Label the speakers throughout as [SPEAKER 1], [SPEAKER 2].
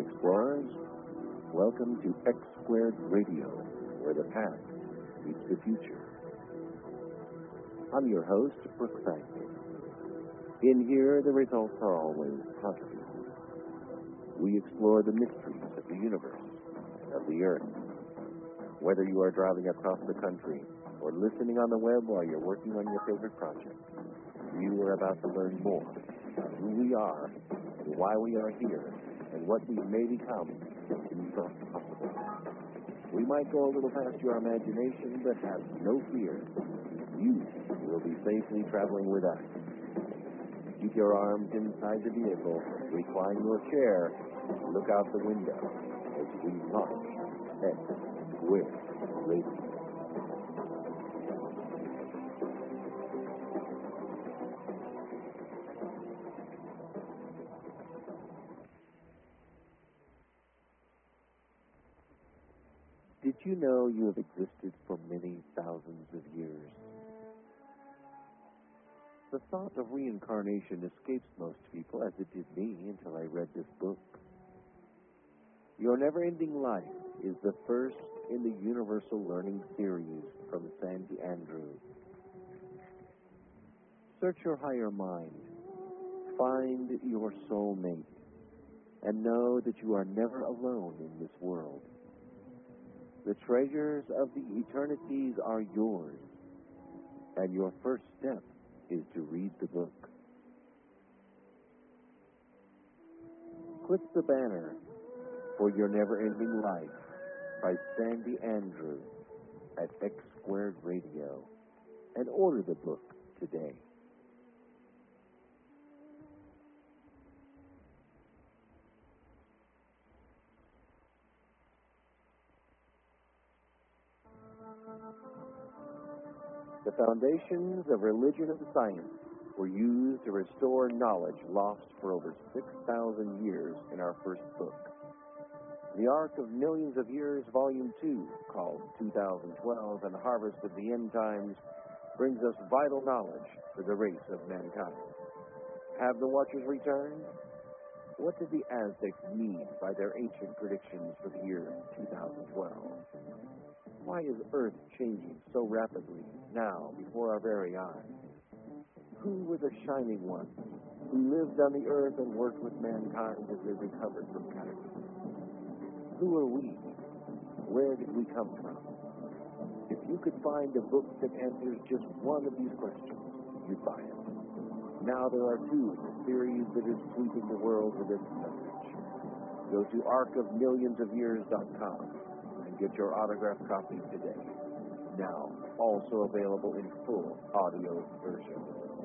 [SPEAKER 1] Explorers, welcome to X Squared Radio, where the past meets the future. I'm your host, Brooks Agnew. In here, the results are always positive. We explore the mysteries of the universe, of the Earth. Whether you are driving across the country or listening on the web while you're working on your favorite project, you are about to learn more about who we are and why we are here and what we may become in the possible. We might go a little past your imagination, but have no fear. You will be safely traveling with us. Keep your arms inside the vehicle, recline your chair, and look out the window as we launch X Squared Radio. Did you know you have existed for many thousands of years? The thought of reincarnation escapes most people, as it did me until I read this book. Your Never-Ending Life is the first in the Universal Learning Series from Sandy Andrews. Search your higher mind, find your soulmate, and know that you are never alone in this world. The treasures of the eternities are yours, and your first step is to read the book. Click the banner for Your Never-Ending Life by Sandy Andrews at X Squared Radio and order the book today. The foundations of religion and science were used to restore knowledge lost for over 6,000 years in our first book. The Ark of Millions of Years, Volume 2, called 2012 and Harvest of the End Times, brings us vital knowledge for the race of mankind. Have the Watchers returned? What did the Aztecs mean by their ancient predictions for the year 2012? Why is Earth changing so rapidly now before our very eyes? Who were the shining ones who lived on the Earth and worked with mankind as they recovered from cataclysm? Who are we? Where did we come from? If you could find a book that answers just one of these questions, you'd buy it. Now there are two in the series that is sweeping the world with its message. Go to arkofmillionsofyears.com. Get your autographed copy today. Now, also available in full audio version.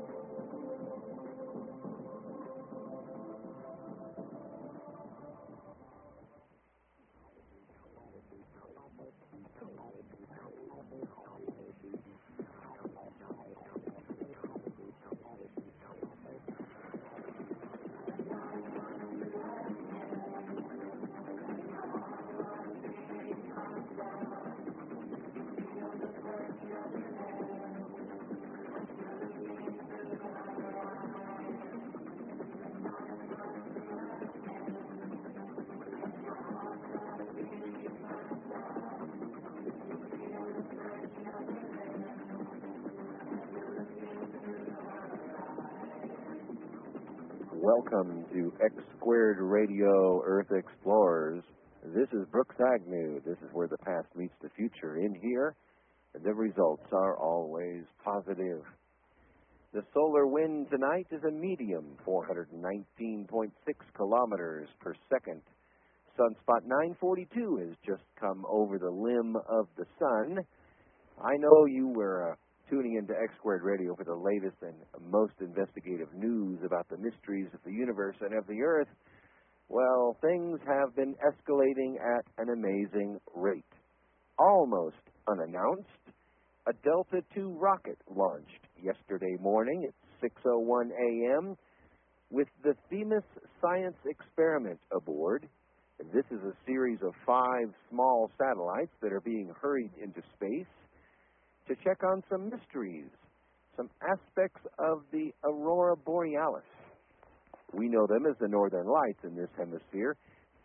[SPEAKER 1] Welcome to X Squared Radio Earth Explorers. This is Brooks Agnew. This is where the past meets the future. In here, the results are always positive. The solar wind tonight is a medium, 419.6 kilometers per second. Sunspot 942 has just come over the limb of the sun. I know you were tuning into X Squared Radio for the latest and most investigative news about the mysteries of the universe and of the Earth. Well, things have been escalating at an amazing rate. Almost unannounced, a Delta II rocket launched yesterday morning at 6:01 a.m. with the Themis Science Experiment aboard. This is a series of 5 small satellites that are being hurried into space to check on some mysteries, some aspects of the Aurora Borealis. We know them as the Northern Lights in this hemisphere.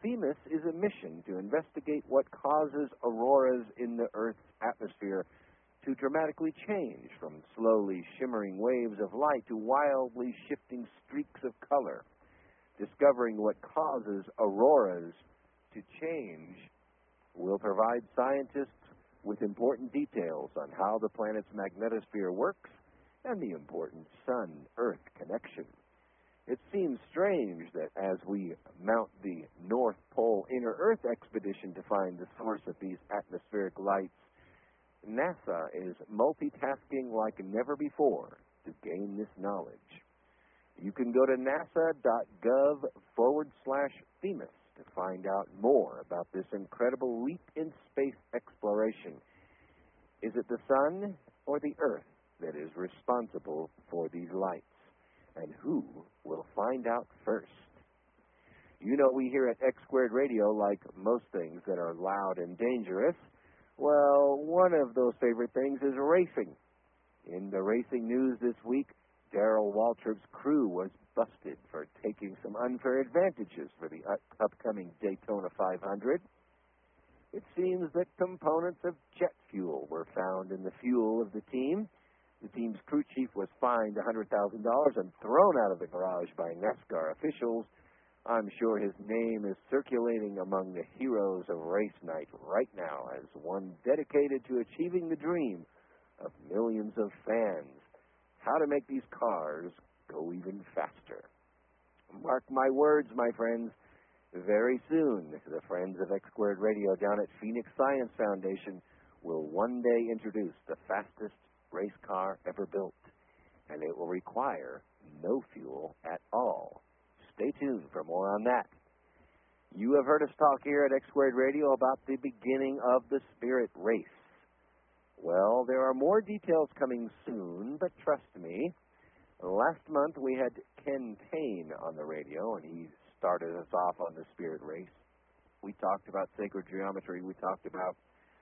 [SPEAKER 1] Themis is a mission to investigate what causes auroras in the Earth's atmosphere to dramatically change from slowly shimmering waves of light to wildly shifting streaks of color. Discovering what causes auroras to change will provide scientists with important details on how the planet's magnetosphere works and the important Sun-Earth connection. It seems strange that as we mount the North Pole Inner Earth expedition to find the source of these atmospheric lights, NASA is multitasking like never before to gain this knowledge. You can go to nasa.gov/Themis to find out more about this incredible leap in space exploration. Is it the Sun or the Earth that is responsible for these lights? And who will find out first? You know, we here at X Squared Radio like most things that are loud and dangerous. Well, one of those favorite things is racing. In the racing news this week, Darrell Waltrip's crew was busted for taking some unfair advantages for the upcoming Daytona 500. It seems that components of jet fuel were found in the fuel of the team. The team's crew chief was fined $100,000 and thrown out of the garage by NASCAR officials. I'm sure his name is circulating among the heroes of race night right now as one dedicated to achieving the dream of millions of fans. How to make these cars go even faster. Mark my words, my friends. Very soon, the friends of X Squared Radio down at Phoenix Science Foundation will one day introduce the fastest race car ever built, and it will require no fuel at all. Stay tuned for more on that. You have heard us talk here at X Squared Radio about the beginning of the Spirit Race. Well, there are more details coming soon, but trust me, last month we had Ken Payne on the radio, and he started us off on the Spirit Race. We talked about sacred geometry. We talked about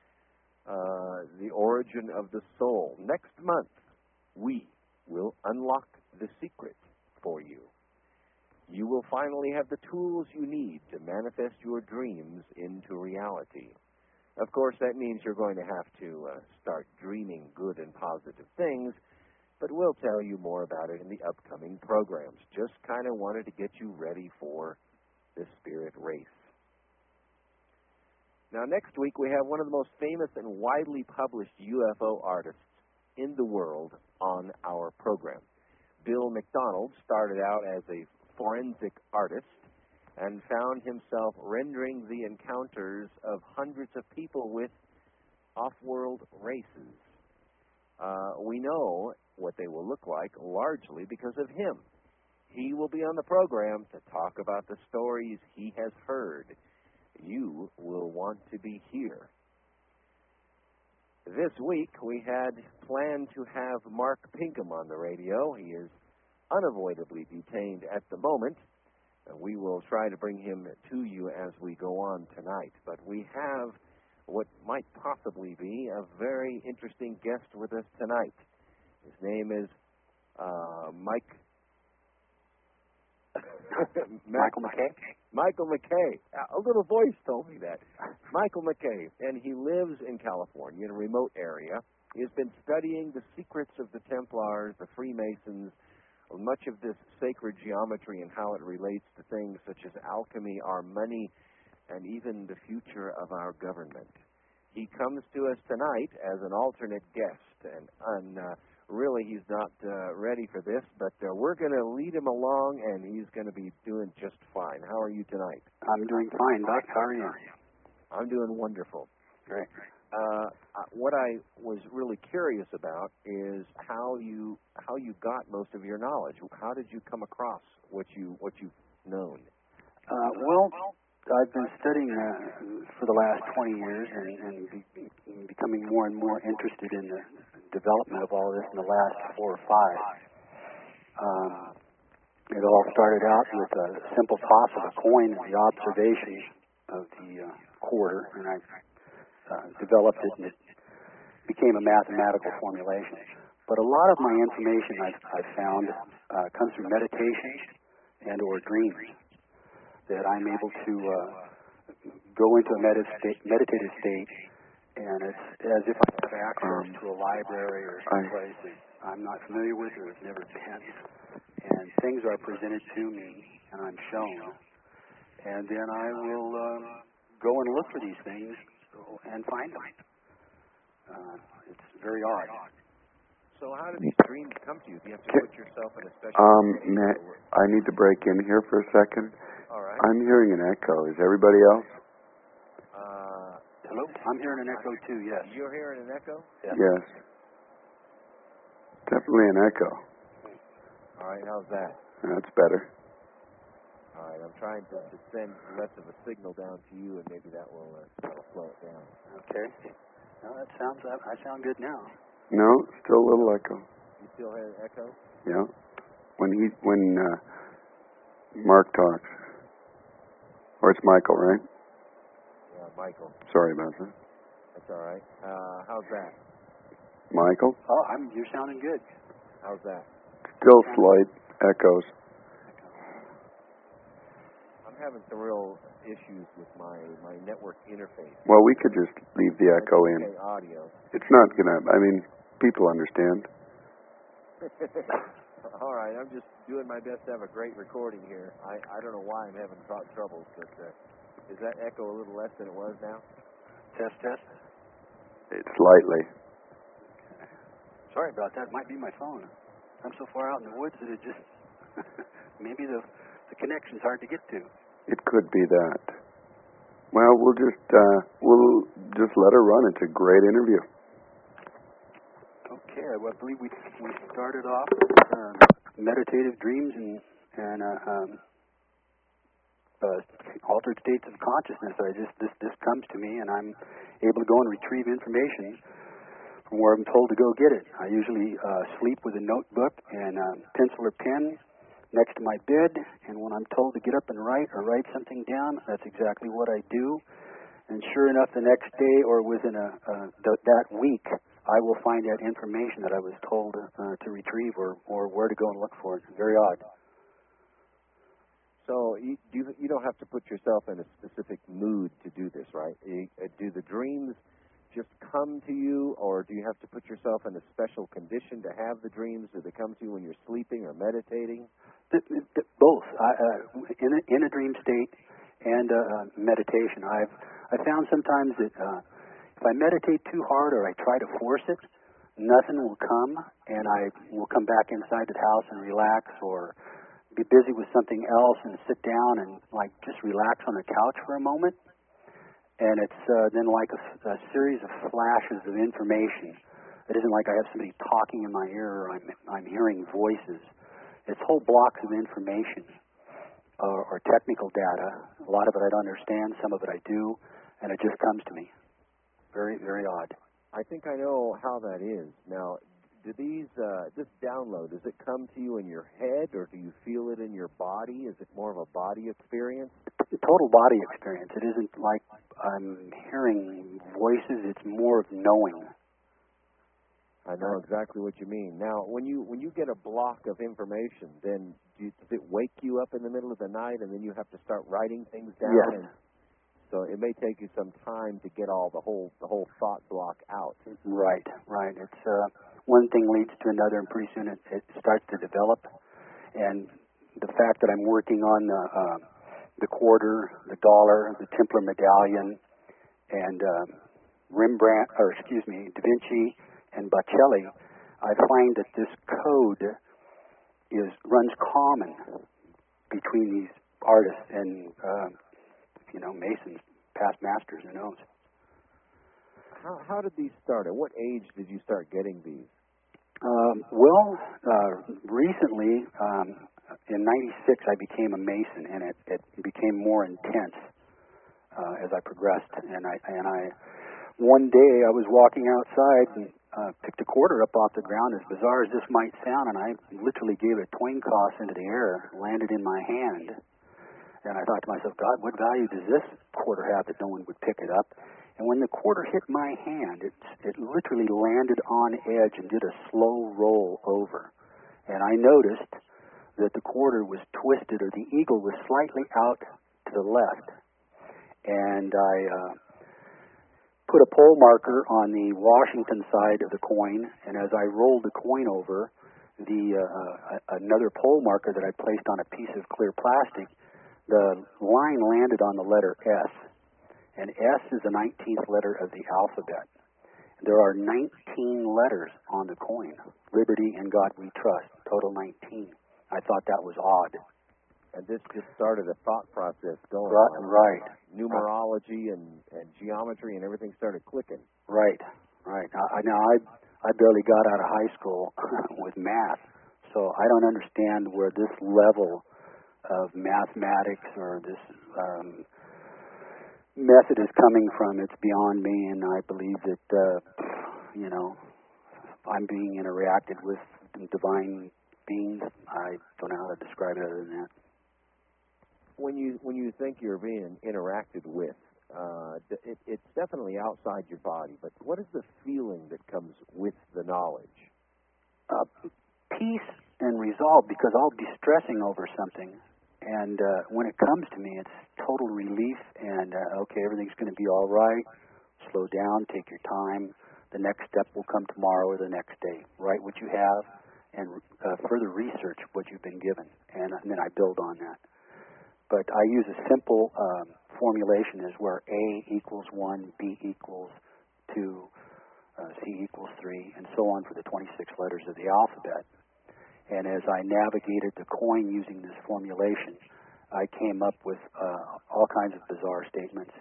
[SPEAKER 1] the origin of the soul. Next month, we will unlock the secret for you. You will finally have the tools you need to manifest your dreams into reality. Of course, that means you're going to have to start dreaming good and positive things, but we'll tell you more about it in the upcoming programs. Just kind of wanted to get you ready for the Spirit Race. Now, next week, we have one of the most famous and widely published UFO artists in the world on our program. Bill McDonald started out as a forensic artist and found himself rendering the encounters of hundreds of people with off-world races. We know what they will look like largely because of him. He will be on the program to talk about the stories he has heard. You will want to be here. This week, we had planned to have Mark Pinkham on the radio. He is unavoidably detained at the moment. We will try to bring him to you as we go on tonight. But we have what might possibly be a very interesting guest with us tonight. His name is
[SPEAKER 2] Michael McKay?
[SPEAKER 1] Michael McKay. A little voice told me that. Michael McKay, and he lives in California, in a remote area. He has been studying the secrets of the Templars, the Freemasons, much of this sacred geometry and how it relates to things such as alchemy, our money, and even the future of our government. He comes to us tonight as an alternate guest, and really he's not ready for this, but we're going to lead him along, and he's going to be doing just fine. How are you tonight?
[SPEAKER 2] I'm doing fine, Doc. How are you?
[SPEAKER 1] I'm doing wonderful.
[SPEAKER 2] Great.
[SPEAKER 1] What I was really curious about is how you got most of your knowledge. How did you come across what you've known?
[SPEAKER 2] Well, I've been studying for the last 20 years and becoming more and more interested in the development of all this in the last 4 or 5. It all started out with a simple toss of a coin and the observation of the quarter, and I developed it, and it became a mathematical formulation. But a lot of my information I've found comes through meditation and or dreams, that I'm able to go into a meditative state, and it's as if I have access to a library or someplace that I'm not familiar with or have never been, and things are presented to me, and I'm shown, and then I will go and look for these things and find them. It's very odd.
[SPEAKER 1] So how do these dreams come to you? Do you have to put yourself in a special...
[SPEAKER 3] I need to break in here for a second.
[SPEAKER 1] All right.
[SPEAKER 3] I'm hearing an echo. Is everybody else?
[SPEAKER 2] Hello? I'm hearing an echo too, yes.
[SPEAKER 1] You're hearing an echo?
[SPEAKER 3] Yes. Definitely an echo.
[SPEAKER 1] All right, how's that?
[SPEAKER 3] That's better.
[SPEAKER 1] All right, I'm trying to send less of a signal down to you, and maybe that'll slow it down.
[SPEAKER 2] Okay. No, I sound good now.
[SPEAKER 3] No, still a little echo.
[SPEAKER 1] You still hear an echo?
[SPEAKER 3] Yeah. When Mark talks. Or it's Michael, right?
[SPEAKER 1] Yeah, Michael.
[SPEAKER 3] Sorry about that.
[SPEAKER 1] That's all right. How's that?
[SPEAKER 3] Michael?
[SPEAKER 2] Oh, you're sounding good.
[SPEAKER 1] How's that?
[SPEAKER 3] Still slight echoes.
[SPEAKER 1] I'm having some real issues with my network interface.
[SPEAKER 3] Well, we could just leave the echo in.
[SPEAKER 1] Okay, audio.
[SPEAKER 3] It's not gonna, people understand.
[SPEAKER 1] All right, I'm just doing my best to have a great recording here. I don't know why I'm having troubles, but is that echo a little less than it was now?
[SPEAKER 2] Test.
[SPEAKER 3] It's slightly.
[SPEAKER 2] Sorry about that. It might be my phone. I'm so far out in the woods that it just maybe the connection's hard to get to.
[SPEAKER 3] It could be that. Well, we'll just let her run. It's a great interview.
[SPEAKER 2] Okay, I believe we started off with meditative dreams and altered states of consciousness. This comes to me, and I'm able to go and retrieve information from where I'm told to go get it. I usually sleep with a notebook and a pencil or pen next to my bed, and when I'm told to get up and write something down, that's exactly what I do. And sure enough, the next day or within that week, I will find that information that I was told to retrieve or where to go and look for it. Very odd.
[SPEAKER 1] So you don't have to put yourself in a specific mood to do this, right? Do the dreams just come to you, or do you have to put yourself in a special condition to have the dreams? Do they come to you when you're sleeping or meditating?
[SPEAKER 2] Both. In a dream state and meditation. I found sometimes that if I meditate too hard or I try to force it, nothing will come, and I will come back inside the house and relax, or be busy with something else and sit down and just relax on the couch for a moment. And it's then like a series of flashes of information. It isn't like I have somebody talking in my ear or I'm hearing voices. It's whole blocks of information or technical data. A lot of it I don't understand, some of it I do, and it just comes to me. Very, very odd.
[SPEAKER 1] I think I know how that is. Now, do this download, does it come to you in your head, or do you feel it in your body? Is it more of a body experience?
[SPEAKER 2] It's a total body experience. It isn't like I'm hearing voices. It's more of knowing.
[SPEAKER 1] I know exactly what you mean. Now, when you get a block of information, then does it wake you up in the middle of the night, and then you have to start writing things down?
[SPEAKER 2] Yes.
[SPEAKER 1] So it may take you some time to get all the whole thought block out.
[SPEAKER 2] Right. It's one thing leads to another, and pretty soon it starts to develop. And the fact that I'm working on the quarter, the dollar, the Templar medallion, and Da Vinci and Botticelli, I find that this code runs common between these artists and Masons, past masters, who knows.
[SPEAKER 1] How did these start? At what age did you start getting these?
[SPEAKER 2] Recently, in '96, I became a Mason, and it became more intense as I progressed. And one day I was walking outside and picked a quarter up off the ground. As bizarre as this might sound, and I literally gave it a twang toss into the air, landed in my hand. And I thought to myself, God, what value does this quarter have that no one would pick it up? And when the quarter hit my hand, it literally landed on edge and did a slow roll over. And I noticed that the quarter was twisted, or the eagle was slightly out to the left. and I put a pole marker on the Washington side of the coin, and as I rolled the coin over, another pole marker that I placed on a piece of clear plastic, the line landed on the letter S, and S is the 19th letter of the alphabet. There are 19 letters on the coin. Liberty and God We Trust, total 19. I thought that was odd.
[SPEAKER 1] And this just started a thought process going on.
[SPEAKER 2] Right.
[SPEAKER 1] Numerology and geometry and everything started clicking.
[SPEAKER 2] Right. I barely got out of high school with math, so I don't understand where this level of mathematics or this method is coming from. It's beyond me, and I believe that, I'm being interacted with divine beings. I don't know how to describe it other than that.
[SPEAKER 1] When you think you're being interacted with, it's definitely outside your body, but what is the feeling that comes with the knowledge?
[SPEAKER 2] Peace and resolve, because I'll be stressing over something, and when it comes to me, it's total relief, and okay, everything's going to be all right. Slow down, take your time. The next step will come tomorrow or the next day. Write what you have, and further research what you've been given, and then I build on that. But I use a simple formulation is where A equals 1, B equals 2, C equals 3, and so on for the 26 letters of the alphabet. And as I navigated the coin using this formulation, I came up with all kinds of bizarre statements.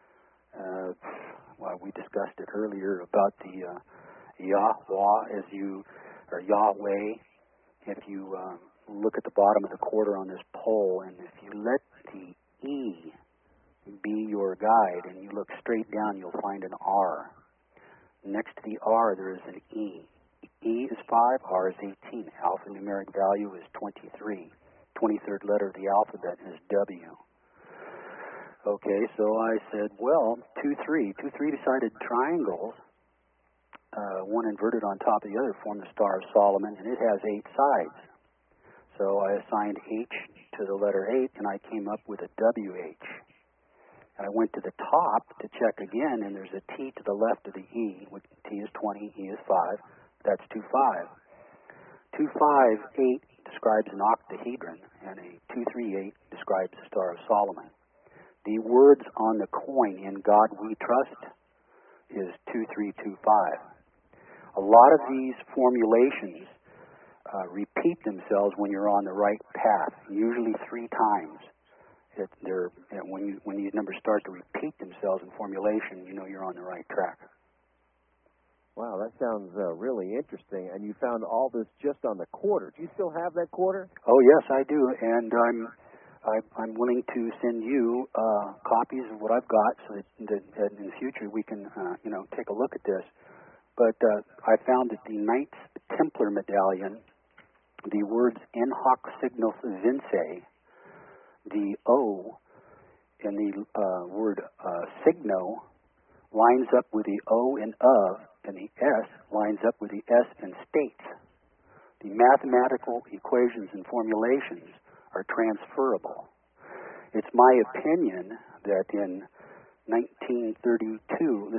[SPEAKER 2] We discussed it earlier about the Yahweh, or Yahweh. If you look at the bottom of the quarter on this pole, and if you let the E be your guide, and you look straight down, you'll find an R. Next to the R, there is an E. E is 5, R is 18. Alphanumeric value is 23. 23rd letter of the alphabet is W. Okay, so I said, 2-3. 2-3-sided triangles, one inverted on top of the other, form the Star of Solomon, and it has 8 sides. So I assigned H to the letter 8, and I came up with a WH. And I went to the top to check again, and there's a T to the left of the E. T is 20, E is 5. That's 2-5. 2-5-8 describes an octahedron, and a 2-3-8 describes the Star of Solomon. The words on the coin, In God We Trust, is 2-3-2-5. A lot of these formulations repeat themselves when you're on the right path, usually 3 times. When these numbers start to repeat themselves in formulation, you know you're on the right track.
[SPEAKER 1] Wow, that sounds really interesting. And you found all this just on the quarter. Do you still have that quarter?
[SPEAKER 2] Oh yes, I do, and I'm willing to send you copies of what I've got, so that in the future we can take a look at this. But I found that the Knights Templar medallion, the words in hoc signos vince, the O in the word signo lines up with the O in of, and the S lines up with the S in states. The mathematical equations and formulations are transferable. It's my opinion that in 1932,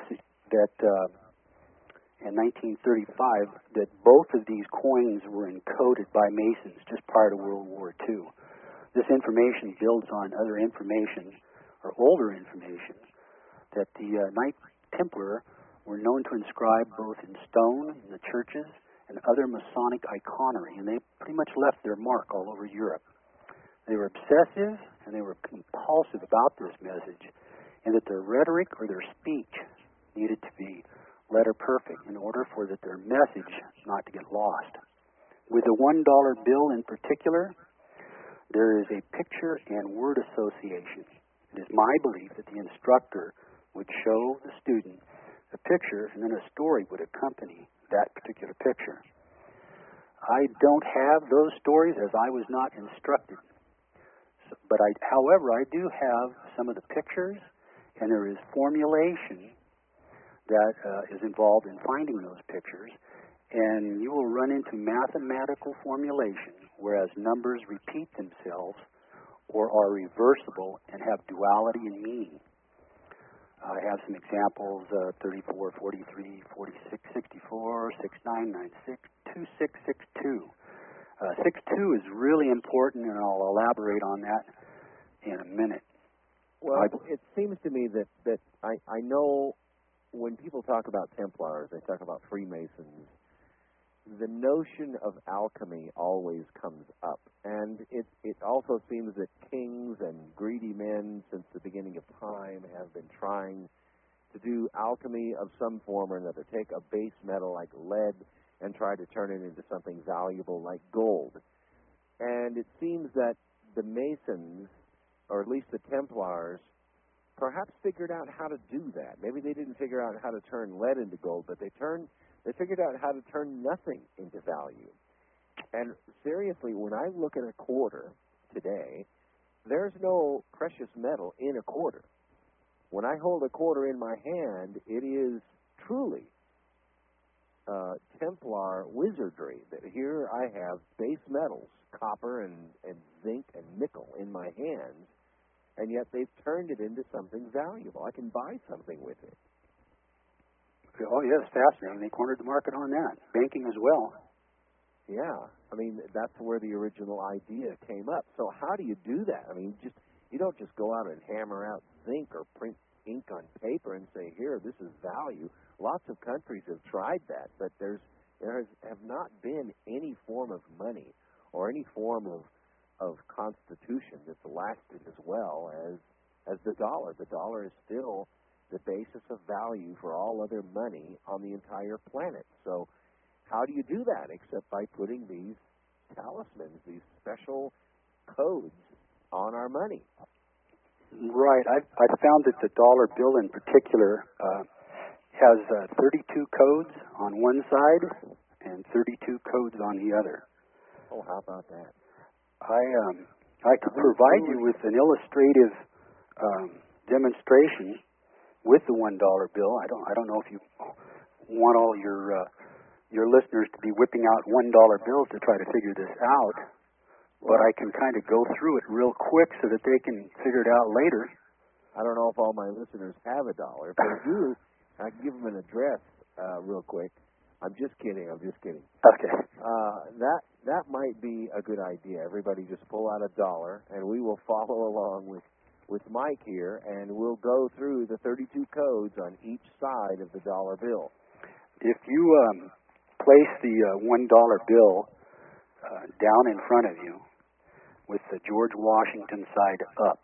[SPEAKER 2] in 1935, that both of these coins were encoded by Masons just prior to World War II. This information builds on other information, or older information, that the Knight Templar were known to inscribe both in stone, in the churches, and other Masonic iconography, and they pretty much left their mark all over Europe. They were obsessive, and they were compulsive about this message, and that their rhetoric or their speech needed to be letter perfect in order for their message not to get lost. With the $1 bill in particular, there is a picture and word association. It is my belief that the instructor would show the student a picture, and then a story would accompany that particular picture. I don't have those stories, as I was not instructed. But however, I do have some of the pictures, and there is formulation that is involved in finding those pictures, and you will run into mathematical formulation, whereas numbers repeat themselves or are reversible and have duality in meaning. I have some examples, 34, 43, 46, 64, 69, 96, 2662. 62 is really important, and I'll elaborate on that in a minute.
[SPEAKER 1] Well, it seems to me that I know when people talk about Templars, they talk about Freemasons, the notion of alchemy always comes up. And it also seems that kings and greedy men since the beginning of time have been trying to do alchemy of some form or another. Take a base metal like lead and try to turn it into something valuable like gold. And it seems that the Masons, or at least the Templars, perhaps figured out how to do that. Maybe they didn't figure out how to turn lead into gold, but they figured out how to turn nothing into value. And seriously, when I look at a quarter today, there's no precious metal in a quarter. When I hold a quarter in my hand, it is truly Templar wizardry. That here I have base metals, copper and zinc and nickel in my hands, and yet they've turned it into something valuable. I can buy something with it.
[SPEAKER 2] Oh, yes, fascinating. They cornered the market on that. Banking as well.
[SPEAKER 1] Yeah. I mean, that's where the original idea came up. So how do you do that? I mean, you don't just go out and hammer out zinc or print ink on paper and say, here, this is value. Lots of countries have tried that, but there have not been any form of money or any form of constitution that's lasted as well as the dollar. The dollar is still the basis of value for all other money on the entire planet. So how do you do that except by putting these talismans, these special codes on our money?
[SPEAKER 2] Right. I've found that the dollar bill in particular has 32 codes on one side and 32 codes on the other.
[SPEAKER 1] Oh, how about that?
[SPEAKER 2] I could provide you with an illustrative demonstration with the $1 bill. I don't know if you want all your listeners to be whipping out $1 bills to try to figure this out, but I can kind of go through it real quick so that they can figure it out later.
[SPEAKER 1] I don't know if all my listeners have $1. If they do, I can give them an address real quick. I'm just kidding.
[SPEAKER 2] Okay.
[SPEAKER 1] That might be a good idea. Everybody just pull out $1, and we will follow along with Mike here, and we'll go through the 32 codes on each side of the dollar bill.
[SPEAKER 2] If you place the $1 bill down in front of you with the George Washington side up,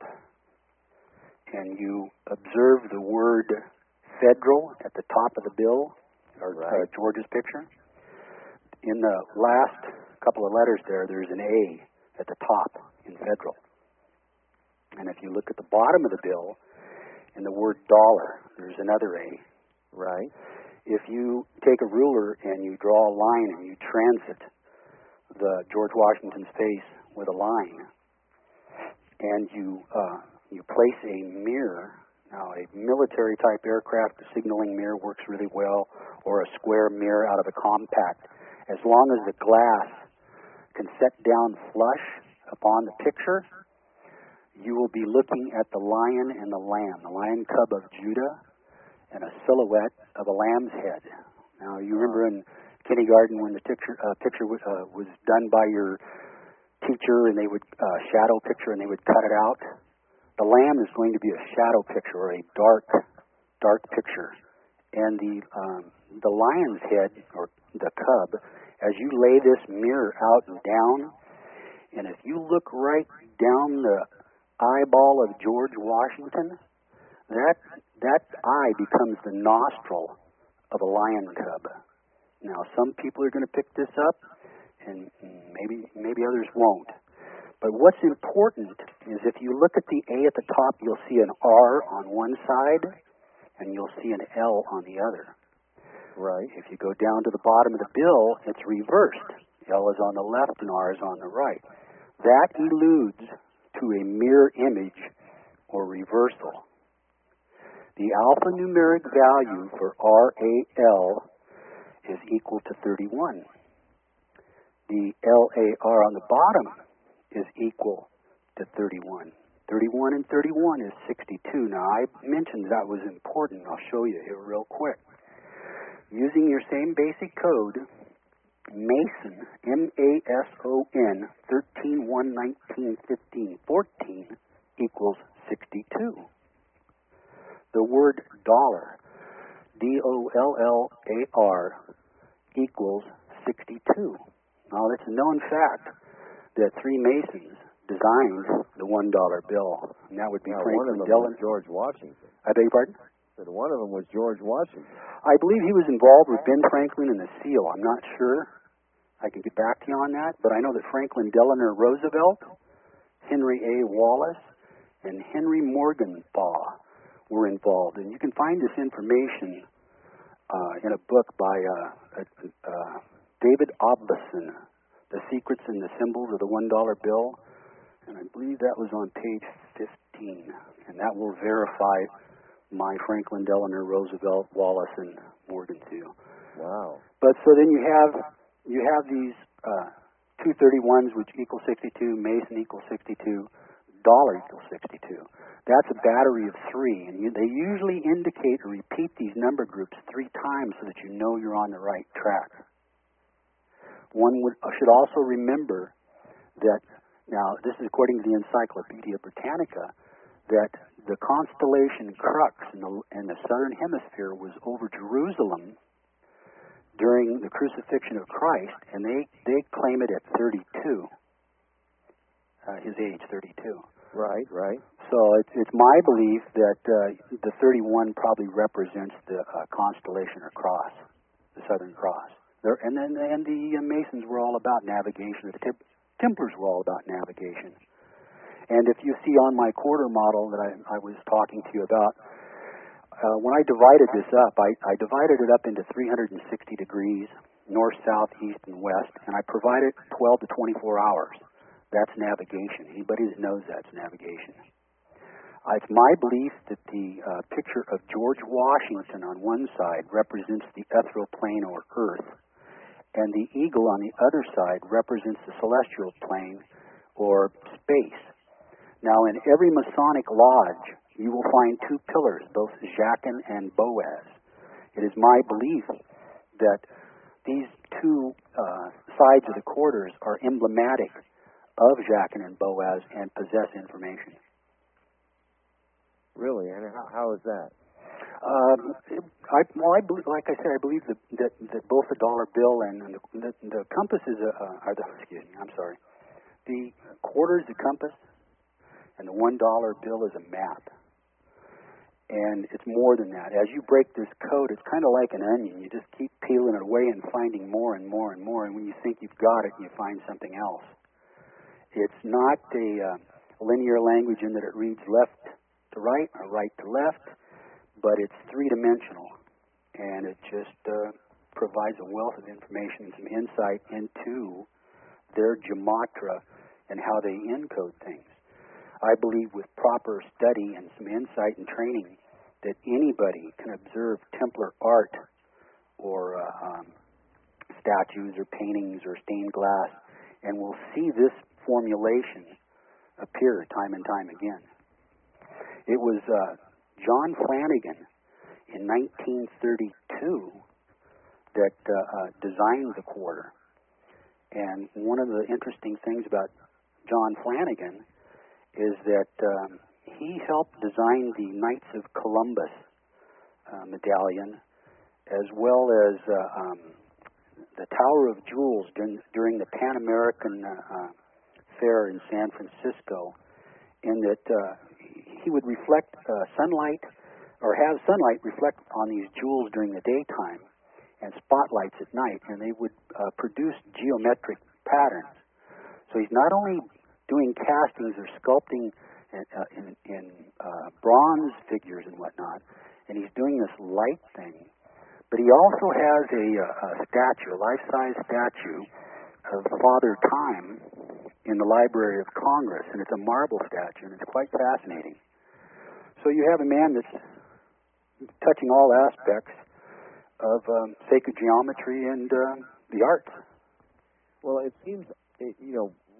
[SPEAKER 2] and you observe the word federal at the top of the bill, or
[SPEAKER 1] right.
[SPEAKER 2] George's picture, in the last couple of letters there's an A at the top in federal. And if you look at the bottom of the bill, in the word dollar, there's another A.
[SPEAKER 1] Right.
[SPEAKER 2] If you take a ruler and you draw a line and you transit the George Washington's face with a line, and you place a mirror, now a military-type aircraft, the signaling mirror works really well, or a square mirror out of a compact, as long as the glass can set down flush upon the picture, you will be looking at the lion and the lamb, the lion cub of Judah, and a silhouette of a lamb's head. Now, you remember in kindergarten when the picture was done by your teacher, and they would shadow picture, and they would cut it out. The lamb is going to be a shadow picture, or a dark picture, and the lion's head, or the cub, as you lay this mirror out and down, and if you look right down the eyeball of George Washington, that eye becomes the nostril of a lion cub. Now, some people are going to pick this up, and maybe others won't. But what's important is if you look at the A at the top, you'll see an R on one side, and you'll see an L on the other.
[SPEAKER 1] Right.
[SPEAKER 2] If you go down to the bottom of the bill, it's reversed. L is on the left and R is on the right. That alludes to a mirror image or reversal. The alphanumeric value for RAL is equal to 31. The LAR on the bottom is equal to 31. 31 and 31 is 62. Now, I mentioned that was important. I'll show you here real quick. Using your same basic code, Mason, M-A-S-O-N, 13, 1, 19, 15, 14 equals 62. The word dollar, D-O-L-L-A-R, equals 62. Now, it's a known fact that three Masons designed the $1 bill, and that would be Franklin Delano.
[SPEAKER 1] George Washington.
[SPEAKER 2] I beg your pardon?
[SPEAKER 1] Said one of them was George Washington.
[SPEAKER 2] I believe he was involved with Ben Franklin and the seal. I'm not sure. I can get back to you on that, but I know that Franklin Delano Roosevelt, Henry A. Wallace, and Henry Morgenthau were involved. And you can find this information in a book by David Obleson, The Secrets and the Symbols of the $1 Bill. And I believe that was on page 15. And that will verify my Franklin Delano Roosevelt, Wallace, and Morgenthau.
[SPEAKER 1] Wow.
[SPEAKER 2] But so then you have these 231s, which equal 62, Mason equals 62, dollar equals 62. That's a battery of three, and they usually indicate or repeat these number groups 3 times so that you know you're on the right track. One should also remember that, now this is according to the Encyclopedia Britannica, that the constellation Crux in the southern hemisphere was over Jerusalem during the crucifixion of Christ, and they claim it at 32, his age, 32.
[SPEAKER 1] Right.
[SPEAKER 2] So it's my belief that the 31 probably represents the constellation or cross, the Southern Cross. And the Masons were all about navigation. The Templars were all about navigation. And if you see on my quarter model that I was talking to you about, when I divided this up, I divided it up into 360 degrees, north, south, east, and west, and I provided 12 to 24 hours. That's navigation. Anybody that knows that's navigation. It's my belief that the picture of George Washington on one side represents the ethereal plane or earth, and the eagle on the other side represents the celestial plane or space. Now, in every Masonic lodge, you will find 2 pillars, both Jachin and Boaz. It is my belief that these 2 sides of the quarters are emblematic of Jachin and Boaz and possess information.
[SPEAKER 1] Really? And how is that?
[SPEAKER 2] I believe, like I said, I believe that both the dollar bill and the compass is the quarter is a compass, and the $1 bill is a map. And it's more than that. As you break this code, it's kind of like an onion. You just keep peeling it away and finding more and more and more. And when you think you've got it, you find something else. It's not a linear language in that it reads left to right or right to left, but it's 3-dimensional. And it just provides a wealth of information and some insight into their gematria and how they encode things. I believe with proper study and some insight and training that anybody can observe Templar art or statues or paintings or stained glass and will see this formulation appear time and time again. It was John Flanagan in 1932 that designed the quarter. And one of the interesting things about John Flanagan is that he helped design the Knights of Columbus medallion, as well as the Tower of Jewels during the Pan American Fair in San Francisco, in that he would reflect sunlight, or have sunlight reflect on these jewels during the daytime and spotlights at night, and they would produce geometric patterns. So he's not only doing castings or sculpting in bronze figures and whatnot, and he's doing this light thing, but he also has a statue, a life-size statue of Father Time in the Library of Congress, and it's a marble statue, and it's quite fascinating. So you have a man that's touching all aspects of sacred geometry and the arts.
[SPEAKER 1] Well, it seems,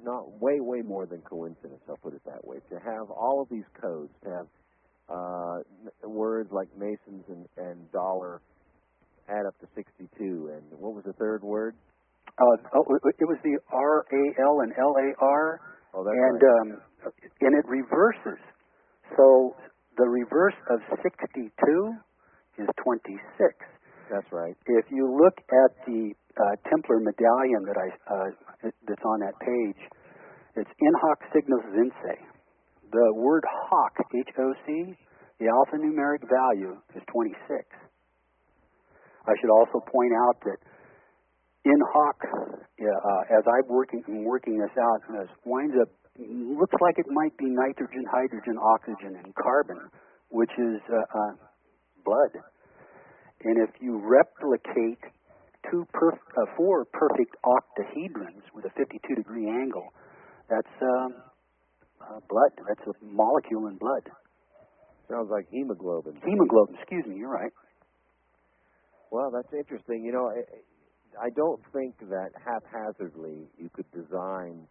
[SPEAKER 1] not way more than coincidence. I'll put it that way. To have all of these codes, to have words like Masons and dollar add up to 62, and what was the third word?
[SPEAKER 2] It was the RAL and LAR,
[SPEAKER 1] Oh, that's
[SPEAKER 2] and
[SPEAKER 1] right.
[SPEAKER 2] And it reverses. So the reverse of 62 is 26.
[SPEAKER 1] That's right.
[SPEAKER 2] If you look at the Templar medallion that's on that page, it's in hoc signus vince. The word hoc, H-O-C, the alphanumeric value is 26. I should also point out that in hoc, as I'm working this out, this winds up, looks like it might be nitrogen, hydrogen, oxygen, and carbon, which is blood. And if you replicate four perfect octahedrons with a 52-degree angle, that's blood. That's a molecule in blood.
[SPEAKER 1] Sounds like hemoglobin.
[SPEAKER 2] Hemoglobin, excuse me, you're right.
[SPEAKER 1] Well, that's interesting. You know, I don't think that haphazardly you could design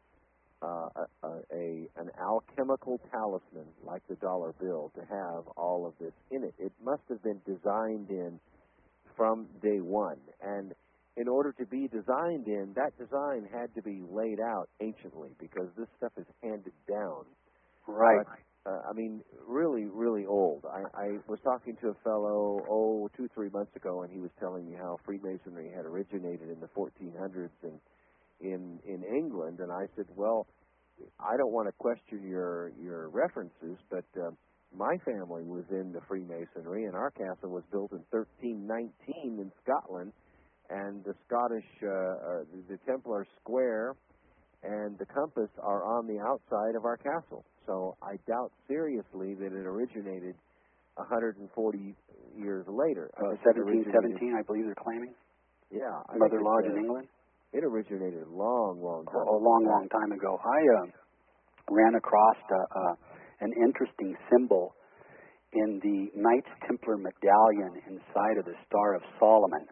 [SPEAKER 1] an alchemical talisman like the dollar bill to have all of this in it. It must have been designed in from day one. And in order to be designed in, that design had to be laid out anciently because this stuff is handed down.
[SPEAKER 2] Right.
[SPEAKER 1] But, I mean, really, really old. I was talking to a fellow, 2-3 months ago, and he was telling me how Freemasonry had originated in the 1400s in England. And I said, well, I don't want to question your references, but my family was in the Freemasonry, and our castle was built in 1319 in Scotland, and the Scottish, the Templar Square and the compass are on the outside of our castle. So I doubt seriously that it originated 140 years later.
[SPEAKER 2] 1717, I believe they're claiming.
[SPEAKER 1] Yeah.
[SPEAKER 2] Mother Lodge in England.
[SPEAKER 1] It originated a long time
[SPEAKER 2] ago. A long time ago. I ran across an interesting symbol in the Knights Templar medallion inside of the Star of Solomon.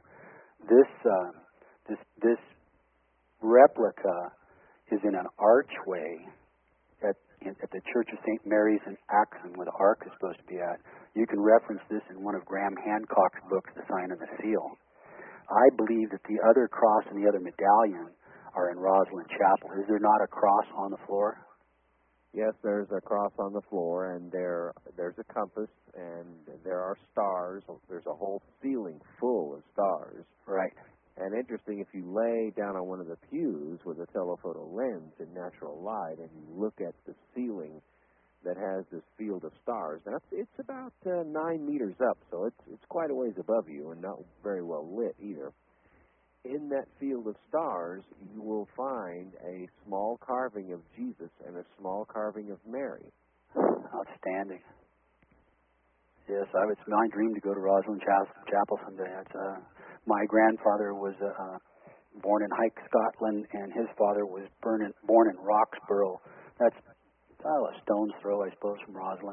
[SPEAKER 2] This replica is in an archway at the Church of St. Mary's in Axon, where the Ark is supposed to be at. You can reference this in one of Graham Hancock's books, The Sign of the Seal. I believe that the other cross and the other medallion are in Rosslyn Chapel. Is there not a cross on the floor?
[SPEAKER 1] Yes, there's a cross on the floor, and there's a compass, and there are stars. There's a whole ceiling full of stars.
[SPEAKER 2] Right.
[SPEAKER 1] And interesting, if you lay down on one of the pews with a telephoto lens in natural light, and you look at the ceiling that has this field of stars, now it's about 9 meters up, so it's quite a ways above you, and not very well lit either. In that field of stars, you will find a small carving of Jesus and a small carving of Mary.
[SPEAKER 2] Outstanding. Yes, it's my dream to go to Rosslyn Chapel someday. My grandfather was born in Hyke, Scotland, and his father was born in Roxborough. That's a stone's throw, I suppose, from Rosslyn.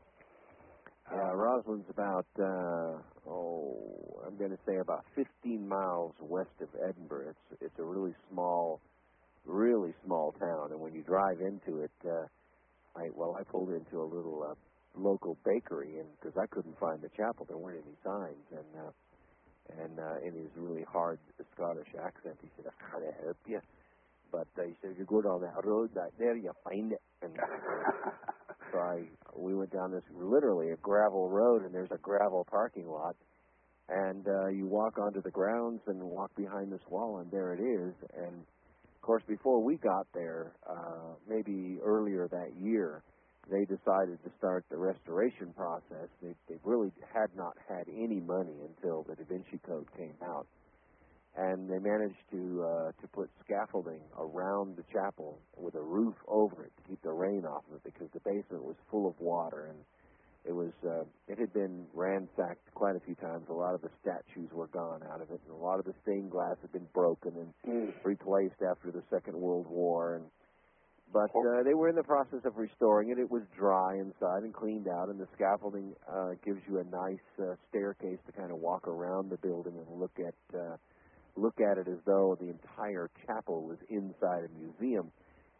[SPEAKER 1] Roslyn's about, I'm going to say about 15 miles west of Edinburgh. It's a really small town, and when you drive into it, I pulled into a little local bakery, and because I couldn't find the chapel, there weren't any signs, and in his really hard Scottish accent, he said, "How can I help you?" But he said, "If you go down that road right there, you'll find it." And so we went down this literally a gravel road, and there's a gravel parking lot, and you walk onto the grounds and walk behind this wall, and there it is. And of course, before we got there, maybe earlier that year, they decided to start the restoration process. They really had not had any money until the Da Vinci Code came out. And they managed to put scaffolding around the chapel with a roof over it to keep the rain off of it, because the basement was full of water, and it had been ransacked quite a few times. A lot of the statues were gone out of it, and a lot of the stained glass had been broken and replaced after the Second World War. But they were in the process of restoring it. It was dry inside and cleaned out, and the scaffolding gives you a nice staircase to kind of walk around the building and look at it as though the entire chapel was inside a museum.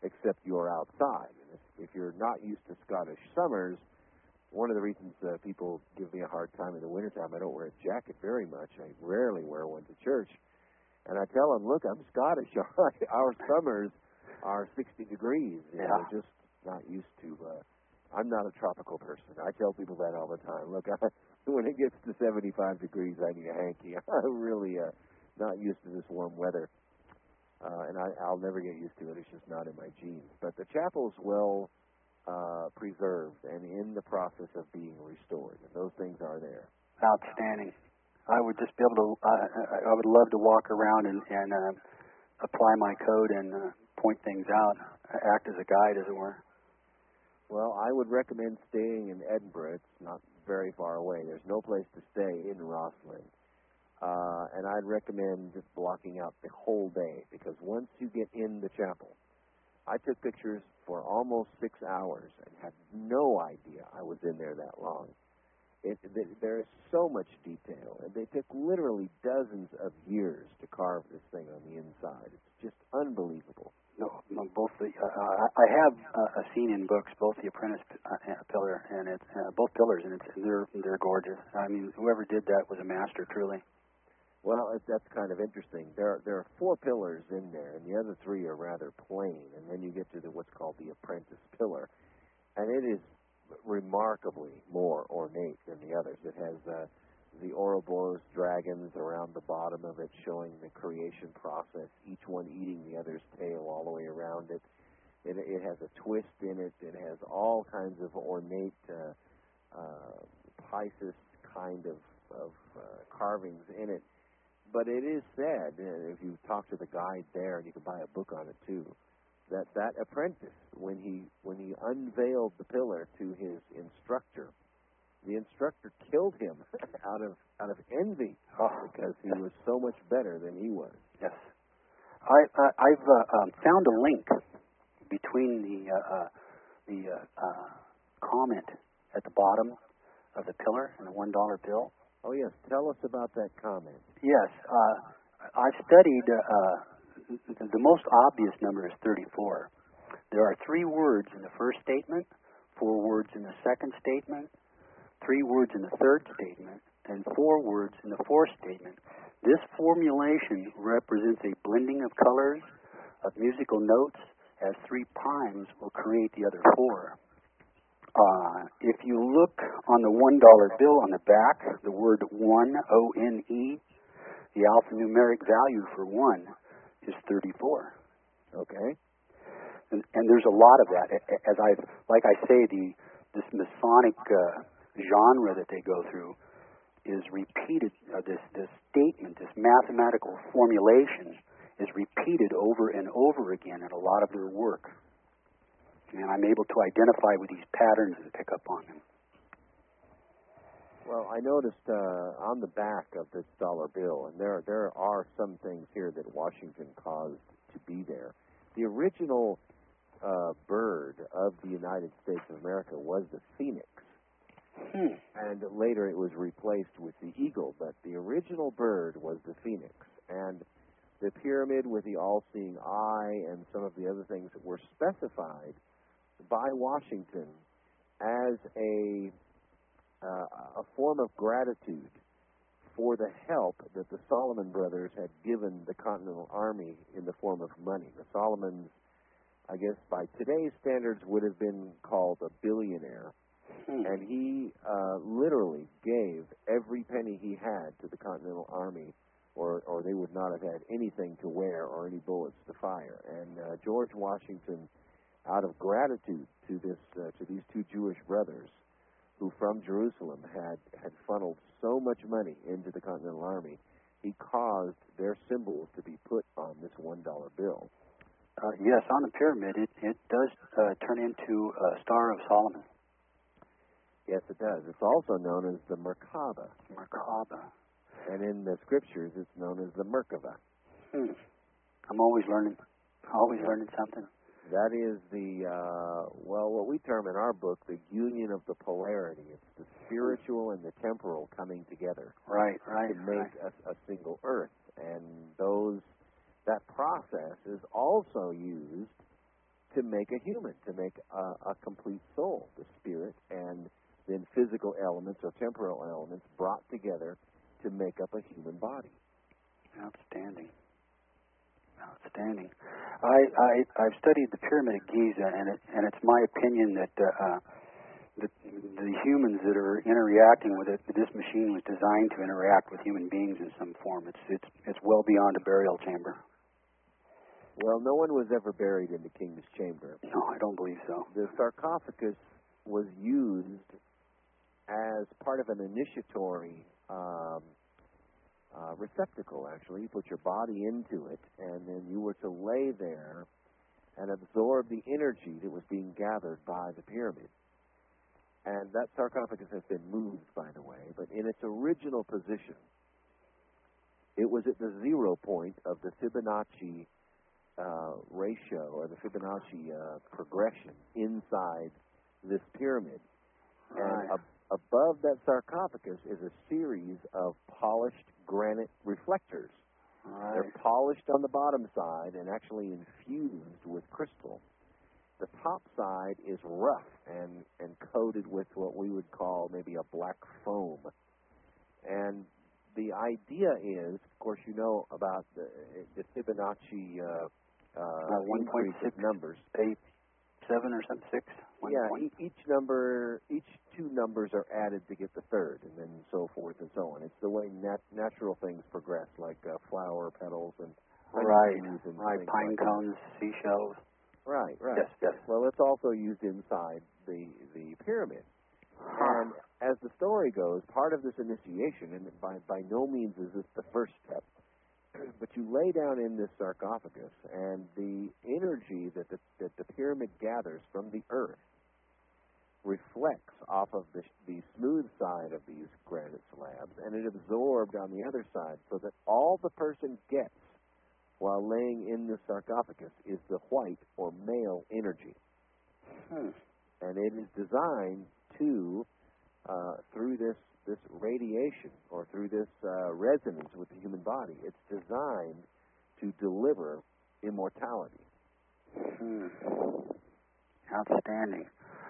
[SPEAKER 1] except you're outside. And if you're not used to Scottish summers, one of the reasons people give me a hard time in the wintertime, I don't wear a jacket very much. I rarely wear one to church. And I tell them, look, I'm Scottish. Our summers are 60 degrees.
[SPEAKER 2] Yeah.
[SPEAKER 1] We're just not used to. I'm not a tropical person. I tell people that all the time. Look, when it gets to 75 degrees, I need a hanky. I'm really not used to this warm weather. And I'll never get used to it. It's just not in my genes. But the chapel's well preserved and in the process of being restored. And those things are there.
[SPEAKER 2] Outstanding. I would just be able to, I would love to walk around and apply my code and point things out, act as a guide, as it were.
[SPEAKER 1] Well, I would recommend staying in Edinburgh. It's not very far away. There's no place to stay in Rosslyn. And I'd recommend just blocking out the whole day, because once you get in the chapel, I took pictures for almost 6 hours and had no idea I was in there that long. There is so much detail, and they took literally dozens of years to carve this thing on the inside. It's just unbelievable.
[SPEAKER 2] No, both I have seen in books both the Apprentice pillar and it's both pillars, and they're gorgeous. I mean, whoever did that was a master, truly.
[SPEAKER 1] Well, that's kind of interesting. There are 4 pillars in there, and the other 3 are rather plain. And then you get to what's called the Apprentice pillar, and it is remarkably more ornate than the others. It has the Ouroboros dragons around the bottom of it, showing the creation process, each one eating the other's tail all the way around it. It has a twist in it. It has all kinds of ornate Pisces kind of carvings in it. But it is said, if you talk to the guide there, and you can buy a book on it too, that apprentice, when he unveiled the pillar to his instructor, the instructor killed him out of envy, because he was so much better than he was.
[SPEAKER 2] Yes, I've found a link between the comment at the bottom of the pillar and the $1 bill.
[SPEAKER 1] Oh, yes. Tell us about that comment.
[SPEAKER 2] Yes. I've studied, the most obvious number is 34. There are 3 words in the first statement, 4 words in the second statement, 3 words in the third statement, and 4 words in the fourth statement. This formulation represents a blending of colors, of musical notes, as 3 primes will create the other 4. If you look on the $1 bill on the back, the word 1, O-N-E, the alphanumeric value for 1 is 34.
[SPEAKER 1] Okay.
[SPEAKER 2] And there's a lot of that. As like I say, this Masonic genre that they go through is repeated. This statement, this mathematical formulation, is repeated over and over again in a lot of their work. And I'm able to identify with these patterns and pick up on them.
[SPEAKER 1] Well, I noticed on the back of this dollar bill, and there are some things here that Washington caused to be there. The original bird of the United States of America was the phoenix. And later it was replaced with the eagle, but the original bird was the phoenix. And the pyramid with the all-seeing eye and some of the other things that were specified by Washington as a form of gratitude for the help that the Solomon brothers had given the Continental Army in the form of money. The Solomons, I guess by today's standards, would have been called a billionaire. And he literally gave every penny he had to the Continental Army, or they would not have had anything to wear or any bullets to fire. And George Washington, out of gratitude to these 2 Jewish brothers, who from Jerusalem had funneled so much money into the Continental Army, he caused their symbols to be put on this $1 bill.
[SPEAKER 2] Yes, on the pyramid, it does turn into a Star of Solomon.
[SPEAKER 1] Yes, it does. It's also known as the Merkaba.
[SPEAKER 2] Merkaba.
[SPEAKER 1] And in the scriptures, it's known as the Merkava.
[SPEAKER 2] I'm always learning. Learning something.
[SPEAKER 1] That is what we term in our book, the union of the polarity. It's the spiritual and the temporal coming together.
[SPEAKER 2] Right.
[SPEAKER 1] To make a single earth. And that process is also used to make a human, to make a complete soul, the spirit, and then physical elements or temporal elements brought together to make up a human body.
[SPEAKER 2] Outstanding. Outstanding. I've studied the Pyramid of Giza, and it's my opinion that the humans that are interacting with it, this machine was designed to interact with human beings in some form. It's well beyond a burial chamber.
[SPEAKER 1] Well, no one was ever buried in the king's chamber.
[SPEAKER 2] No, I don't believe so.
[SPEAKER 1] The sarcophagus was used as part of an initiatory receptacle, actually. You put your body into it, and then you were to lay there and absorb the energy that was being gathered by the pyramid. And that sarcophagus has been moved, by the way, but in its original position, it was at the 0 point of the Fibonacci ratio, or the Fibonacci progression inside this pyramid.
[SPEAKER 2] Right.
[SPEAKER 1] And above that sarcophagus is a series of polished granite reflectors.
[SPEAKER 2] Right.
[SPEAKER 1] They're polished on the bottom side and actually infused with crystal. The top side is rough and coated with what we would call maybe a black foam. And the idea is, of course, you know about the Fibonacci increase of numbers.
[SPEAKER 2] 8, 7, or something, 6?
[SPEAKER 1] Each two numbers are added to get the third, and then so forth and so on. It's the way natural things progress, like flower petals and
[SPEAKER 2] pine cones, seashells.
[SPEAKER 1] Right.
[SPEAKER 2] Yes.
[SPEAKER 1] Well, it's also used inside the pyramid. And as the story goes, part of this initiation, and by no means is this the first step, but you lay down in this sarcophagus, and the energy that the pyramid gathers from the earth reflects off of the smooth side of these granite slabs, and it absorbed on the other side, so that all the person gets while laying in the sarcophagus is the white or male energy. And it is designed to, through this radiation or through this resonance with the human body, it's designed to deliver immortality.
[SPEAKER 2] Outstanding.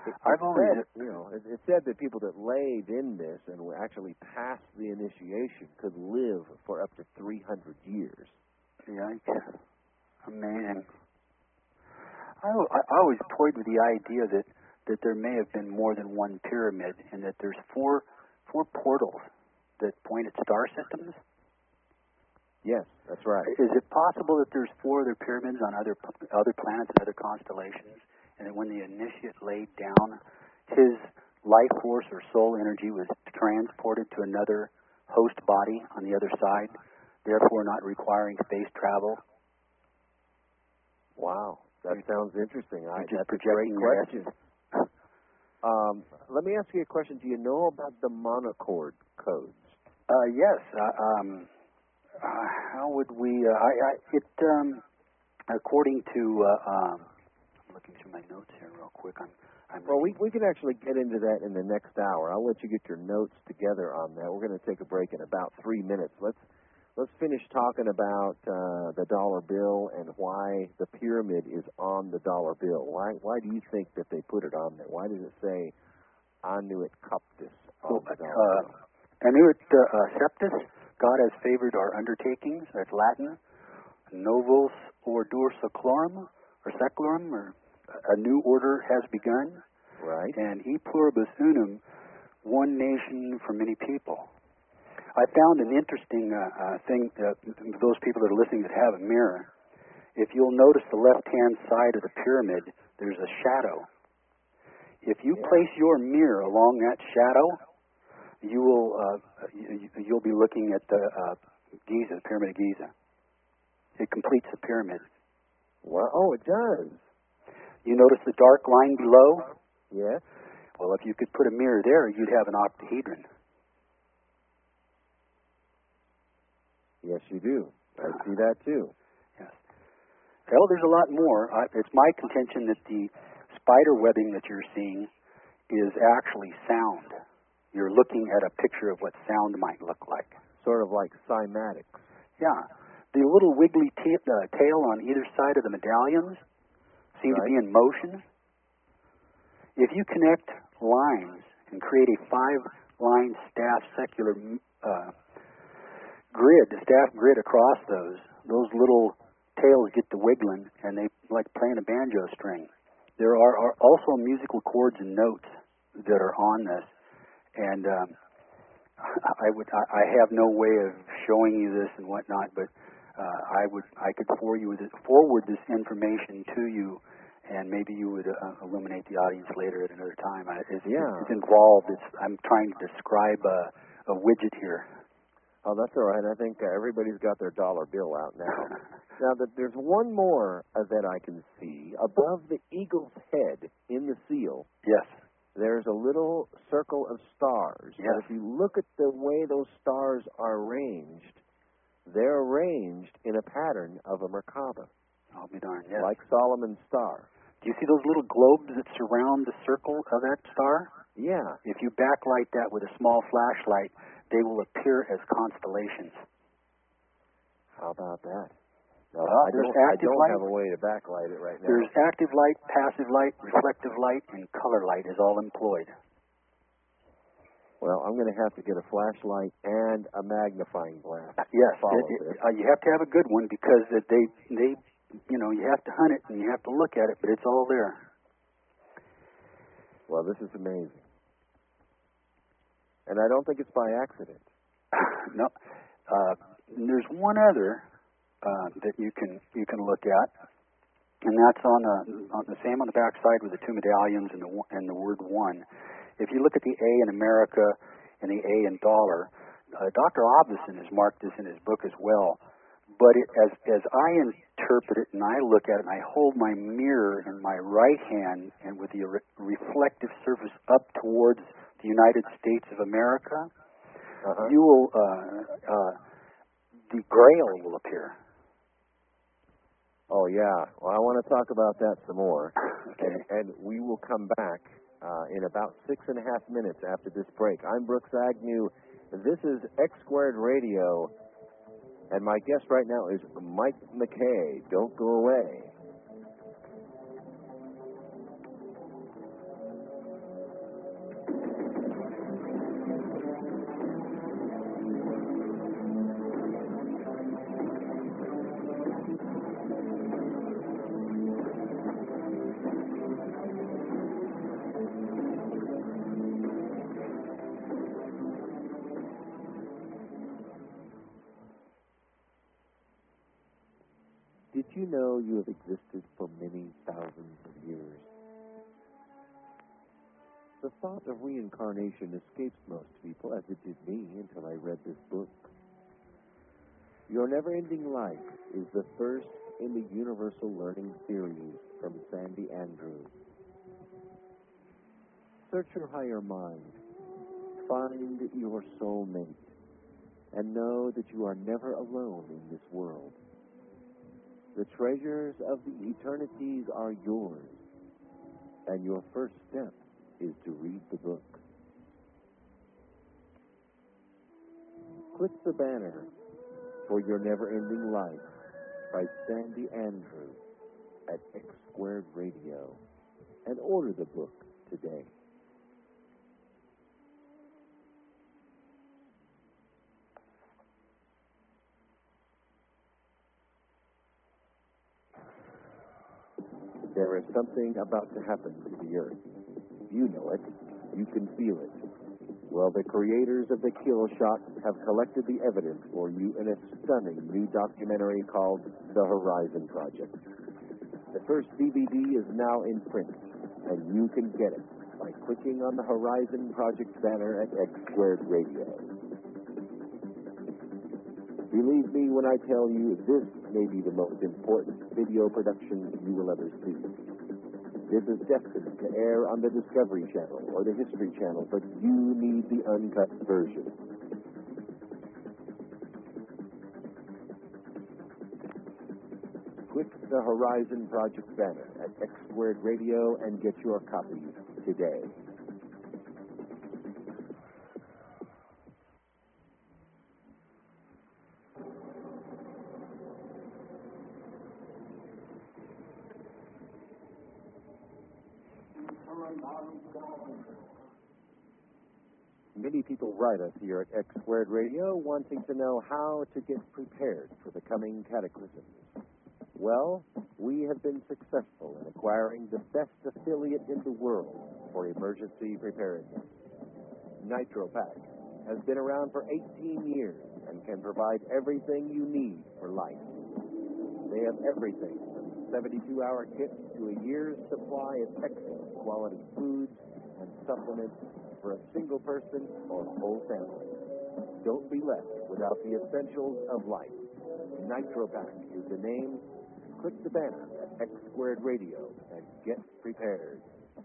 [SPEAKER 1] It's said that people that laid in this and actually passed the initiation could live for up to 300 years.
[SPEAKER 2] Yikes. Amazing. I always toyed with the idea that there may have been more than one pyramid, and that there's four portals that point at star systems.
[SPEAKER 1] Yes, that's right.
[SPEAKER 2] Is it possible that there's 4 other pyramids on other planets and other constellations, and that when the initiate laid down, his life force or soul energy was transported to another host body on the other side, therefore not requiring space travel?
[SPEAKER 1] Wow, that sounds interesting.
[SPEAKER 2] Just
[SPEAKER 1] that's a great question. Let me ask you a question. Do you know about the monochord codes?
[SPEAKER 2] Yes. How would we? According to, I'm looking through my notes here real quick.
[SPEAKER 1] Well, we can actually get into that in the next hour. I'll let you get your notes together on that. We're going to take a break in about 3 minutes. Let's finish talking about the dollar bill and why the pyramid is on the dollar bill. Why do you think that they put it on there? Why does it say Annuit Coptis on the dollar bill?
[SPEAKER 2] Annuit Septis, God has favored our undertakings. That's Latin. Novus ordur seclorum, or seclorum, or a new order has begun.
[SPEAKER 1] Right.
[SPEAKER 2] And e pluribus unum, one nation for many people. I found an interesting thing, those people that are listening that have a mirror. If you'll notice the left-hand side of the pyramid, there's a shadow. If you place your mirror along that shadow, you'll be looking at the Giza, the Pyramid of Giza. It completes the pyramid.
[SPEAKER 1] Well, oh, it does.
[SPEAKER 2] You notice the dark line below?
[SPEAKER 1] Yes.
[SPEAKER 2] Well, if you could put a mirror there, you'd have an octahedron.
[SPEAKER 1] Yes, you do. I see that too.
[SPEAKER 2] Yes. Well, there's a lot more. It's my contention that the spider webbing that you're seeing is actually sound. You're looking at a picture of what sound might look like.
[SPEAKER 1] Sort of like cymatics.
[SPEAKER 2] Yeah. The little wiggly tail on either side of the medallions seem to be in motion. If you connect lines and create a 5-line staff secular grid, the staff grid across those little tails get to wiggling, and they like playing a banjo string. There are also musical chords and notes that are on this, and I have no way of showing you this and whatnot, but I could forward this information to you, and maybe you would illuminate the audience later at another time. It's involved. I'm trying to describe a widget here.
[SPEAKER 1] Oh, that's all right. I think everybody's got their dollar bill out now. Now, there's one more that I can see. Above the eagle's head in the seal,
[SPEAKER 2] yes,
[SPEAKER 1] there's a little circle of stars.
[SPEAKER 2] Yes.
[SPEAKER 1] But if you look at the way those stars are arranged, they're arranged in a pattern of a Merkaba.
[SPEAKER 2] I'll be darned, yes.
[SPEAKER 1] Like Solomon's star.
[SPEAKER 2] Do you see those little globes that surround the circle of that star?
[SPEAKER 1] Yeah.
[SPEAKER 2] If you backlight that with a small flashlight, they will appear as constellations.
[SPEAKER 1] How about that? No, I don't have a way to backlight it right now.
[SPEAKER 2] There's active light, passive light, reflective light, and color light is all employed.
[SPEAKER 1] Well, I'm going to have to get a flashlight and a magnifying glass.
[SPEAKER 2] Yes, you have to have a good one because they you have to hunt it and you have to look at it, but it's all there.
[SPEAKER 1] Well, this is amazing. And I don't think it's by accident.
[SPEAKER 2] No. There's one other that you can look at, and that's on the same on the back side with the two medallions and the word one. If you look at the A in America and the A in dollar, Dr. Obvison has marked this in his book as well. But as I interpret it and I look at it and I hold my mirror in my right hand and with the reflective surface up towards the United States of America, you will the Grail will appear.
[SPEAKER 1] Oh yeah. Well, I want to talk about that some more.
[SPEAKER 2] Okay.
[SPEAKER 1] And we will come back in about 6.5 minutes after this break. I'm Brooks Agnew. This is X Squared Radio. And my guest right now is Mike McKay. Don't go away. Did you know you have existed for many thousands of years? The thought of reincarnation escapes most people, as it did me until I read this book. Your never-ending life is the first in the universal learning series from Sandy Andrews. Search your higher mind, find your soulmate, and know that you are never alone in this world. The treasures of the eternities are yours, and your first step is to read the book. Click the banner for Your Never-Ending Life by Sandy Andrews at X Squared Radio and order the book today. There is something about to happen to the Earth. You know it. You can feel it. Well, the creators of the Kill Shot have collected the evidence for you in a stunning new documentary called The Horizon Project. The first DVD is now in print, and you can get it by clicking on the Horizon Project banner at X Squared Radio. Believe me when I tell you, this may be the most important video production you will ever see. This is destined to air on the Discovery Channel or the History Channel, but you need the uncut version. Click the Horizon Project banner at X Squared Radio and get your copies today. Many people write us here at X Squared Radio wanting to know how to get prepared for the coming cataclysms. Well, we have been successful in acquiring the best affiliate in the world for emergency preparedness. NitroPack has been around for 18 years and can provide everything you need for life. They have everything from 72-hour kits to a year's supply of excellent quality foods and supplements for a single person or whole family. Don't be left without the essentials of life. NitroPack is the name. Click the banner at X Squared Radio and get prepared.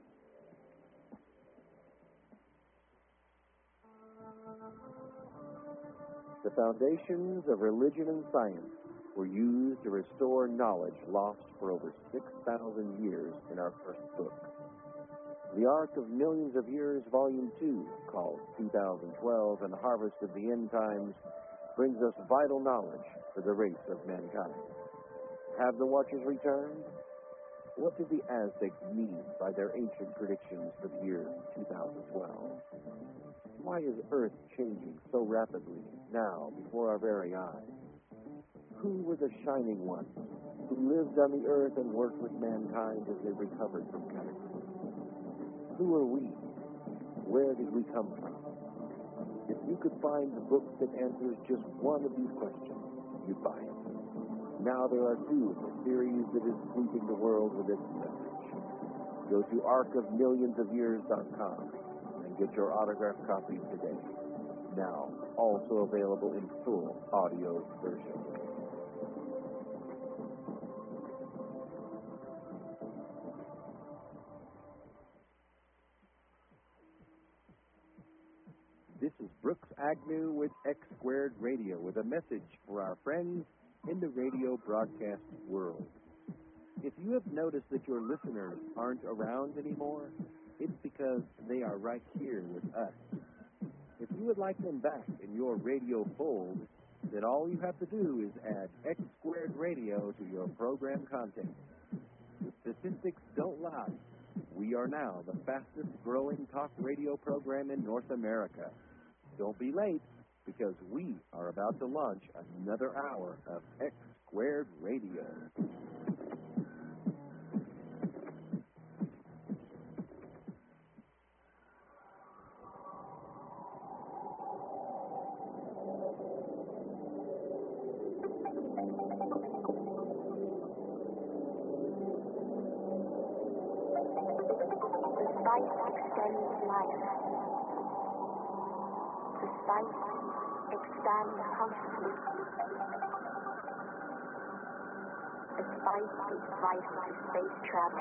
[SPEAKER 1] The foundations of religion and science were used to restore knowledge lost for over 6,000 years in our first book. The Ark of Millions of Years, Volume 2, called 2012 and Harvest of the End Times, brings us vital knowledge for the race of mankind. Have the Watchers returned? What did the Aztecs mean by their ancient predictions for the year 2012? Why is Earth changing so rapidly now before our very eyes? Who were the shining ones who lived on the earth and worked with mankind as they recovered from cataclysm? Who are we? Where did we come from? If you could find the book that answers just one of these questions, you'd buy it. Now there are two in the series that is sweeping the world with its message. Go to arkofmillionsofyears.com and get your autographed copies today. Now also available in full audio version. This is Brooks Agnew with X Squared Radio with a message for our friends in the radio broadcast world. If you have noticed that your listeners aren't around anymore, it's because they are right here with us. If you would like them back in your radio fold, then all you have to do is add X Squared Radio to your program content. The statistics don't lie. We are now the fastest growing talk radio program in North America. Don't be late, because we are about to launch another hour of X Squared Radio.
[SPEAKER 4] Expand consciously. The spice is vital to space travel.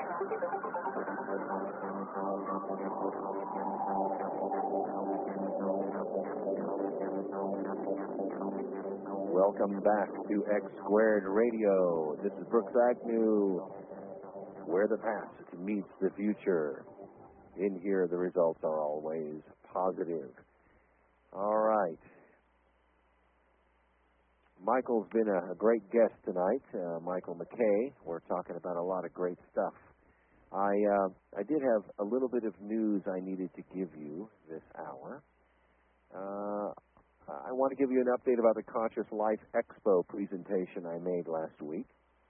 [SPEAKER 1] Welcome back to X Squared Radio. This is Brooks Agnew, where the past meets the future. In here, the results are always positive. All right. Michael's been a great guest tonight, Michael McKay. We're talking about a lot of great stuff. I did have a little bit of news I needed to give you this hour. I want to give you an update about the Conscious Life Expo presentation I made last week.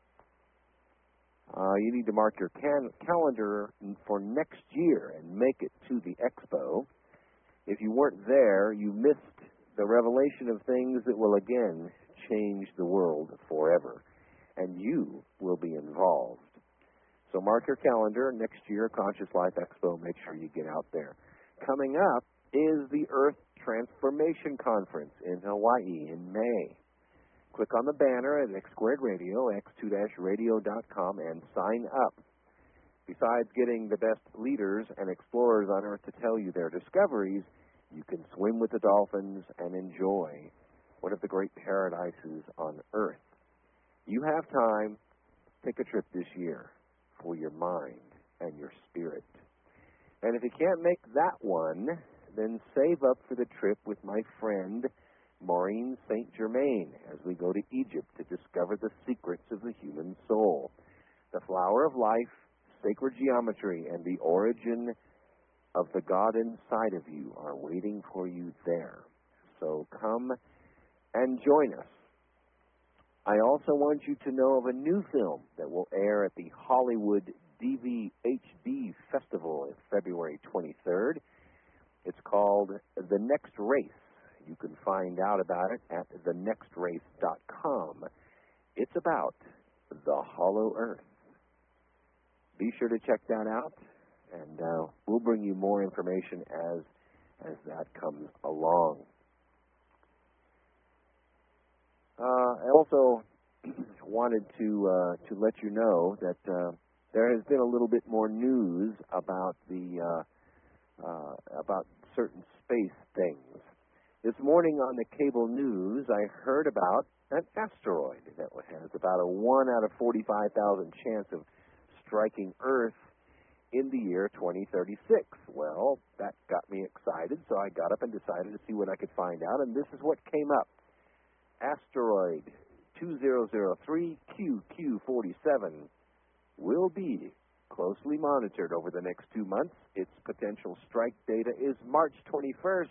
[SPEAKER 1] You need to mark your calendar for next year and make it to the expo. If you weren't there, you missed the revelation of things that will again change the world forever, and you will be involved. So mark your calendar, next year, Conscious Life Expo, make sure you get out there. Coming up is the Earth Transformation Conference in Hawaii in May. Click on the banner at X Squared Radio, x2-radio.com, and sign up. Besides getting the best leaders and explorers on Earth to tell you their discoveries, you can swim with the dolphins and enjoy one of the great paradises on Earth. You have time. Take a trip this year for your mind and your spirit. And if you can't make that one, then save up for the trip with my friend Maureen St. Germain as we go to Egypt to discover the secrets of the human soul. The flower of life, sacred geometry and the origin of the God inside of you are waiting for you there. So come and join us. I also want you to know of a new film that will air at the Hollywood DVHD Festival on February 23rd. It's called The Next Race. You can find out about it at thenextrace.com. It's about the Hollow Earth. Be sure to check that out, and we'll bring you more information as that comes along. I also wanted to let you know that there has been a little bit more news about about certain space things. This morning on the cable news, I heard about an asteroid that has about a 1 out of 45,000 chance of striking Earth in the year 2036. Well, that got me excited, so I got up and decided to see what I could find out, and this is what came up. Asteroid 2003 QQ47 will be closely monitored over the next 2 months. Its potential strike data is March 21st,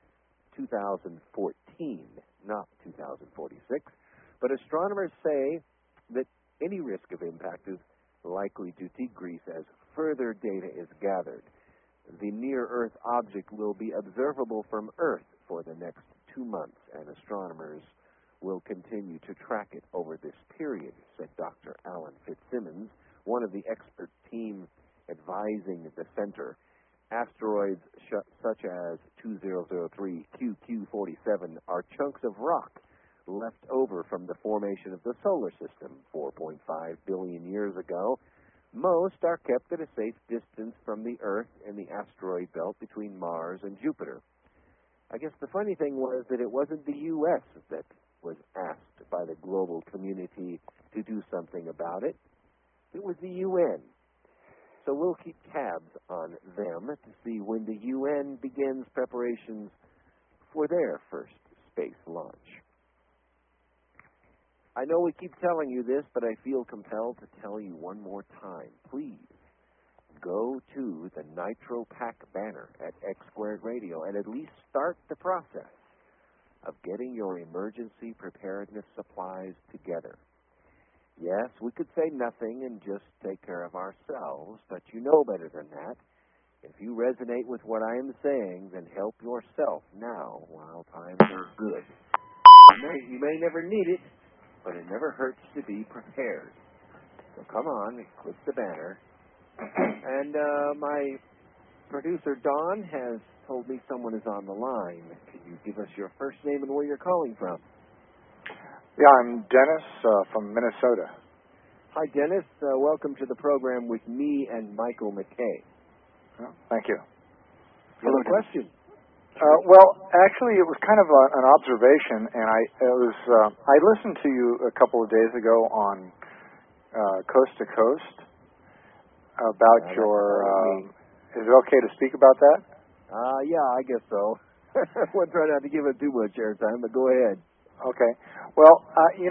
[SPEAKER 1] 2014, not 2046. But astronomers say that any risk of impact is likely to decrease as further data is gathered. The near-Earth object will be observable from Earth for the next 2 months, and astronomers will continue to track it over this period, said Dr. Alan Fitzsimmons, one of the expert team advising the center. Asteroids such as 2003 QQ47 are chunks of rock left over from the formation of the solar system 4.5 billion years ago. Most are kept at a safe distance from the Earth in the asteroid belt between Mars and Jupiter. I guess the funny thing was that it wasn't the U.S. that was asked by the global community to do something about it. It was the UN. So we'll keep tabs on them to see when the UN begins preparations for their first space launch. I know we keep telling you this, but I feel compelled to tell you one more time. Please go to the Nitro Pack banner at X Squared Radio and at least start the process of getting your emergency preparedness supplies together. Yes, we could say nothing and just take care of ourselves, but you know better than that. If you resonate with what I am saying, then help yourself now while times are good. You may never need it, but it never hurts to be prepared. So come on, click the banner. And my producer, Don, has told me someone is on the line. Can you give us your first name and where you're calling from?
[SPEAKER 5] Yeah, I'm Dennis from Minnesota.
[SPEAKER 1] Hi, Dennis. Welcome to the program with me and Michael McKay.
[SPEAKER 5] Thank you.
[SPEAKER 1] You have a question?
[SPEAKER 5] Well, actually, it was kind of an observation, and I listened to you a couple of days ago on Coast to Coast about your. Is it okay to speak about that?
[SPEAKER 1] Yeah, I guess so. We'll try not to give it too much airtime, but go ahead.
[SPEAKER 5] Okay. Well,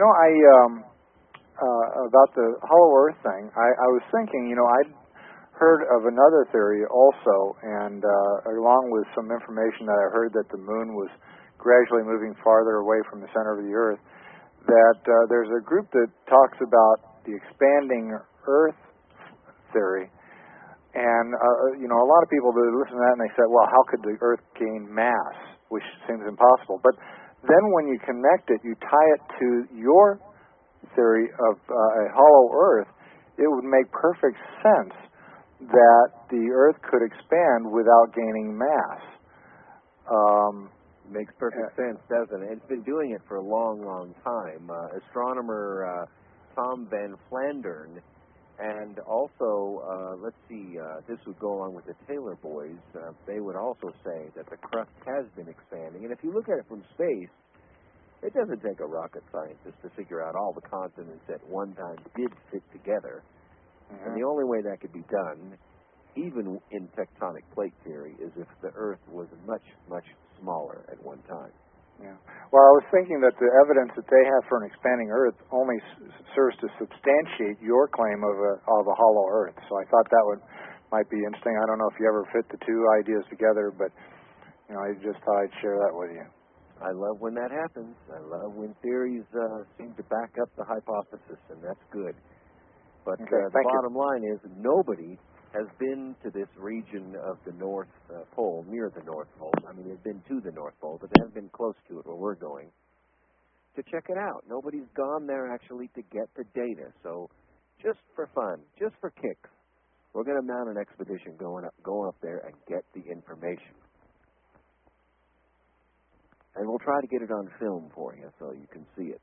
[SPEAKER 5] about the Hollow Earth thing, I was thinking, I'd heard of another theory also, and along with some information that I heard that the moon was gradually moving farther away from the center of the Earth, that there's a group that talks about the expanding Earth theory. And, a lot of people listen to that and they say, well, how could the Earth gain mass, which seems impossible. But then when you connect it, you tie it to your theory of a hollow Earth, it would make perfect sense that the Earth could expand without gaining mass.
[SPEAKER 1] Makes perfect sense, doesn't it? It's been doing it for a long, long time. Astronomer Tom Van Flandern, and also, this would go along with the Taylor boys. They would also say that the crust has been expanding. And if you look at it from space, it doesn't take a rocket scientist to figure out all the continents at one time did fit together. Mm-hmm. And the only way that could be done, even in tectonic plate theory, is if the Earth was much, much smaller at one time.
[SPEAKER 5] Yeah. Well, I was thinking that the evidence that they have for an expanding Earth only serves to substantiate your claim of a hollow Earth. So I thought that might be interesting. I don't know if you ever fit the two ideas together, but I just thought I'd share that with you.
[SPEAKER 1] I love when that happens. I love when theories seem to back up the hypothesis, and that's good. But
[SPEAKER 5] okay,
[SPEAKER 1] the bottom line is nobody has been to this region of the North Pole, near the North Pole. I mean, they've been to the North Pole, but they haven't been close to it where we're going to check it out. Nobody's gone there actually to get the data. So just for fun, just for kicks, we're going to mount an expedition going up there and get the information. And we'll try to get it on film for you so you can see it.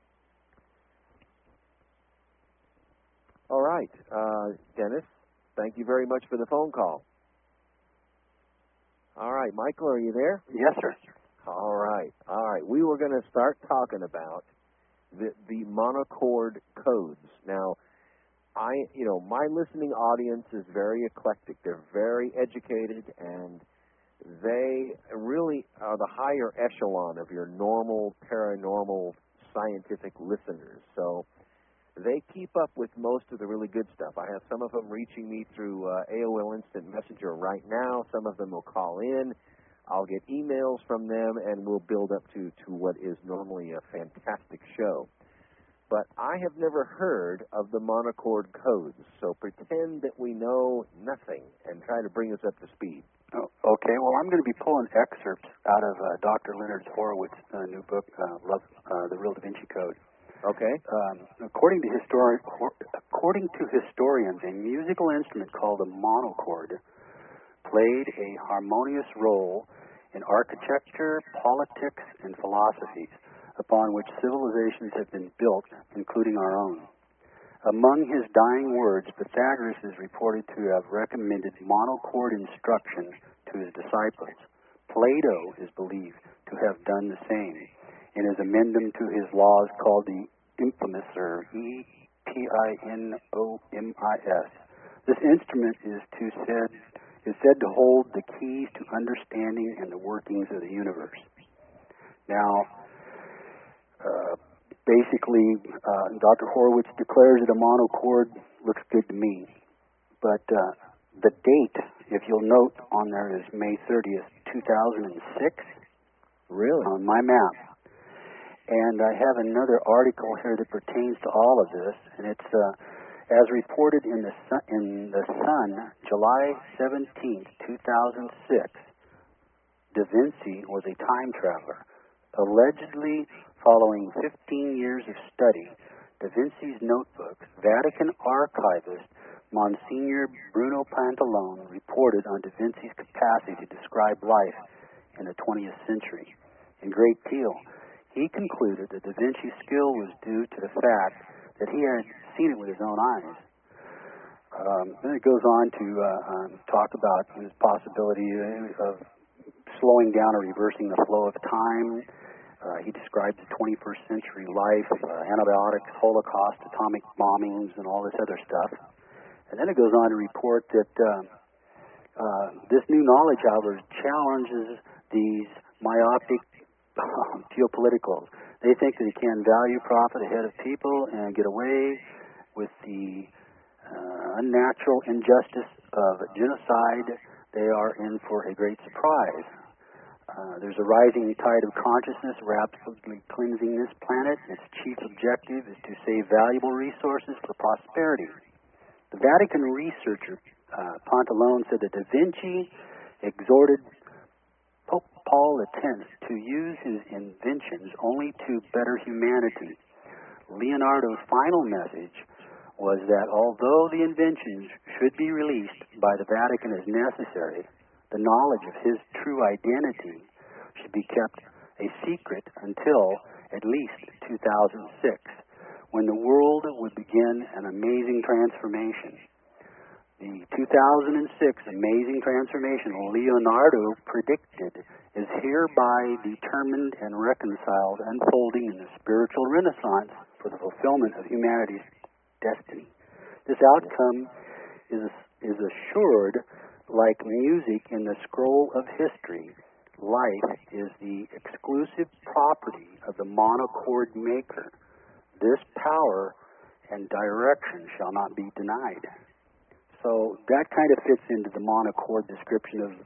[SPEAKER 1] All right, Dennis, thank you very much for the phone call. All right, Michael, are you there?
[SPEAKER 2] Yes, sir.
[SPEAKER 1] All right. We were going to start talking about the monochord codes. Now, my listening audience is very eclectic. They're very educated, and they really are the higher echelon of your normal paranormal scientific listeners. So they keep up with most of the really good stuff. I have some of them reaching me through AOL Instant Messenger right now. Some of them will call in. I'll get emails from them, and we'll build up to what is normally a fantastic show. But I have never heard of the monochord codes, so pretend that we know nothing and try to bring us up to speed.
[SPEAKER 2] Oh, okay, well, I'm going to be pulling excerpts out of Dr. Leonard Horowitz's new book, The Real Da Vinci Code.
[SPEAKER 1] Okay.
[SPEAKER 2] According to historians, a musical instrument called a monochord played a harmonious role in architecture, politics, and philosophies upon which civilizations have been built, including our own. Among his dying words, Pythagoras is reported to have recommended monochord instruction to his disciples. Plato is believed to have done the same in his addendum to his laws called the Imprimis, or Epinomis. This instrument is said to hold the keys to understanding and the workings of the universe. Now, basically, Dr. Horowitz declares that a monochord looks good to me. But the date, if you'll note on there, is May 30th, 2006.
[SPEAKER 1] Really?
[SPEAKER 2] On my map. And I have another article here that pertains to all of this, and it's as reported in the Sun, July 17th, 2006. Da Vinci was a time traveler. Allegedly following 15 years of study, Da Vinci's notebook, Vatican archivist Monsignor Bruno Pantalone reported on Da Vinci's capacity to describe life in the 20th century in great deal. He concluded that Da Vinci's skill was due to the fact that he had seen it with his own eyes. Then it goes on to talk about his possibility of slowing down or reversing the flow of time. He describes the 21st century life, antibiotics, Holocaust, atomic bombings, and all this other stuff. And then it goes on to report that this new knowledge, however, challenges these myopic geopoliticals. They think that they can value profit ahead of people and get away with the unnatural injustice of genocide. They are in for a great surprise. There's a rising tide of consciousness rapidly cleansing this planet. Its chief objective is to save valuable resources for prosperity. The Vatican researcher, Pantalone, said that Da Vinci exhorted Pope Paul X to use his inventions only to better humanity. Leonardo's final message was that although the inventions should be released by the Vatican as necessary, the knowledge of his true identity should be kept a secret until at least 2006, when the world would begin an amazing transformation. The 2006 amazing transformation Leonardo predicted is hereby determined and reconciled, unfolding in the spiritual renaissance for the fulfillment of humanity's destiny. This outcome is assured like music in the scroll of history, light is the exclusive property of the monochord maker. This power and direction shall not be denied. So that kind of fits into the monochord description of,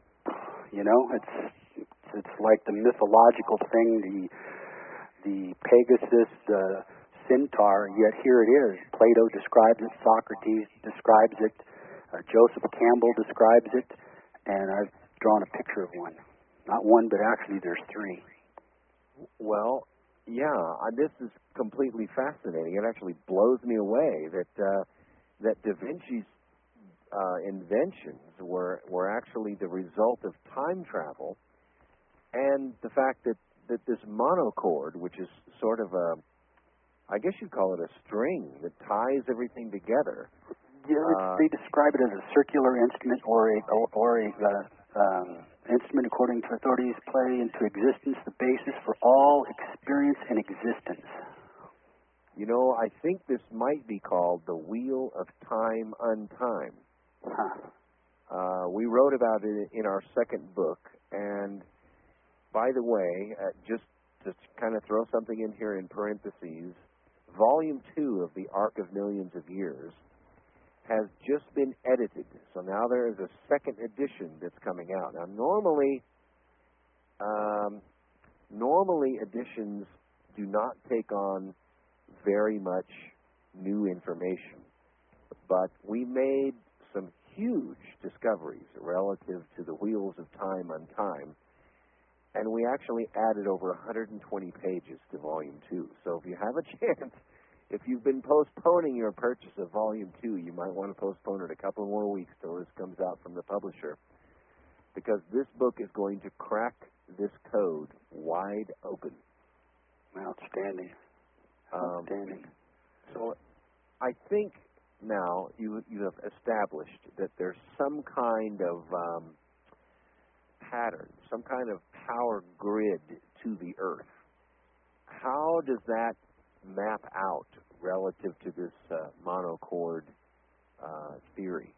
[SPEAKER 2] it's like the mythological thing, the Pegasus, the centaur, yet here it is. Plato describes it, Socrates describes it, Joseph Campbell describes it, and I've drawn a picture of one. Not one, but actually there's three.
[SPEAKER 1] Well, yeah, this is completely fascinating. It actually blows me away that Da Vinci's inventions were actually the result of time travel, and the fact that this monochord, which is sort of I guess you'd call it a string that ties everything together.
[SPEAKER 2] Yeah, they describe it as a circular instrument or a instrument, according to authorities, play into existence the basis for all experience and existence.
[SPEAKER 1] I think this might be called the Wheel of Time Untime.
[SPEAKER 2] Huh.
[SPEAKER 1] We wrote about it in our second book, and by the way, just to kind of throw something in here in parentheses, Volume 2 of the Ark of Millions of Years has just been edited. So now there is a second edition that's coming out. Now, normally editions do not take on very much new information, but we made some huge discoveries relative to the Wheels of Time Untime, and we actually added over 120 pages to Volume 2. So if you have a chance, if you've been postponing your purchase of Volume 2, you might want to postpone it a couple more weeks till this comes out from the publisher, because this book is going to crack this code wide open.
[SPEAKER 2] Outstanding. Outstanding.
[SPEAKER 1] So I think now you have established that there's some kind of pattern, some kind of power grid to the Earth. How does that map out relative to this monochord theory?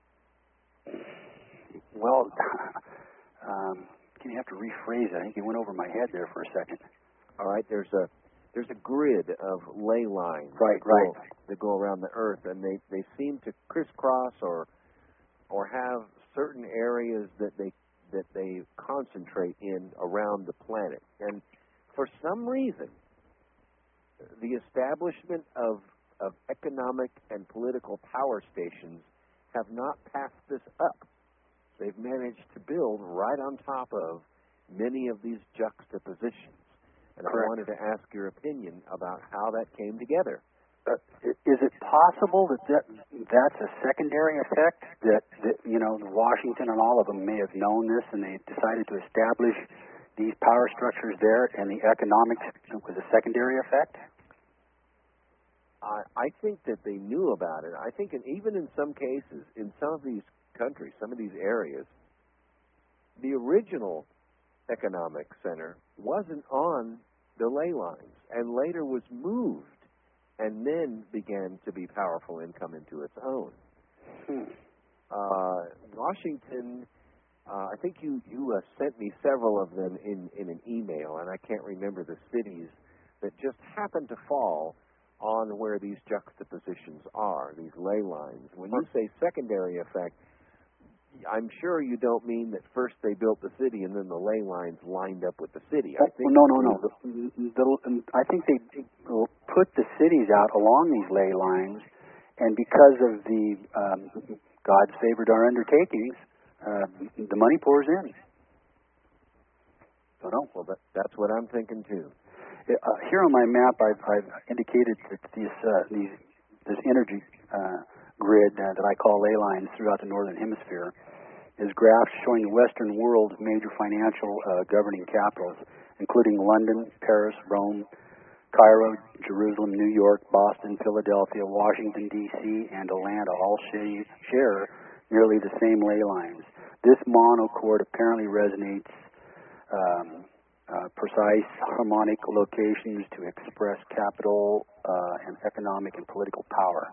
[SPEAKER 2] Well, you have to rephrase it. I think you went over my head there for a second.
[SPEAKER 1] All right, there's a grid of ley lines that go around the Earth, and they seem to crisscross or have certain areas that they concentrate in around the planet. And for some reason, the establishment of economic and political power stations have not passed this up. They've managed to build right on top of many of these juxtapositions. And I wanted to ask your opinion about how that came together.
[SPEAKER 2] Is it possible that's a secondary effect, that Washington and all of them may have known this and they decided to establish these power structures there, and the economics was a secondary effect?
[SPEAKER 1] I think that they knew about it. I think even in some cases, in some of these countries, some of these areas, the original economic center wasn't on the ley lines, and later was moved and then began to be powerful and come into its own. Washington, I think you sent me several of them in an email, and I can't remember the cities that just happened to fall on where these juxtapositions are, these ley lines. When you say secondary effect, I'm sure you don't mean that first they built the city and then the ley lines lined up with the city. I think
[SPEAKER 2] no. I think they put the cities out along these ley lines, and because of the God's favored our undertakings, the money pours in. So no.
[SPEAKER 1] Well, that's what I'm thinking too.
[SPEAKER 2] Here on my map, I've indicated that this energy grid that I call ley lines throughout the northern hemisphere is graphs showing the Western world's major financial governing capitals, including London, Paris, Rome, Cairo, Jerusalem, New York, Boston, Philadelphia, Washington, D.C., and Atlanta all share nearly the same ley lines. This monochord apparently resonates precise harmonic locations to express capital and economic and political power.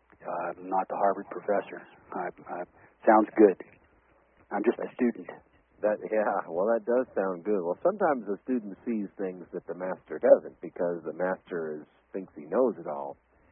[SPEAKER 2] I'm not the Harvard professor. Sounds good. I'm just a student.
[SPEAKER 1] Well, that does sound good. Well, sometimes the student sees things that the master doesn't because the master thinks he knows it all.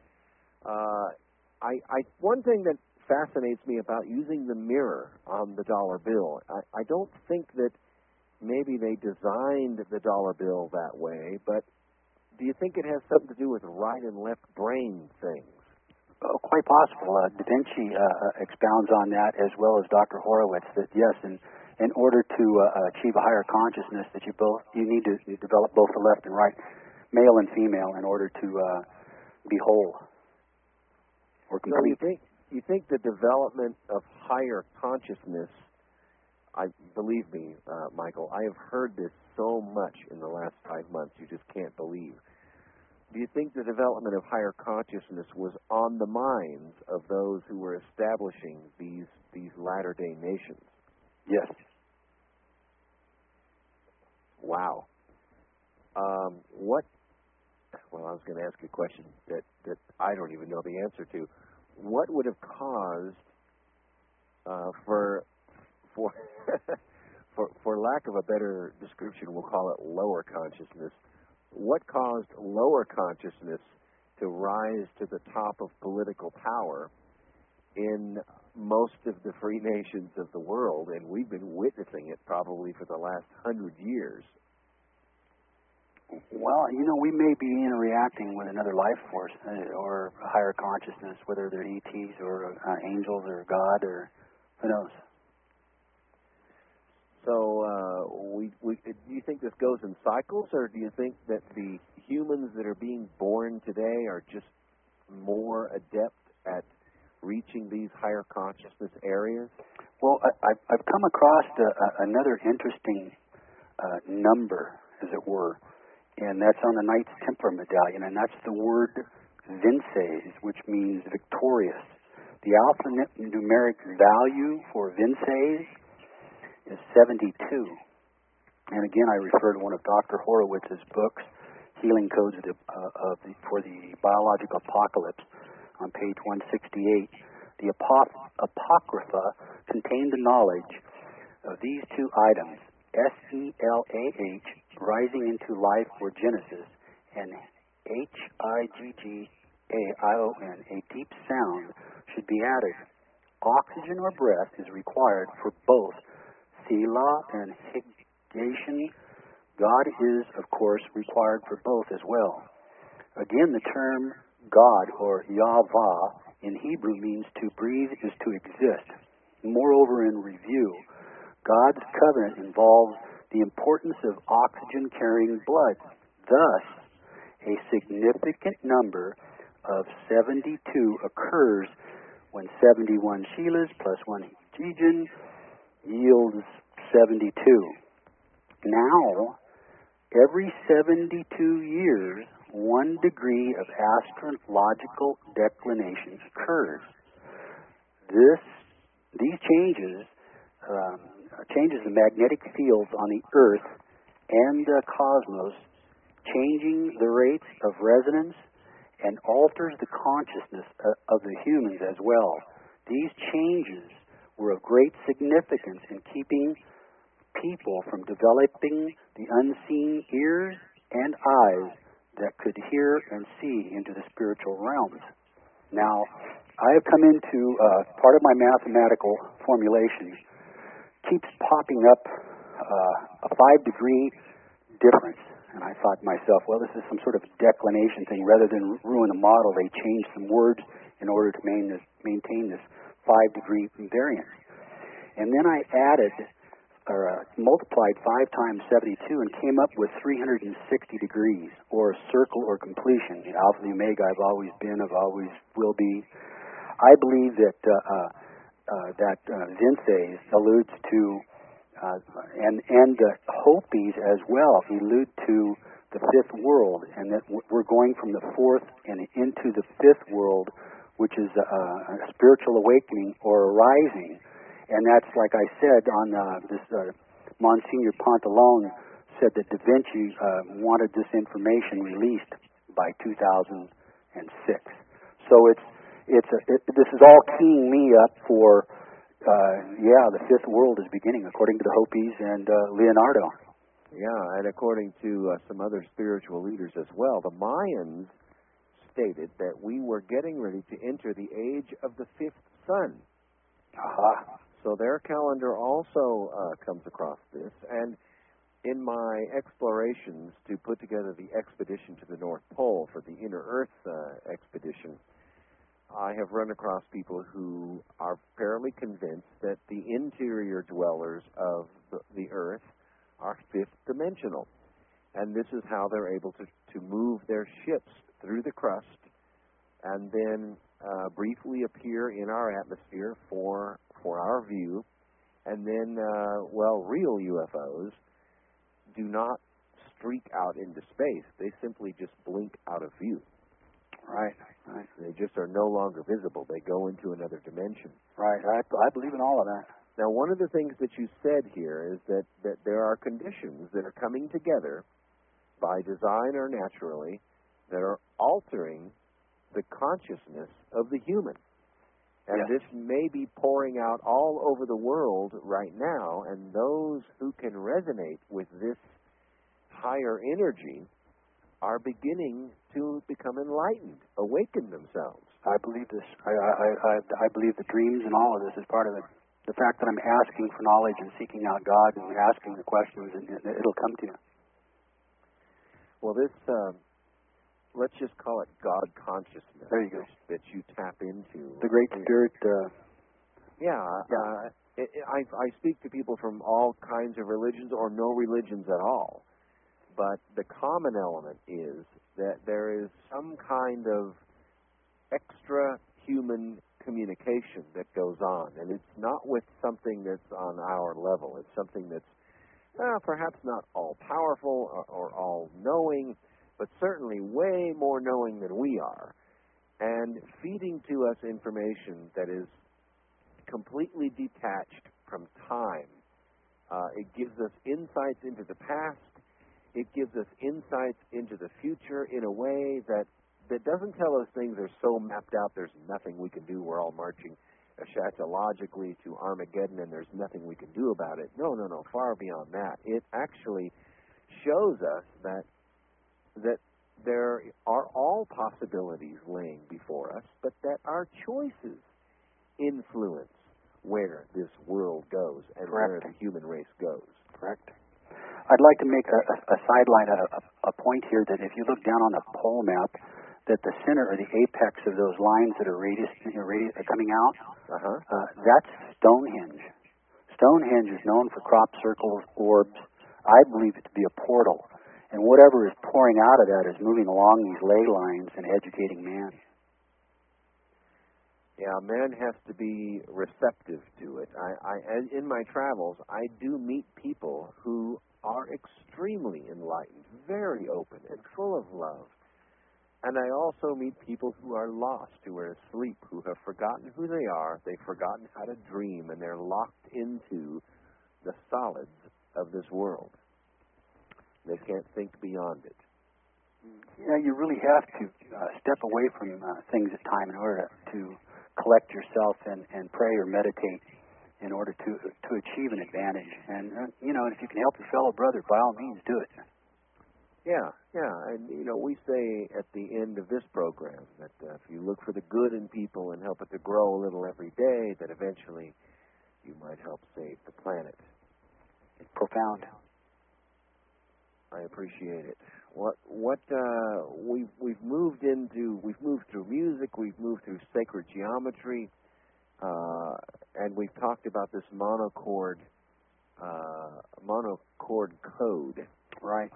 [SPEAKER 1] One thing that fascinates me about using the mirror on the dollar bill, I don't think that maybe they designed the dollar bill that way, but do you think it has something to do with right and left brain things?
[SPEAKER 2] Oh, quite possible. Da Vinci expounds on that, as well as Dr. Horowitz, that yes, in order to achieve a higher consciousness, that you need to develop both the left and right, male and female, in order to be whole or complete.
[SPEAKER 1] So you think the development of higher consciousness? Believe me, Michael, I have heard this so much in the last 5 months, you just can't believe. Do you think the development of higher consciousness was on the minds of those who were establishing these latter-day nations?
[SPEAKER 2] Yes.
[SPEAKER 1] Wow. Well, I was going to ask you a question that I don't even know the answer to. What would have caused, for lack of a better description, we'll call it lower consciousness, what caused lower consciousness to rise to the top of political power in most of the free nations of the world, and we've been witnessing it probably for the last 100 years?
[SPEAKER 2] Well, we may be interacting with another life force or a higher consciousness, whether they're ETs or angels or God or who knows.
[SPEAKER 1] So, do you think this goes in cycles, or do you think that the humans that are being born today are just more adept at reaching these higher consciousness areas?
[SPEAKER 2] Well, I've come across another interesting number, as it were, and that's on the Knights Templar medallion, and that's the word Vinces, which means victorious. The alphanumeric value for Vinces is 72. And again, I refer to one of Dr. Horowitz's books, Healing Codes for the Biological Apocalypse, on page 168. The Apocrypha contained the knowledge of these two items, SELAH, rising into life for Genesis, and HIGGAION, a deep sound, should be added. Oxygen or breath is required for both Selah and Higation. God is, of course, required for both as well. Again, the term God, or Yahweh, in Hebrew means to breathe is to exist. Moreover, in review, God's covenant involves the importance of oxygen-carrying blood. Thus, a significant number of 72 occurs when 71 Sheilas plus 1 Higation yields 72. Now, every 72 years, 1 degree of astrological declination occurs. These changes the magnetic fields on the Earth and the cosmos, changing the rates of resonance and alters the consciousness of the humans as well. These changes were of great significance in keeping people from developing the unseen ears and eyes that could hear and see into the spiritual realms. Now, I have come into part of my mathematical formulation keeps popping up a 5-degree difference. And I thought to myself, well, this is some sort of declination thing. Rather than ruin the model, they changed some words in order to maintain this 5-degree variance. And then I added, or multiplied 5 times 72 and came up with 360 degrees, or a circle or completion. The Alpha and the Omega I've always been, I've always will be. I believe that Vinces alludes to, and the Hopis as well, allude to the fifth world, and that we're going from the fourth and into the fifth world, which is a spiritual awakening or a rising. And that's, like I said, on this Monsignor Pantalone said that Da Vinci wanted this information released by 2006. So this is all keying me up for Yeah, the fifth world is beginning, according to the Hopis and Leonardo.
[SPEAKER 1] Yeah, and according to some other spiritual leaders as well, the Mayans stated that we were getting ready to enter the age of the fifth sun.
[SPEAKER 2] Aha.
[SPEAKER 1] So their calendar also comes across this. And in my explorations to put together the expedition to the North Pole for the Inner Earth expedition, I have run across people who are fairly convinced that the interior dwellers of the Earth are fifth dimensional. And this is how they're able to move their ships through the crust and then briefly appear in our atmosphere for our view. And then, real UFOs do not streak out into space. They simply just blink out of view.
[SPEAKER 2] Right.
[SPEAKER 1] They just are no longer visible. They go into another dimension.
[SPEAKER 2] Right. I believe in all of that.
[SPEAKER 1] Now, one of the things that you said here is that there are conditions that are coming together by design or naturally that are altering the consciousness of the human. And
[SPEAKER 2] Yes.
[SPEAKER 1] this may be pouring out all over the world right now, and those who can resonate with this higher energy are beginning to become enlightened, awaken themselves.
[SPEAKER 2] I believe this. I believe the dreams and all of this is part of it. The fact that I'm asking for knowledge and seeking out God and asking the questions, and it'll come to you.
[SPEAKER 1] Well, this, let's just call it God consciousness.
[SPEAKER 2] There you go.
[SPEAKER 1] That you tap into.
[SPEAKER 2] The Great Spirit.
[SPEAKER 1] I speak to people from all kinds of religions or no religions at all. But the common element is that there is some kind of extra human communication that goes on. And it's not with something that's on our level. It's something that's perhaps not all-powerful or all-knowing, but certainly way more knowing than we are. And feeding to us information that is completely detached from time. It gives us insights into the past. It gives us insights into the future in a way that doesn't tell us things are so mapped out there's nothing we can do. We're all marching eschatologically to Armageddon and there's nothing we can do about it. No, far beyond that. It actually shows us that there are all possibilities laying before us, but that our choices influence where this world goes and
[SPEAKER 2] Correct.
[SPEAKER 1] where the human race goes.
[SPEAKER 2] Correct. I'd like to make a sideline, a point here that if you look down on the pole map, that the center or the apex of those lines that are coming out, that's Stonehenge. Stonehenge is known for crop circles, orbs. I believe it to be a portal. And whatever is pouring out of that is moving along these ley lines and educating man.
[SPEAKER 1] Yeah, man has to be receptive to it. And in my travels, I do meet people who are extremely enlightened, very open, and full of love. And I also meet people who are lost, who are asleep, who have forgotten who they are, they've forgotten how to dream, and they're locked into the solids of this world. They can't think beyond it.
[SPEAKER 2] Yeah, you really have to step away from things at time in order to collect yourself and pray or meditate in order to achieve an advantage. And, if you can help your fellow brother, by all means, do it.
[SPEAKER 1] Yeah. And, we say at the end of this program that if you look for the good in people and help it to grow a little every day, that eventually you might help save the planet.
[SPEAKER 2] It's profound.
[SPEAKER 1] I appreciate it. We've moved through music, we've moved through sacred geometry, and we've talked about this monochord code.
[SPEAKER 2] Right.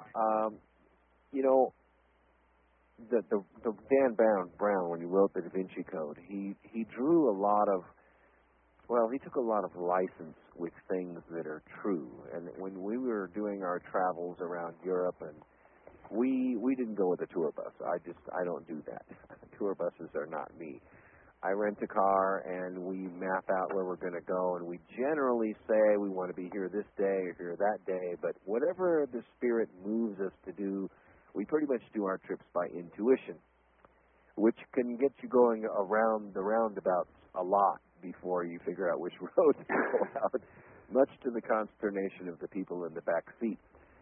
[SPEAKER 1] The Dan Brown, when he wrote the Da Vinci Code, he drew a lot of, he took a lot of license with things that are true. And when we were doing our travels around Europe, and we didn't go with a tour bus. I don't do that. Tour buses are not me. I rent a car and we map out where we're going to go, and we generally say we want to be here this day or here that day, but whatever the Spirit moves us to do, we pretty much do our trips by intuition, which can get you going around the roundabouts a lot. before you figure out which road to go out, much to the consternation of the people in the back seat.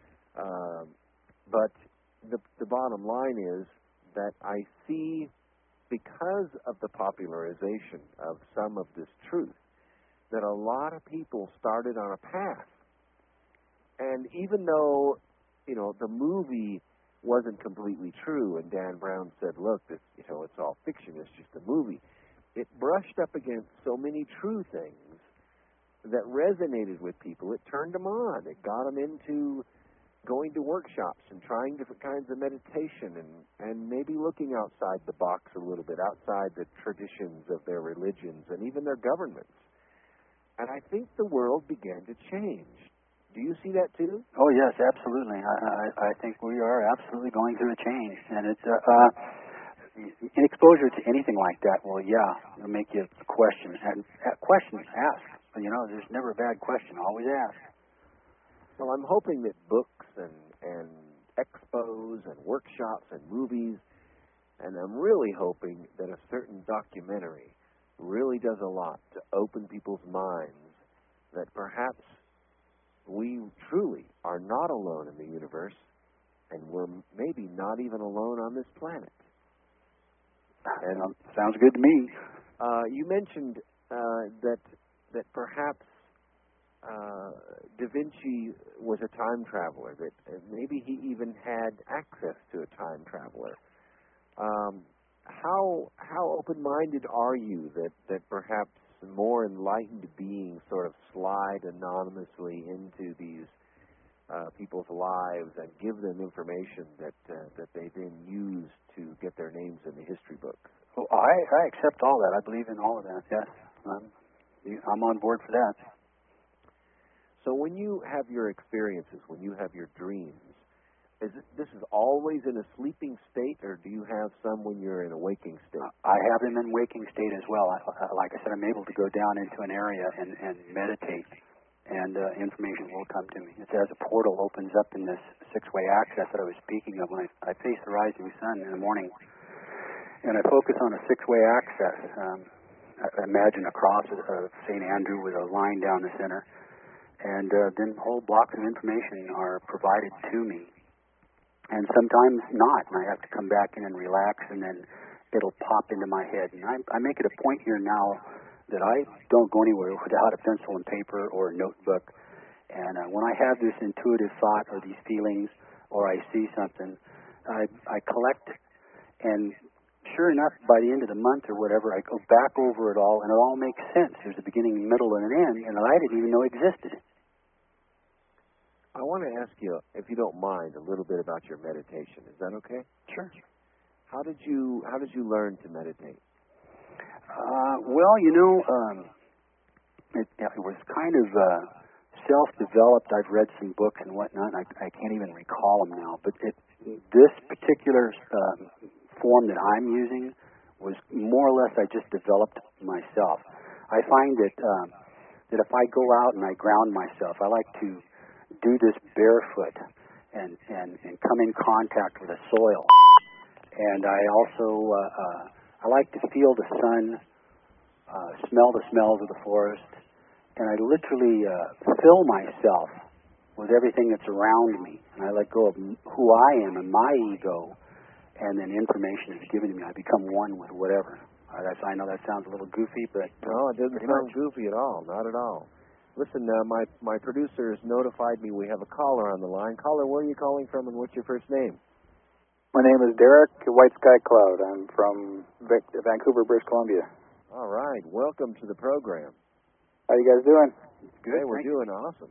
[SPEAKER 1] But the bottom line is that I see, because of the popularization of some of this truth, that a lot of people started on a path. And even though, the movie wasn't completely true, and Dan Brown said, look, this, it's all fiction, it's just a movie, it brushed up against so many true things that resonated with people. It turned them on. It got them into going to workshops and trying different kinds of meditation and maybe looking outside the box a little bit, outside the traditions of their religions and even their governments. And I think the world began to change. Do you see that too?
[SPEAKER 2] Oh, yes, absolutely. I think we are absolutely going through a change. And it's in exposure to anything like that, well, yeah, it'll make you question. And questions, ask. There's never a bad question. Always ask.
[SPEAKER 1] Well, I'm hoping that books and expos and workshops and movies, and I'm really hoping that a certain documentary really does a lot to open people's minds that perhaps we truly are not alone in the universe, and we're maybe not even alone on this planet.
[SPEAKER 2] And sounds good to me.
[SPEAKER 1] You mentioned that perhaps Da Vinci was a time traveler, that maybe he even had access to a time traveler. How open-minded are you that perhaps more enlightened beings sort of slide anonymously into these people's lives and give them information that they then use to get their names in the history books?
[SPEAKER 2] Well, I accept all that. I believe in all of that, yes. I'm on board for that.
[SPEAKER 1] So when you have your experiences, when you have your dreams, this is always in a sleeping state, or do you have some when you're in a waking state?
[SPEAKER 2] I have them in waking state as well. Like I said, I'm able to go down into an area and meditate, and information will come to me. It's as a portal opens up in this six-way access that I was speaking of when I face the rising sun in the morning, and I focus on a six-way access. I imagine a cross of St. Andrew with a line down the center, and then whole blocks of information are provided to me. And sometimes not, and I have to come back in and relax, and then it'll pop into my head. And I make it a point here now that I don't go anywhere without a pencil and paper or a notebook. And when I have this intuitive thought or these feelings, or I see something, I collect, and sure enough, by the end of the month or whatever, I go back over it all, and it all makes sense. There's a beginning, middle, and an end, and that I didn't even know existed.
[SPEAKER 1] I want to ask you, if you don't mind, a little bit about your meditation. Is that okay?
[SPEAKER 2] Sure.
[SPEAKER 1] How did you learn to meditate?
[SPEAKER 2] Well, it was kind of self-developed. I've read some books and whatnot. I can't even recall them now. But this particular form that I'm using was more or less I just developed myself. I find that if I go out and I ground myself, I like to do this barefoot and come in contact with the soil. And I also I like to feel the sun, smell the smells of the forest, and I literally fill myself with everything that's around me. And I let go of who I am and my ego, and then information is given to me. I become one with whatever. I know that sounds a little goofy, but
[SPEAKER 1] no, it doesn't sound goofy at all. Not at all. Listen, my producer has notified me we have a caller on the line. Caller, where are you calling from, and what's your first name?
[SPEAKER 6] My name is Derek, White Sky Cloud. I'm from Vancouver, British Columbia.
[SPEAKER 1] All right. Welcome to the program.
[SPEAKER 6] How you guys doing?
[SPEAKER 1] Good. Hey, we're doing awesome.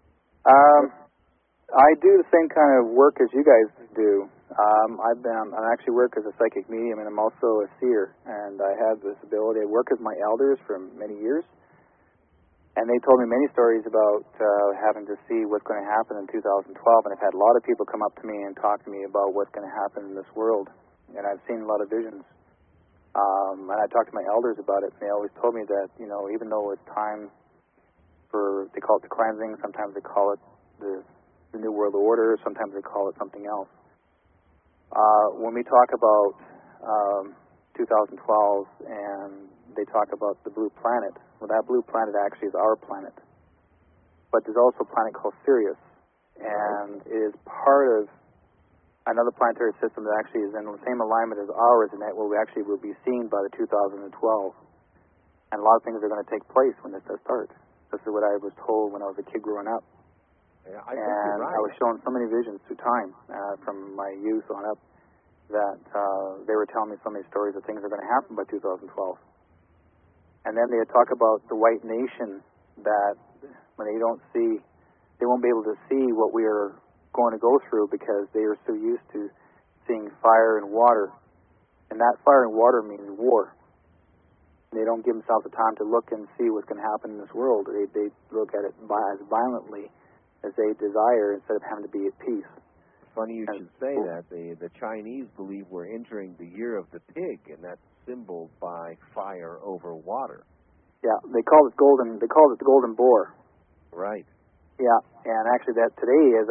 [SPEAKER 6] I do the same kind of work as you guys do. I actually work as a psychic medium, and I'm also a seer. And I have this ability. I work with my elders for many years. And they told me many stories about having to see what's going to happen in 2012. And I've had a lot of people come up to me and talk to me about what's going to happen in this world. And I've seen a lot of visions. And I talked to my elders about it, and they always told me that, even though it's time for, they call it the cleansing, sometimes they call it the New World Order, sometimes they call it something else. When we talk about 2012 and they talk about the blue planet. Well, that blue planet actually is our planet. But there's also a planet called Sirius, and it is part of another planetary system that actually is in the same alignment as ours, and that will be seen by the 2012. And a lot of things are going to take place when this does start. This is what I was told when I was a kid growing up.
[SPEAKER 1] Yeah, I think you're right.
[SPEAKER 6] I was shown so many visions through time, from my youth on up, that they were telling me so many stories of things that are going to happen by 2012. And then they would talk about the white nation, that when they won't be able to see what we are going to go through because they are so used to seeing fire and water. And that fire and water means war. They don't give themselves the time to look and see what's going to happen in this world. They look at it as violently as they desire instead of having to be at peace.
[SPEAKER 1] Funny you should say that. The Chinese believe we're entering the year of the pig, and that's symboled by fire over water.
[SPEAKER 6] Yeah, they call it the golden boar.
[SPEAKER 1] Right.
[SPEAKER 6] Yeah, and actually that today is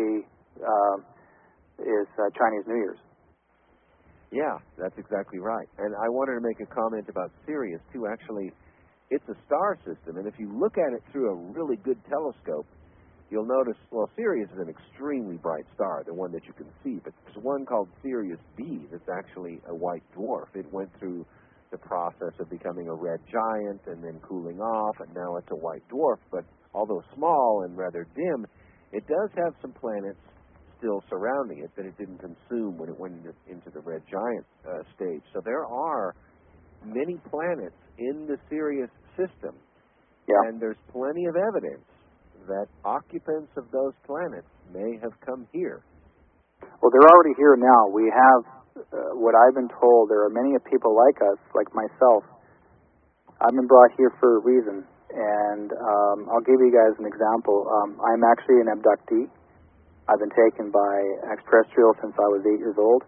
[SPEAKER 6] Chinese New Year's.
[SPEAKER 1] Yeah, that's exactly right. And I wanted to make a comment about Sirius, too. Actually, it's a star system, and if you look at it through a really good telescope, you'll notice, well, Sirius is an extremely bright star, the one that you can see, but there's one called Sirius B that's actually a white dwarf. It went through the process of becoming a red giant and then cooling off, and now it's a white dwarf, but although small and rather dim, it does have some planets still surrounding it that it didn't consume when it went into the red giant stage. So there are many planets in the Sirius system, and there's plenty of evidence that occupants of those planets may have come here.
[SPEAKER 6] Well, they're already here now. We have, what I've been told, there are many people like us, like myself. I've been brought here for a reason, and I'll give you guys an example. I'm actually an abductee. I've been taken by extraterrestrials since I was 8 years old.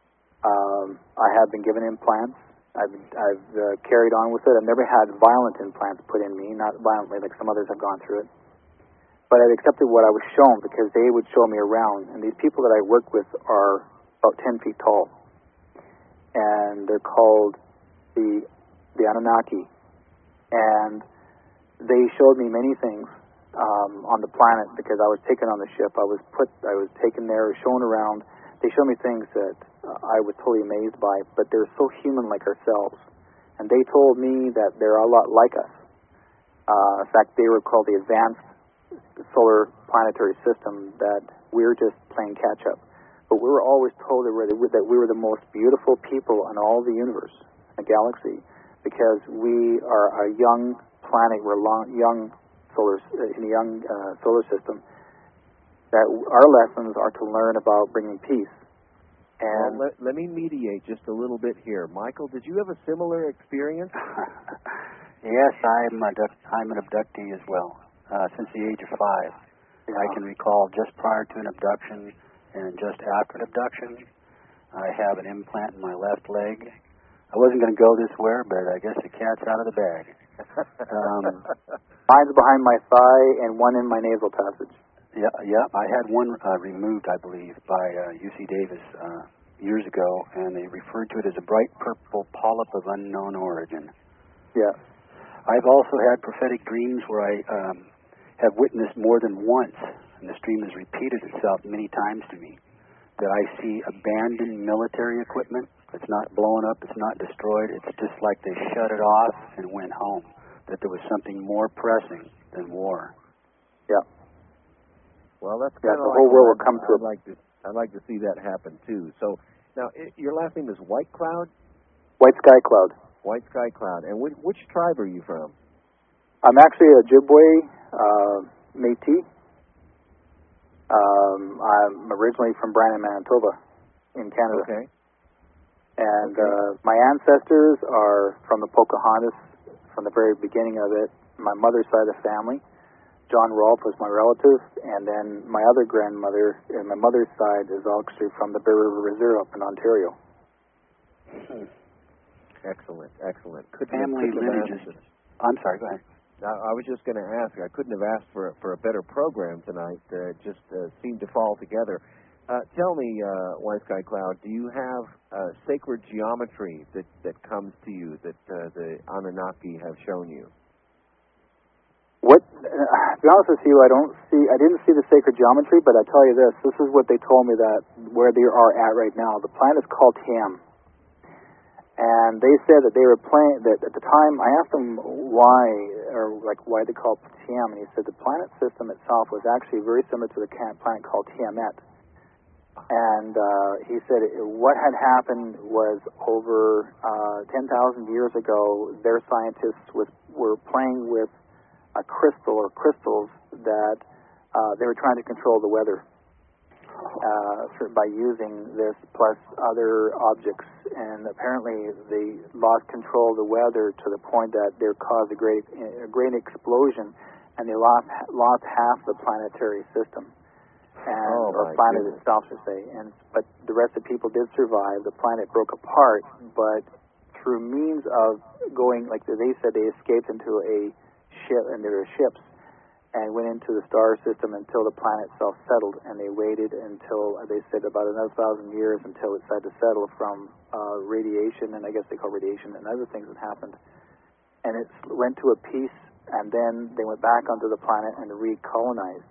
[SPEAKER 6] I have been given implants. I've carried on with it. I've never had violent implants put in me, not violently like some others have gone through it. But I've accepted what I was shown because they would show me around. And these people that I work with are about 10 feet tall. And they're called the Anunnaki. And they showed me many things on the planet because I was taken on the ship. I was taken there, shown around. They showed me things that I was totally amazed by, but they're so human like ourselves. And they told me that they're a lot like us. In fact, they were called the Advanced Solar Planetary System, that we're just playing catch-up. But we were always told that we were the most beautiful people in all the universe, the galaxy, because we are a young planet, we're young in a young solar system, that our lessons are to learn about bringing peace. And
[SPEAKER 1] well, let me mediate just a little bit here. Michael, did you have a similar experience?
[SPEAKER 2] Yes, I'm an abductee as well, since the age of 5. Yeah. I can recall just prior to an abduction and just after an abduction, I have an implant in my left leg. I wasn't going to go this way, but I guess the cat's out of the bag.
[SPEAKER 6] Mine's behind my thigh and one in my nasal passage.
[SPEAKER 2] Yeah. I had one removed, I believe, by UC Davis years ago, and they referred to it as a bright purple polyp of unknown origin.
[SPEAKER 6] Yeah.
[SPEAKER 2] I've also had prophetic dreams where I have witnessed more than once, and this dream has repeated itself many times to me, that I see abandoned military equipment. It's not blown up, it's not destroyed, it's just like they shut it off and went home, that there was something more pressing than war.
[SPEAKER 6] Yeah.
[SPEAKER 1] Well, that's kind of
[SPEAKER 6] the whole world will come to
[SPEAKER 1] I'd like to see that happen, too. So, now, your last name is White Cloud?
[SPEAKER 6] White Sky Cloud.
[SPEAKER 1] White Sky Cloud. And which tribe are you from?
[SPEAKER 6] I'm actually a Ojibwe Métis. I'm originally from Brandon, Manitoba, in Canada.
[SPEAKER 1] Okay.
[SPEAKER 6] And my ancestors are from the Pocahontas, from the very beginning of it. My mother's side of the family, John Rolfe was my relative, and then my other grandmother, and my mother's side, is actually from the Bear River Reserve up in Ontario.
[SPEAKER 1] Excellent.
[SPEAKER 2] Family lineages. I'm sorry, go ahead.
[SPEAKER 1] I was just going to ask. I couldn't have asked for a better program tonight. It just seemed to fall together. Tell me, White Sky Cloud, do you have sacred geometry that comes to you that the Anunnaki have shown you?
[SPEAKER 6] To be honest with you, I didn't see the sacred geometry, but I tell you this is what they told me that where they are at right now. The planet is called Tam. And they said that they were playing, that at the time, I asked them why they call it Tam, and he said the planet system itself was actually very similar to the planet called Tiamat. And he said what had happened was over 10,000 years ago, their scientists were playing with a crystal or crystals that they were trying to control the weather by using this plus other objects. And apparently they lost control of the weather to the point that they caused a great explosion, and they lost half the planetary system. Or planet itself, should say. But the rest of the people did survive. The planet broke apart, but through means of going, like they said, they escaped into a ship, and there were ships, and went into the star system until the planet itself settled. And they waited until, they said, about another 1,000 years until it started to settle from radiation, and I guess they call radiation, and other things that happened. And it went to a peace, and then they went back onto the planet and recolonized.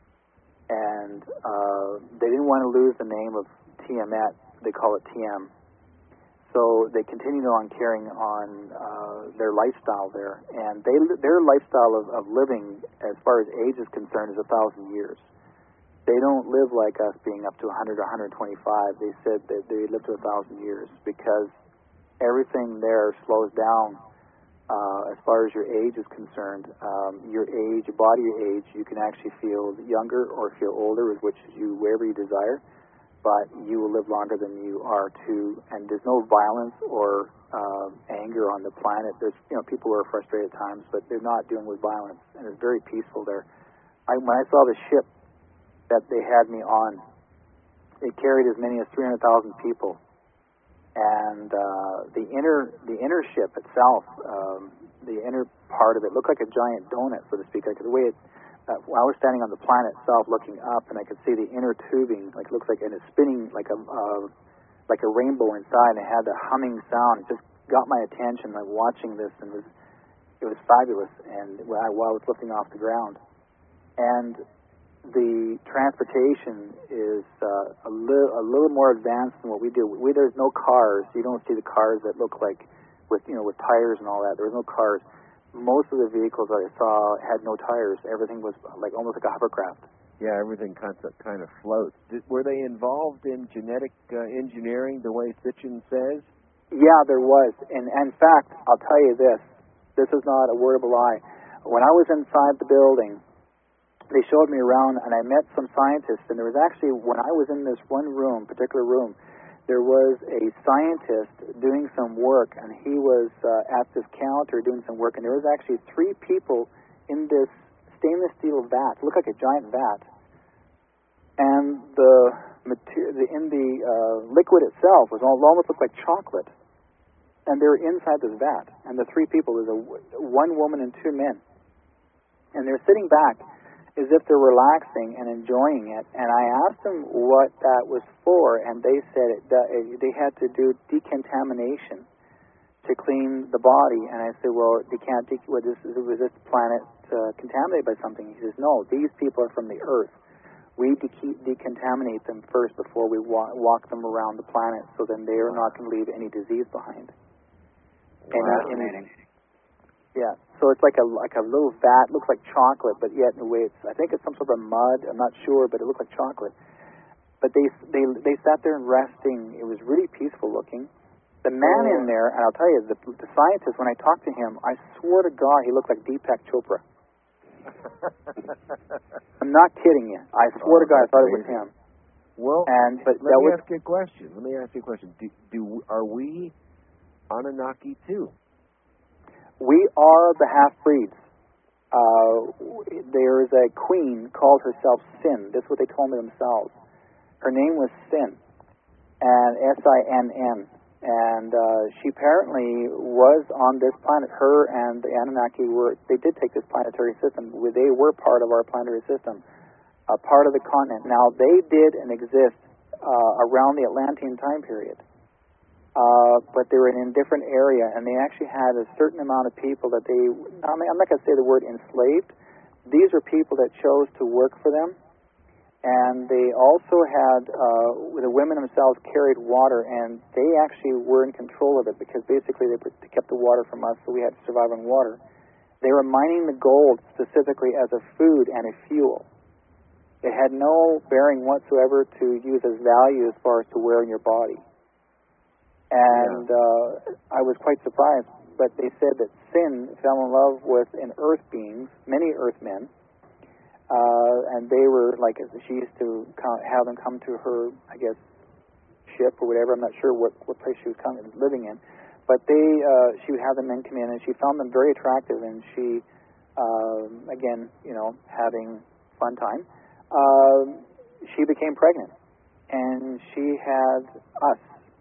[SPEAKER 6] And they didn't want to lose the name of Tiamat. They call it TM. So they continued on carrying on their lifestyle there. And their lifestyle of living, as far as age is concerned, is 1,000 years. They don't live like us being up to 100 or 125. They said that they live to 1,000 years because everything there slows down. As far as your age is concerned, your body age, you can actually feel younger or feel older, which you wherever you desire, but you will live longer than you are too. And there's no violence or anger on the planet. There's people who are frustrated at times, but they're not dealing with violence, and it's very peaceful there. When I saw the ship that they had me on, it carried as many as 300,000 people. And the inner ship itself, the inner part of it looked like a giant donut, so to speak. Like the way I was standing on the planet itself, looking up, and I could see the inner tubing, like looks like, and it's spinning like a rainbow inside. And it had the humming sound. It just got my attention, like watching this, and it was fabulous. And while I was lifting off the ground, and the transportation is a little more advanced than what we do. There's no cars. You don't see the cars that look like with tires and all that. There was no cars. Most of the vehicles that I saw had no tires. Everything was like almost like a hovercraft.
[SPEAKER 1] Yeah, everything kind of floats. Were they involved in genetic engineering, the way Sitchin says?
[SPEAKER 6] Yeah, there was. And in fact, I'll tell you this. This is not a word of a lie. When I was inside the building, they showed me around, and I met some scientists, and there was actually, when I was in this particular room, there was a scientist doing some work, and he was at this counter doing some work, and there was actually 3 people in this stainless steel vat. It looked like a giant vat. And the liquid itself was almost looked like chocolate. And they were inside this vat. And the 3 people, there was one woman and 2 men. And they were sitting back as if they're relaxing and enjoying it. And I asked them what that was for, and they said they had to do decontamination to clean the body. And I said, well, they can't. Was this planet contaminated by something? He says, no, these people are from the Earth. We decontaminate them first before we walk them around the planet, so then they are not going to leave any disease behind.
[SPEAKER 1] Wow.
[SPEAKER 6] Yeah, so it's like a little vat, looks like chocolate, but yet in a way I think it's some sort of mud. I'm not sure, but it looked like chocolate. But they sat there and resting. It was really peaceful looking. The man in there, and I'll tell you, the scientist, when I talked to him, I swore to God he looked like Deepak Chopra. I'm not kidding you. I swore to God I thought it was him.
[SPEAKER 1] Well,
[SPEAKER 6] but
[SPEAKER 1] let me ask you a question. Are we Anunnaki too?
[SPEAKER 6] We are the half-breeds. There is a queen called herself Sin. This is what they told me themselves. Her name was Sin, and S-I-N-N. And she apparently was on this planet. Her and the Anunnaki they did take this planetary system. They were part of our planetary system, a part of the continent. Now, they did and exist around the Atlantean time period. But they were in a different area, and they actually had a certain amount of people that they, I'm not going to say the word enslaved. These are people that chose to work for them, and they also had, the women themselves carried water, and they actually were in control of it, because basically they kept the water from us, so we had to survive on water. They were mining the gold specifically as a food and a fuel. It had no bearing whatsoever to use as value as far as to wear in your body. And I was quite surprised, but they said that Sin fell in love with an earth beings, many earthmen, and they were like, she used to have them come to her, I guess, ship or whatever. I'm not sure what place she was living in, but she would have the men come in, and she found them very attractive, and she, again, having fun time, she became pregnant, and she had us.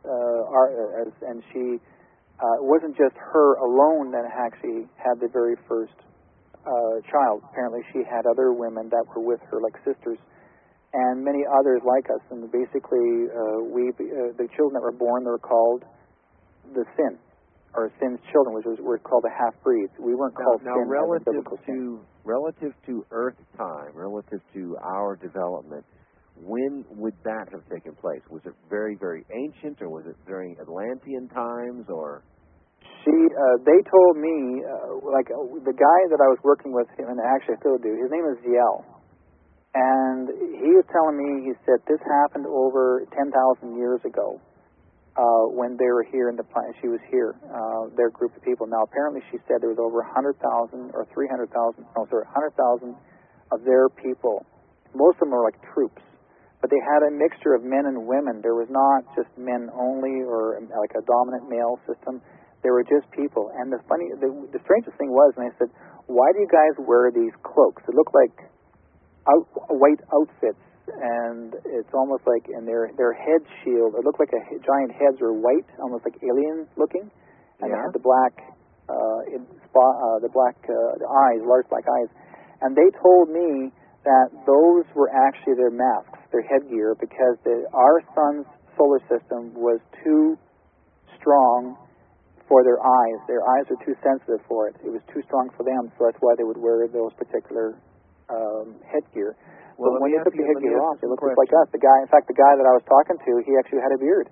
[SPEAKER 6] And she, it wasn't just her alone that actually had the very first child. Apparently she had other women that were with her, like sisters, and many others like us. And basically, the children that were born, they were called the Sin, or Sin's children, which were called the half-breeds. We weren't called Sin.
[SPEAKER 1] Now, relative to Earth time, relative to our development, when would that have taken place? Was it very, very ancient, or was it during Atlantean times, or?
[SPEAKER 6] They told me, the guy that I was working with, and actually I still do, his name is Ziel. And he was telling me, he said, this happened over 10,000 years ago, when they were here in the planet. She was here, their group of people. Now, apparently she said there was over 100,000 or 300,000, 100,000 of their people. Most of them were like troops. But they had a mixture of men and women. There was not just men only, or like a dominant male system. There were just people. And the strangest thing was, and I said, why do you guys wear these cloaks? It looked like white outfits, and it's almost like in their head shield, it looked like giant heads were white, almost like alien looking, and they had the black, the eyes, large black eyes. And they told me that those were actually their masks, their headgear, because our sun's solar system was too strong for their eyes. Their eyes are too sensitive for it. It was too strong for them, so that's why they would wear those particular headgear.
[SPEAKER 1] Well,
[SPEAKER 6] but when they took the headgear off, they looked like us. The guy that I was talking to, he actually had a beard.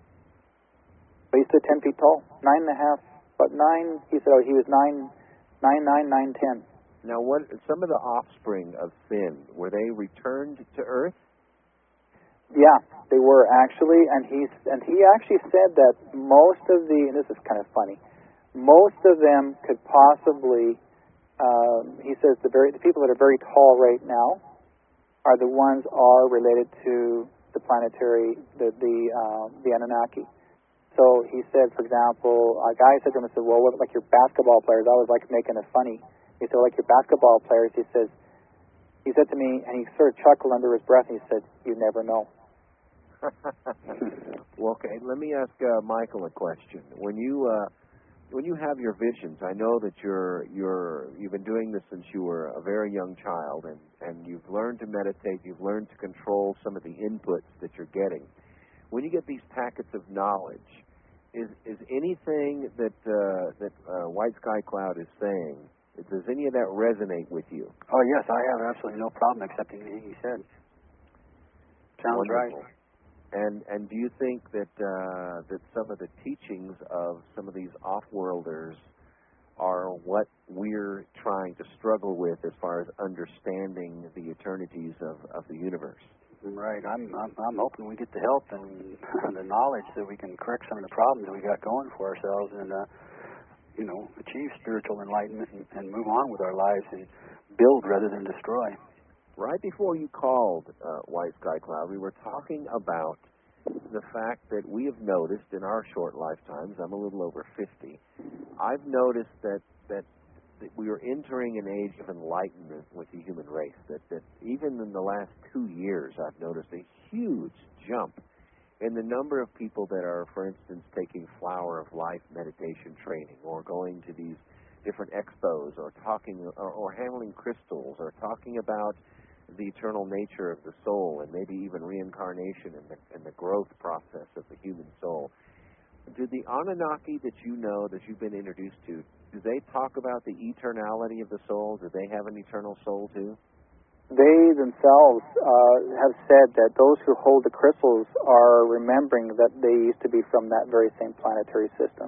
[SPEAKER 6] But he stood 10 feet tall, 9.5, about 9. He said, he was 9'9", 9'10".
[SPEAKER 1] Now, some of the offspring of Sin, were they returned to Earth?
[SPEAKER 6] Yeah, they were actually, and he actually said that most of and this is kind of funny, most of them could possibly, he says the people that are very tall right now are the ones related to the planetary, the Anunnaki. So he said, for example, a guy said to him, well, what, like your basketball players? I was like making it funny. He said, like your basketball players, he said to me, and he sort of chuckled under his breath, and he said, you never know.
[SPEAKER 1] Well, okay, let me ask Michael a question. When you have your visions, I know that you've been doing this since you were a very young child, and you've learned to meditate, you've learned to control some of the inputs that you're getting. When you get these packets of knowledge, is anything that White Sky Cloud is saying, does any of that resonate with you?
[SPEAKER 2] Oh, yes, I have absolutely no problem accepting anything he said. Sounds
[SPEAKER 1] Wonderful.
[SPEAKER 2] right.
[SPEAKER 1] And do you think that some of the teachings of some of these off-worlders are what we're trying to struggle with as far as understanding the eternities of the universe?
[SPEAKER 2] Right. I'm hoping we get the help and the knowledge that we can correct some of the problems that we got going for ourselves, and achieve spiritual enlightenment and move on with our lives and build rather than destroy.
[SPEAKER 1] Right before you called White Sky Cloud, we were talking about the fact that we have noticed in our short lifetimes, I'm a little over 50, I've noticed that we are entering an age of enlightenment with the human race, that even in the last 2 years I've noticed a huge jump in the number of people that are, for instance, taking Flower of Life meditation training, or going to these different expos, or talking or handling crystals, or talking about the eternal nature of the soul, and maybe even reincarnation and the growth process of the human soul. Do the Anunnaki that you know, that you've been introduced to, do they talk about the eternality of the soul? Do they have an eternal soul too?
[SPEAKER 6] They themselves have said that those who hold the crystals are remembering that they used to be from that very same planetary system.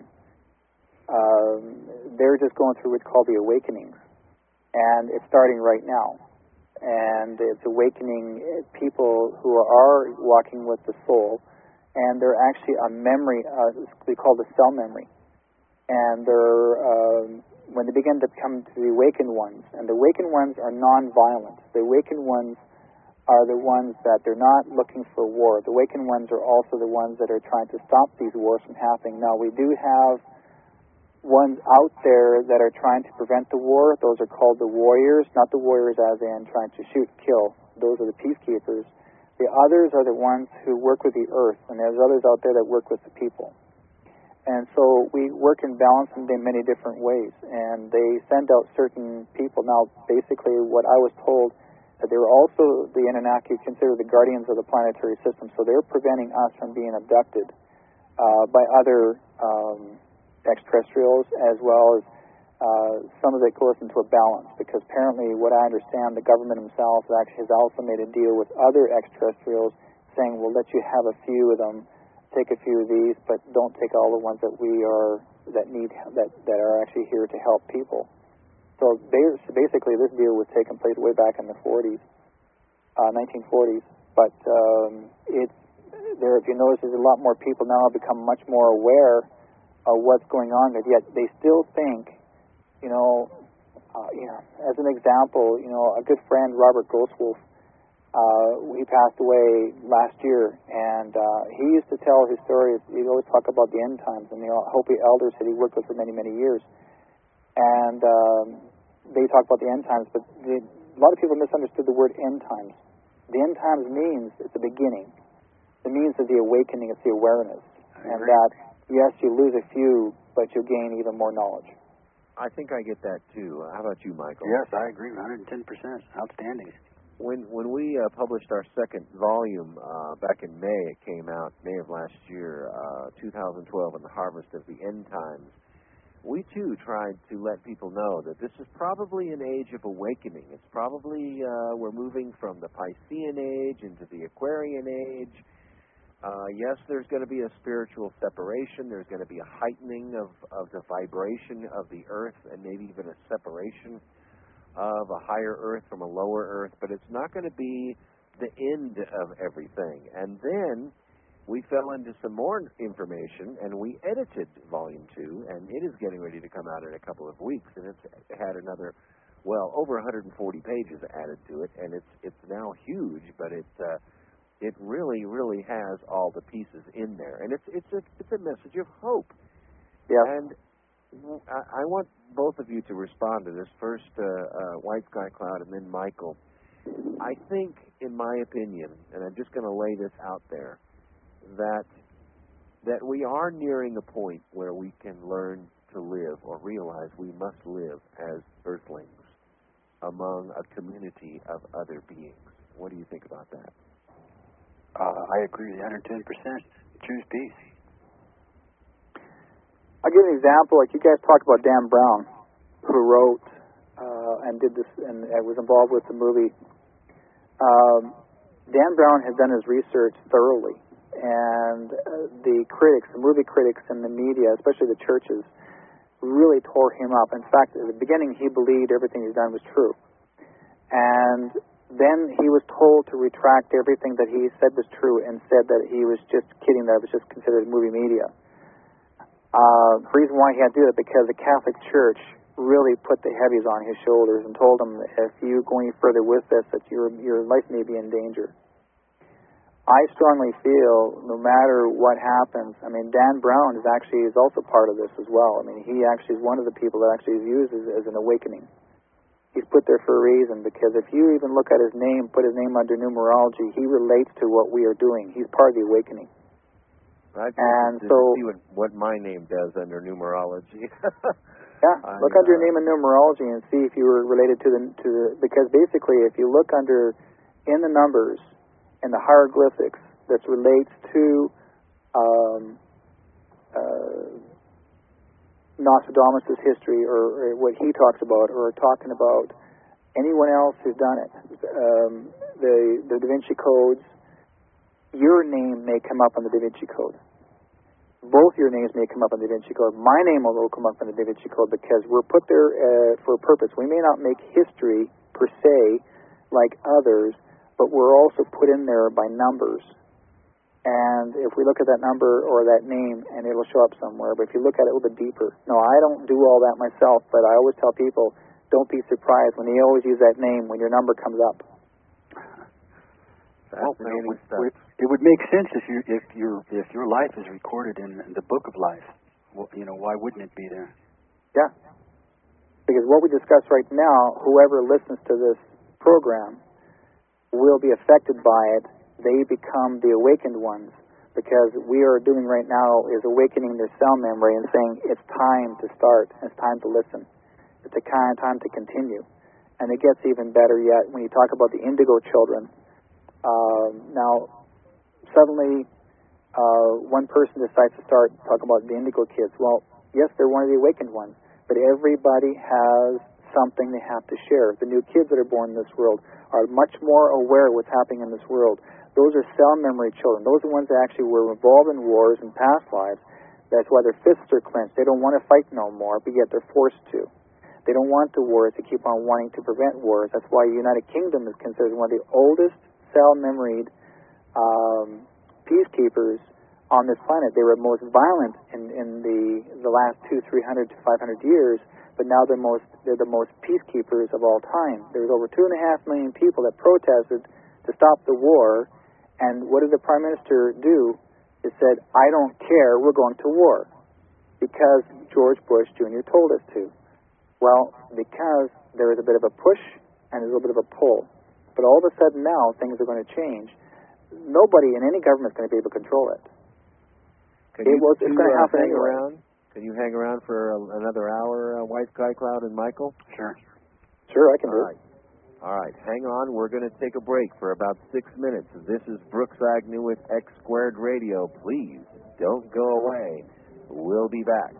[SPEAKER 6] They're just going through what's called the awakenings, and it's starting right now. And it's awakening people who are walking with the soul, and they're actually a memory, we call the cell memory. And they're when they begin to come to the awakened ones, and the awakened ones are non-violent. The awakened ones are the ones that they're not looking for war. The awakened ones are also the ones that are trying to stop these wars from happening. Now, we do have ones out there that are trying to prevent the war. Those are called the warriors, not the warriors as in trying to shoot, kill. Those are the peacekeepers. The others are the ones who work with the earth, and there's others out there that work with the people. And so we work in balance in many different ways, and they send out certain people. Now, basically, what I was told, that they were also, the Anunnaki, considered the guardians of the planetary system, so they're preventing us from being abducted by other extraterrestrials, as well as some of it goes into a balance, because apparently, what I understand, the government themselves actually has also made a deal with other extraterrestrials, saying, we'll let you have a few of them, take a few of these, but don't take all the ones that that are actually here to help people. So basically, this deal was taking place way back in the 1940s. But if you notice, there's a lot more people now have become much more aware of what's going on. But yet they still think, as an example, a good friend, Robert Grosswolf, he passed away last year, and he used to tell his stories. He'd always talk about the end times, and the Hopi elders that he worked with for many, many years. And they talk about the end times, but a lot of people misunderstood the word end times. The end times means it's the beginning. It means that the awakening, it's the awareness. And that, yes, you lose a few, but you gain even more knowledge.
[SPEAKER 1] I think I get that, too. How about you, Michael?
[SPEAKER 2] Yes, I agree, 110%. Outstanding.
[SPEAKER 1] When we published our second volume back in May, it came out May of last year, 2012, in the Harvest of the End Times. We too tried to let people know that this is probably an age of awakening. It's probably we're moving from the Piscean age into the Aquarian age. Yes, there's going to be a spiritual separation. There's going to be a heightening of the vibration of the earth, and maybe even a separation of a higher earth from a lower earth, but it's not going to be the end of everything. And then we fell into some more information, and we edited Volume 2, and it is getting ready to come out in a couple of weeks, and it's had another, over 140 pages added to it, and it's now huge, but it really, really has all the pieces in there, and it's a message of hope.
[SPEAKER 6] Yeah.
[SPEAKER 1] And I want both of you to respond to this. First, White Sky Cloud, and then Michael. I think, in my opinion, and I'm just going to lay this out there, that we are nearing a point where we can learn to live, or realize we must live as Earthlings among a community of other beings. What do you think about that?
[SPEAKER 2] I agree with 110%. Choose peace.
[SPEAKER 6] I'll give an example. Like you guys talked about Dan Brown, who wrote and did this and was involved with the movie. Dan Brown has done his research thoroughly, and the critics, the movie critics and the media, especially the churches, really tore him up. In fact, at the beginning, he believed everything he's done was true. And then he was told to retract everything that he said was true and said that he was just kidding, that it was just considered movie media. The reason why he had to do it, because the Catholic Church really put the heavies on his shoulders and told him that if you go any further with this, that your life may be in danger. I strongly feel no matter what happens, Dan Brown is also part of this as well. He actually is one of the people that actually is used as an awakening. He's put there for a reason, because if you even look at his name, put his name under numerology, he relates to what we are doing. He's part of the awakening.
[SPEAKER 1] And so see what my name does under numerology.
[SPEAKER 6] Yeah, look under your name and numerology and see if you were related to the because basically if you look under in the numbers and the hieroglyphics that relates to Nostradamus' history or what he talks about or talking about anyone else who's done it, the Da Vinci codes, your name may come up on the Da Vinci Code. Both your names may come up on the Da Vinci Code. My name will come up on the Da Vinci Code because we're put there for a purpose. We may not make history per se like others, but we're also put in there by numbers. And if we look at that number or that name, and it'll show up somewhere. But if you look at it a little bit deeper. No, I don't do all that myself, but I always tell people, don't be surprised when they always use that name when your number comes up.
[SPEAKER 2] It would make sense if your life is recorded in the book of life. Well, why wouldn't it be there?
[SPEAKER 6] Yeah, because what we discuss right now, whoever listens to this program will be affected by it. They become the awakened ones, because we are doing right now is awakening their cell memory and saying it's time to start. It's time to listen. It's a kind of time to continue, and it gets even better yet when you talk about the indigo children. Now, suddenly, one person decides to start talking about the indigo kids. Well, yes, they're one of the awakened ones, but everybody has something they have to share. The new kids that are born in this world are much more aware of what's happening in this world. Those are cell memory children. Those are the ones that actually were involved in wars in past lives. That's why their fists are clenched. They don't want to fight no more, but yet they're forced to. They don't want the wars. They keep on wanting to prevent wars. That's why the United Kingdom is considered one of the oldest cell-memoried peacekeepers on this planet. They were most violent in the last 300 to 500 years, but now they're the most peacekeepers of all time. There was over 2.5 million people that protested to stop the war, and what did the Prime Minister do? He said, I don't care, we're going to war, because George Bush Jr. told us to. Well, because there is a bit of a push and there's a little bit of a pull. But all of a sudden now, things are going to change. Nobody in any government is going to be able to control it.
[SPEAKER 1] It's going
[SPEAKER 6] to happen
[SPEAKER 1] hang
[SPEAKER 6] anyway.
[SPEAKER 1] around? Can you hang around for another hour, White Sky Cloud and Michael?
[SPEAKER 2] Sure.
[SPEAKER 6] Sure, I can do it.
[SPEAKER 1] All right, hang on. We're going to take a break for about 6 minutes. This is Brooks Agnew with X Squared Radio. Please don't go away. We'll be back.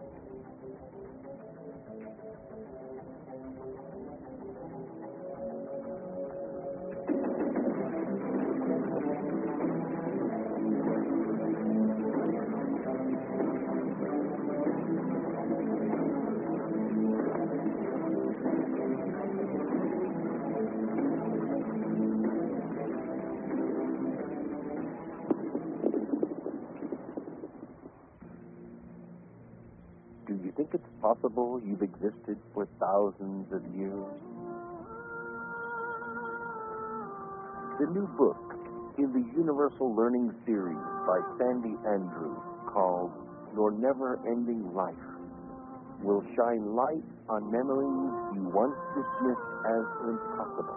[SPEAKER 1] Do you think it's possible you've existed for thousands of years? The new book in the Universal Learning Series by Sandy Andrews called Your Never-Ending Life will shine light on memories you once dismissed as impossible.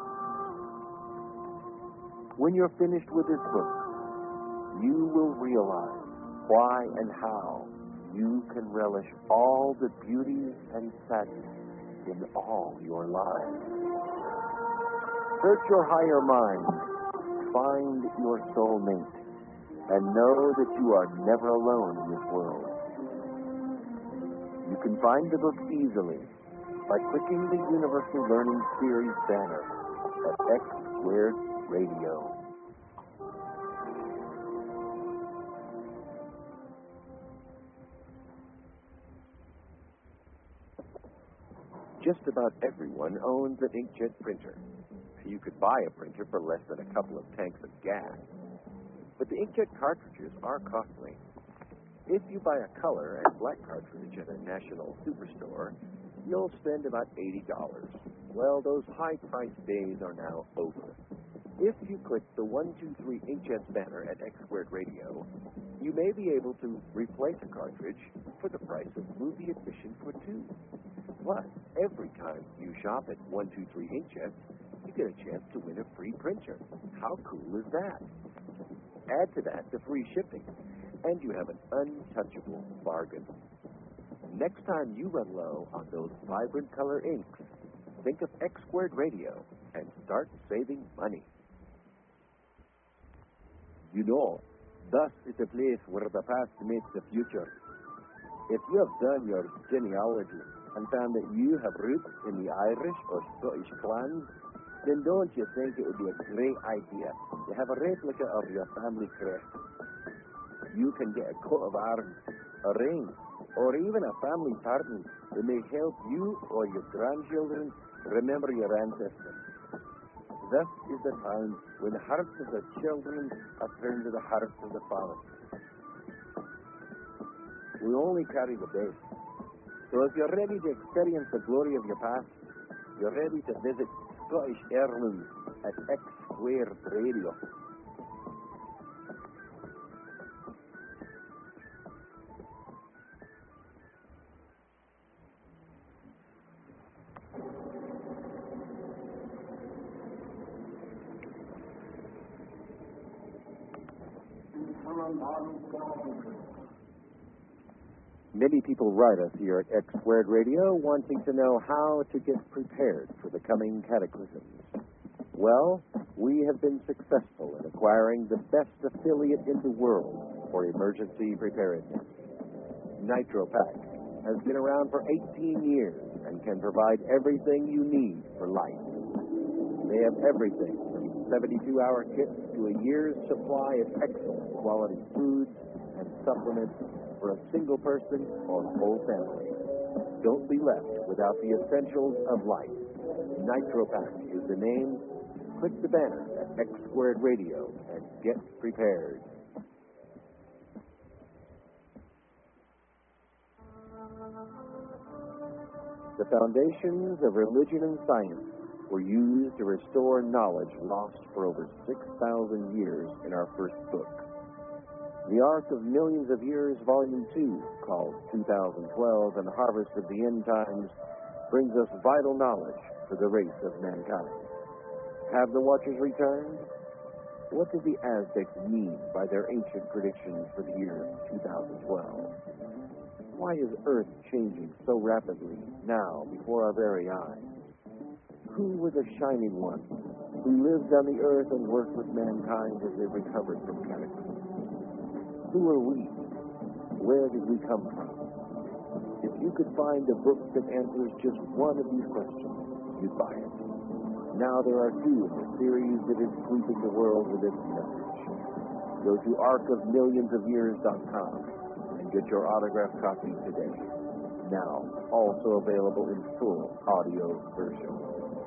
[SPEAKER 1] When you're finished with this book, you will realize why and how you can relish all the beauty and sadness in all your lives. Search your higher mind, find your soulmate, and know that you are never alone in this world. You can find the book easily by clicking the Universal Learning Series banner at X Squared Radio. Just about everyone owns an inkjet printer. You could buy a printer for less than a couple of tanks of gas. But the inkjet cartridges are costly. If you buy a color and black cartridge at a national superstore, you'll spend about $80. Well, those high-priced days are now over. If you click the 123 Inkjets banner at X Squared Radio, you may be able to replace a cartridge for the price of movie admission for two. Plus, every time you shop at 123 Inkjets, you get a chance to win a free printer. How cool is that? Add to that the free shipping, and you have an untouchable bargain. Next time you run low on those vibrant color inks, think of X Squared Radio and start saving money. You know, thus is a place where the past meets the future. If you have done your genealogy and found that you have roots in the Irish or Scottish clans, then don't you think it would be a great idea to have a replica of your family crest? You can get a coat of arms, a ring, or even a family pardon that may help you or your grandchildren remember your ancestors. This is the time when the hearts of the children are turned to the hearts of the fathers. We only carry the best. So if you're ready to experience the glory of your past, you're ready to visit Scottish Heirlooms at X Squared Radio. Many people write us here at X Squared Radio wanting to know how to get prepared for the coming cataclysms. Well, we have been successful in acquiring the best affiliate in the world for emergency preparedness. NitroPack has been around for 18 years and can provide everything you need for life. They have everything from 72-hour kits to a year's supply of excellent quality foods and supplements for a single person or whole family. Don't be left without the essentials of life. NitroPack is the name. Click the banner at X Squared Radio and get prepared. The foundations of religion and science were used to restore knowledge lost for over 6,000 years in our first book. The Ark of Millions of Years, Volume 2, called 2012 and the Harvest of the End Times, brings us vital knowledge for the race of mankind. Have the Watchers returned? What did the Aztecs mean by their ancient predictions for the year 2012? Why is Earth changing so rapidly now before our very eyes? Who were the shining ones who lived on the earth and worked with mankind as they recovered from cataclysm? Who are we? Where did we come from? If you could find a book that answers just one of these questions, you'd buy it. Now there are two in the series that is sweeping the world with its message. Go to arkofmillionsofyears.com and get your autographed copy today. Now, also available in full audio version.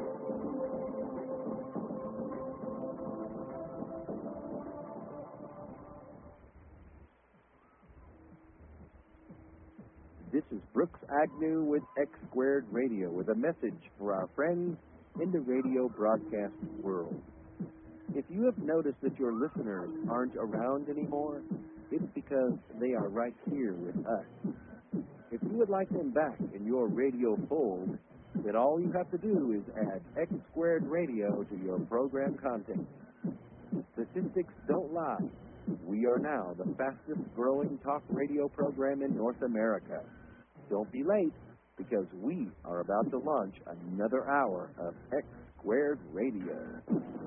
[SPEAKER 1] This is Brooks Agnew with X Squared Radio with a message for our friends in the radio broadcast world. If you have noticed that your listeners aren't around anymore, it's because they are right here with us. If you would like them back in your radio fold, then all you have to do is add X Squared Radio to your program content. Statistics don't lie. We are now the fastest growing talk radio program in North America. Don't be late, because we are about to launch another hour of X Squared Radio.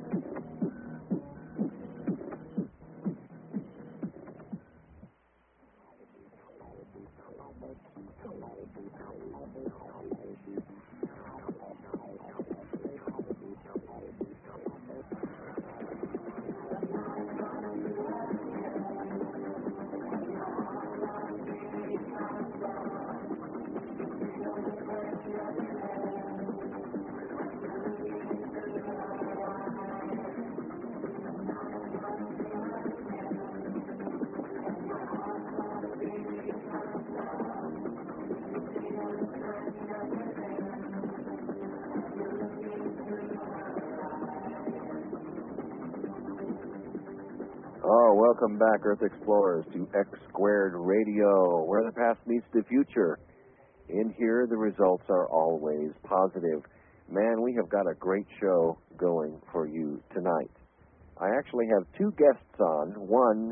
[SPEAKER 1] Welcome back, Earth Explorers, to X Squared Radio, where the past meets the future. In here, the results are always positive. Man, we have got a great show going for you tonight. I actually have two guests on. One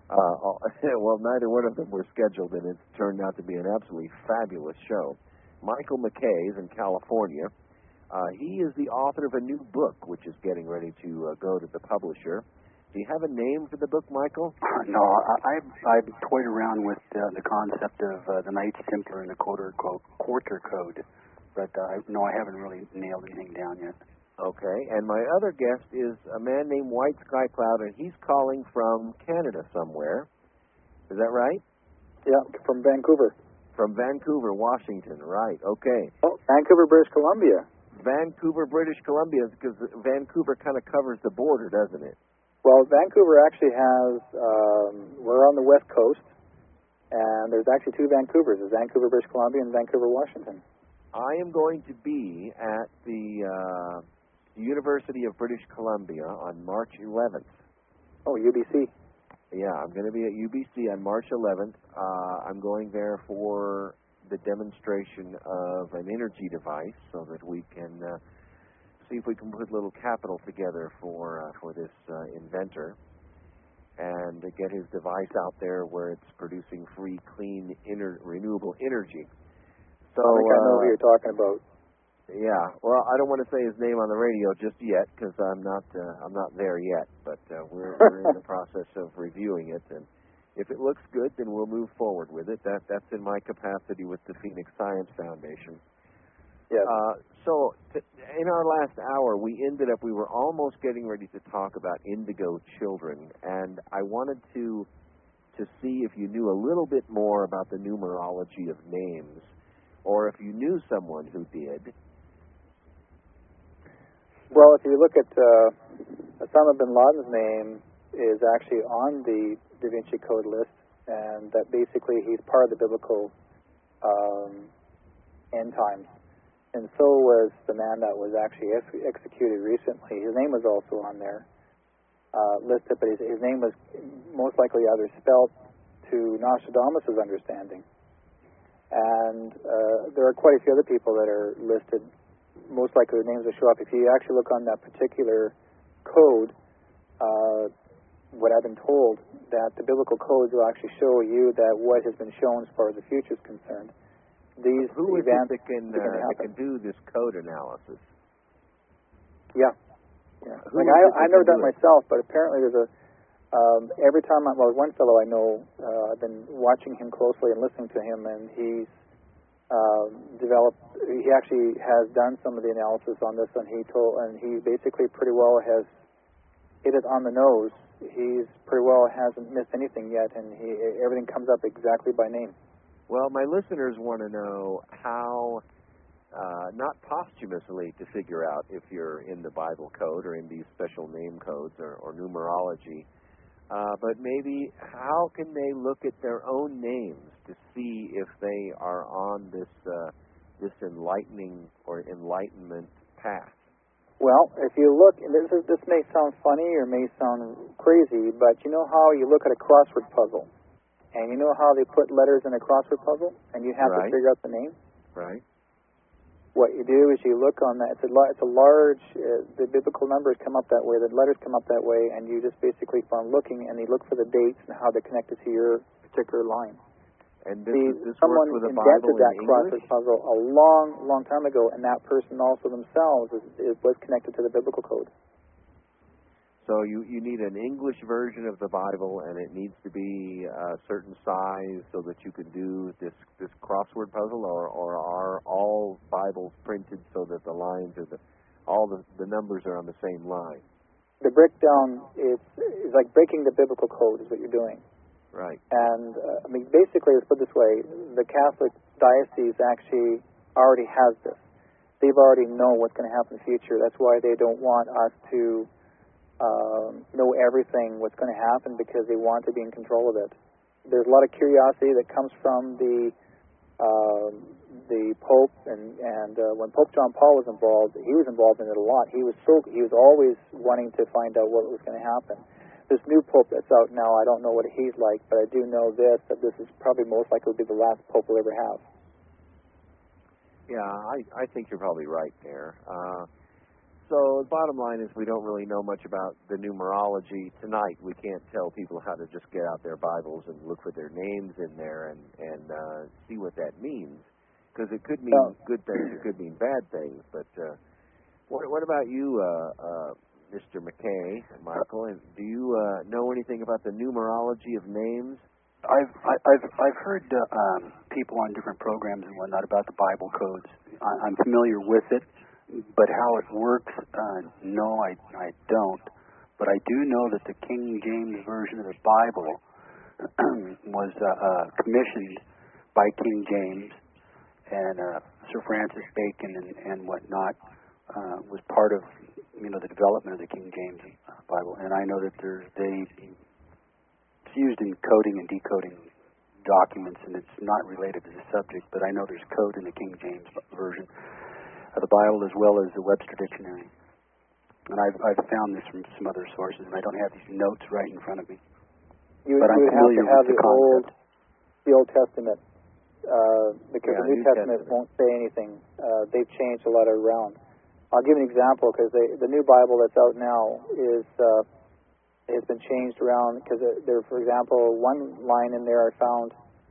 [SPEAKER 1] Well, neither one of them were scheduled, and it's turned out to be an absolutely fabulous show. Michael McKay is in California. He is the author of a new book, which is getting ready to go to the publisher. Do you have a name for the book, Michael?
[SPEAKER 2] No, I've toyed around with the concept of the Knights Templar and the Quarter Code, but no, I haven't really nailed anything down yet.
[SPEAKER 1] Okay, and my other guest is a man named White Sky Cloud, and he's calling from Canada somewhere. Is that right?
[SPEAKER 6] Yeah, from Vancouver.
[SPEAKER 1] From Vancouver, Washington, right, okay.
[SPEAKER 6] Oh, Vancouver, British Columbia.
[SPEAKER 1] Vancouver, British Columbia, because Vancouver kind of covers the border, doesn't it?
[SPEAKER 6] Well, Vancouver actually has, we're on the west coast, and there's actually two Vancouvers. There's Vancouver, British Columbia, and Vancouver, Washington.
[SPEAKER 1] I am going to be at the University of British Columbia on March 11th.
[SPEAKER 6] Oh, UBC.
[SPEAKER 1] Yeah, I'm going to be at UBC on March 11th. I'm going there for the demonstration of an energy device so that we can see if we can put a little capital together for this inventor and get his device out there where it's producing free, clean, renewable energy. So,
[SPEAKER 6] I think I know who you're talking about.
[SPEAKER 1] Yeah, well, I don't want to say his name on the radio just yet because I'm not there yet. But we're in the process of reviewing it, and if it looks good, then we'll move forward with it. That's in my capacity with the Phoenix Science Foundation.
[SPEAKER 6] Yes.
[SPEAKER 1] So in our last hour, we were almost getting ready to talk about indigo children, and I wanted to see if you knew a little bit more about the numerology of names, or if you knew someone who did.
[SPEAKER 6] Well, if you look at Osama bin Laden's name is actually on the Da Vinci Code list, and that basically he's part of the biblical end times. And so was the man that was actually executed recently. His name was also on there listed, but his name was most likely either spelled to Nostradamus' understanding. And there are quite a few other people that are listed. Most likely the names will show up. If you actually look on that particular code, what I've been told, that the biblical codes will actually show you that what has been shown as far as the future is concerned. These
[SPEAKER 1] Who is
[SPEAKER 6] events
[SPEAKER 1] it that can do this code analysis?
[SPEAKER 6] Yeah. Like I know that myself, but apparently there's a every time one fellow I know, I've been watching him closely and listening to him, and he's he actually has done some of the analysis on this, and he basically pretty well has hit it on the nose. He's pretty well hasn't missed anything yet, and everything comes up exactly by name.
[SPEAKER 1] Well, my listeners want to know how, not posthumously to figure out if you're in the Bible code or in these special name codes or numerology, but maybe how can they look at their own names to see if they are on this enlightening or enlightenment path?
[SPEAKER 6] Well, if you look, and this may sound funny or may sound crazy, but you know how you look at a crossword puzzle, and you know how they put letters in a crossword puzzle, and you have to figure out the name?
[SPEAKER 1] Right.
[SPEAKER 6] What you do is you look on that. It's a large. The biblical numbers come up that way. The letters come up that way, and you just basically from looking, and you look for the dates and how they're connected to your particular line.
[SPEAKER 1] And this
[SPEAKER 6] someone
[SPEAKER 1] works with a
[SPEAKER 6] invented
[SPEAKER 1] Bible
[SPEAKER 6] that
[SPEAKER 1] in
[SPEAKER 6] crossword
[SPEAKER 1] English?
[SPEAKER 6] puzzle a long time ago, and that person also themselves was connected to the biblical code.
[SPEAKER 1] So you need an English version of the Bible, and it needs to be a certain size so that you can do this crossword puzzle, or are all Bibles printed so that the lines are all the numbers are on the same line?
[SPEAKER 6] The breakdown is like breaking the biblical code is what you're doing.
[SPEAKER 1] Right.
[SPEAKER 6] And I mean, basically, let's put it this way: the Catholic diocese actually already has this. They've already know what's going to happen in the future. That's why they don't want us to know everything what's going to happen, because they want to be in control of it. There's a lot of curiosity that comes from the Pope, and when Pope John Paul was involved, he was involved in it a lot. He was always wanting to find out what was going to happen. This new Pope that's out now, I don't know what he's like, but I do know that this is probably most likely to be the last Pope we'll ever have.
[SPEAKER 1] Yeah, I think you're probably right there. So the bottom line is we don't really know much about the numerology tonight. We can't tell people how to just get out their Bibles and look for their names in there and see what that means. Because it could mean good things, it could mean bad things. But what about you, Mr. McKay and Michael? And do you know anything about the numerology of names?
[SPEAKER 2] I've heard people on different programs and whatnot about the Bible codes. I'm familiar with it, but how it works, no, I don't. But I do know that the King James Version of the Bible was commissioned by King James, and Sir Francis Bacon and whatnot was part of the development of the King James Bible. And I know that it's used in coding and decoding documents, and it's not related to the subject, but I know there's code in the King James Version of the Bible as well as the Webster Dictionary. And I've found this from some other sources, and I don't have these notes right in front of me. But I'm familiar with the concept.
[SPEAKER 6] The Old Testament, because the New Testament won't say anything. They've changed a lot around. I'll give an example, because the new Bible that's out now has been changed around, because there, for example, one line in there I found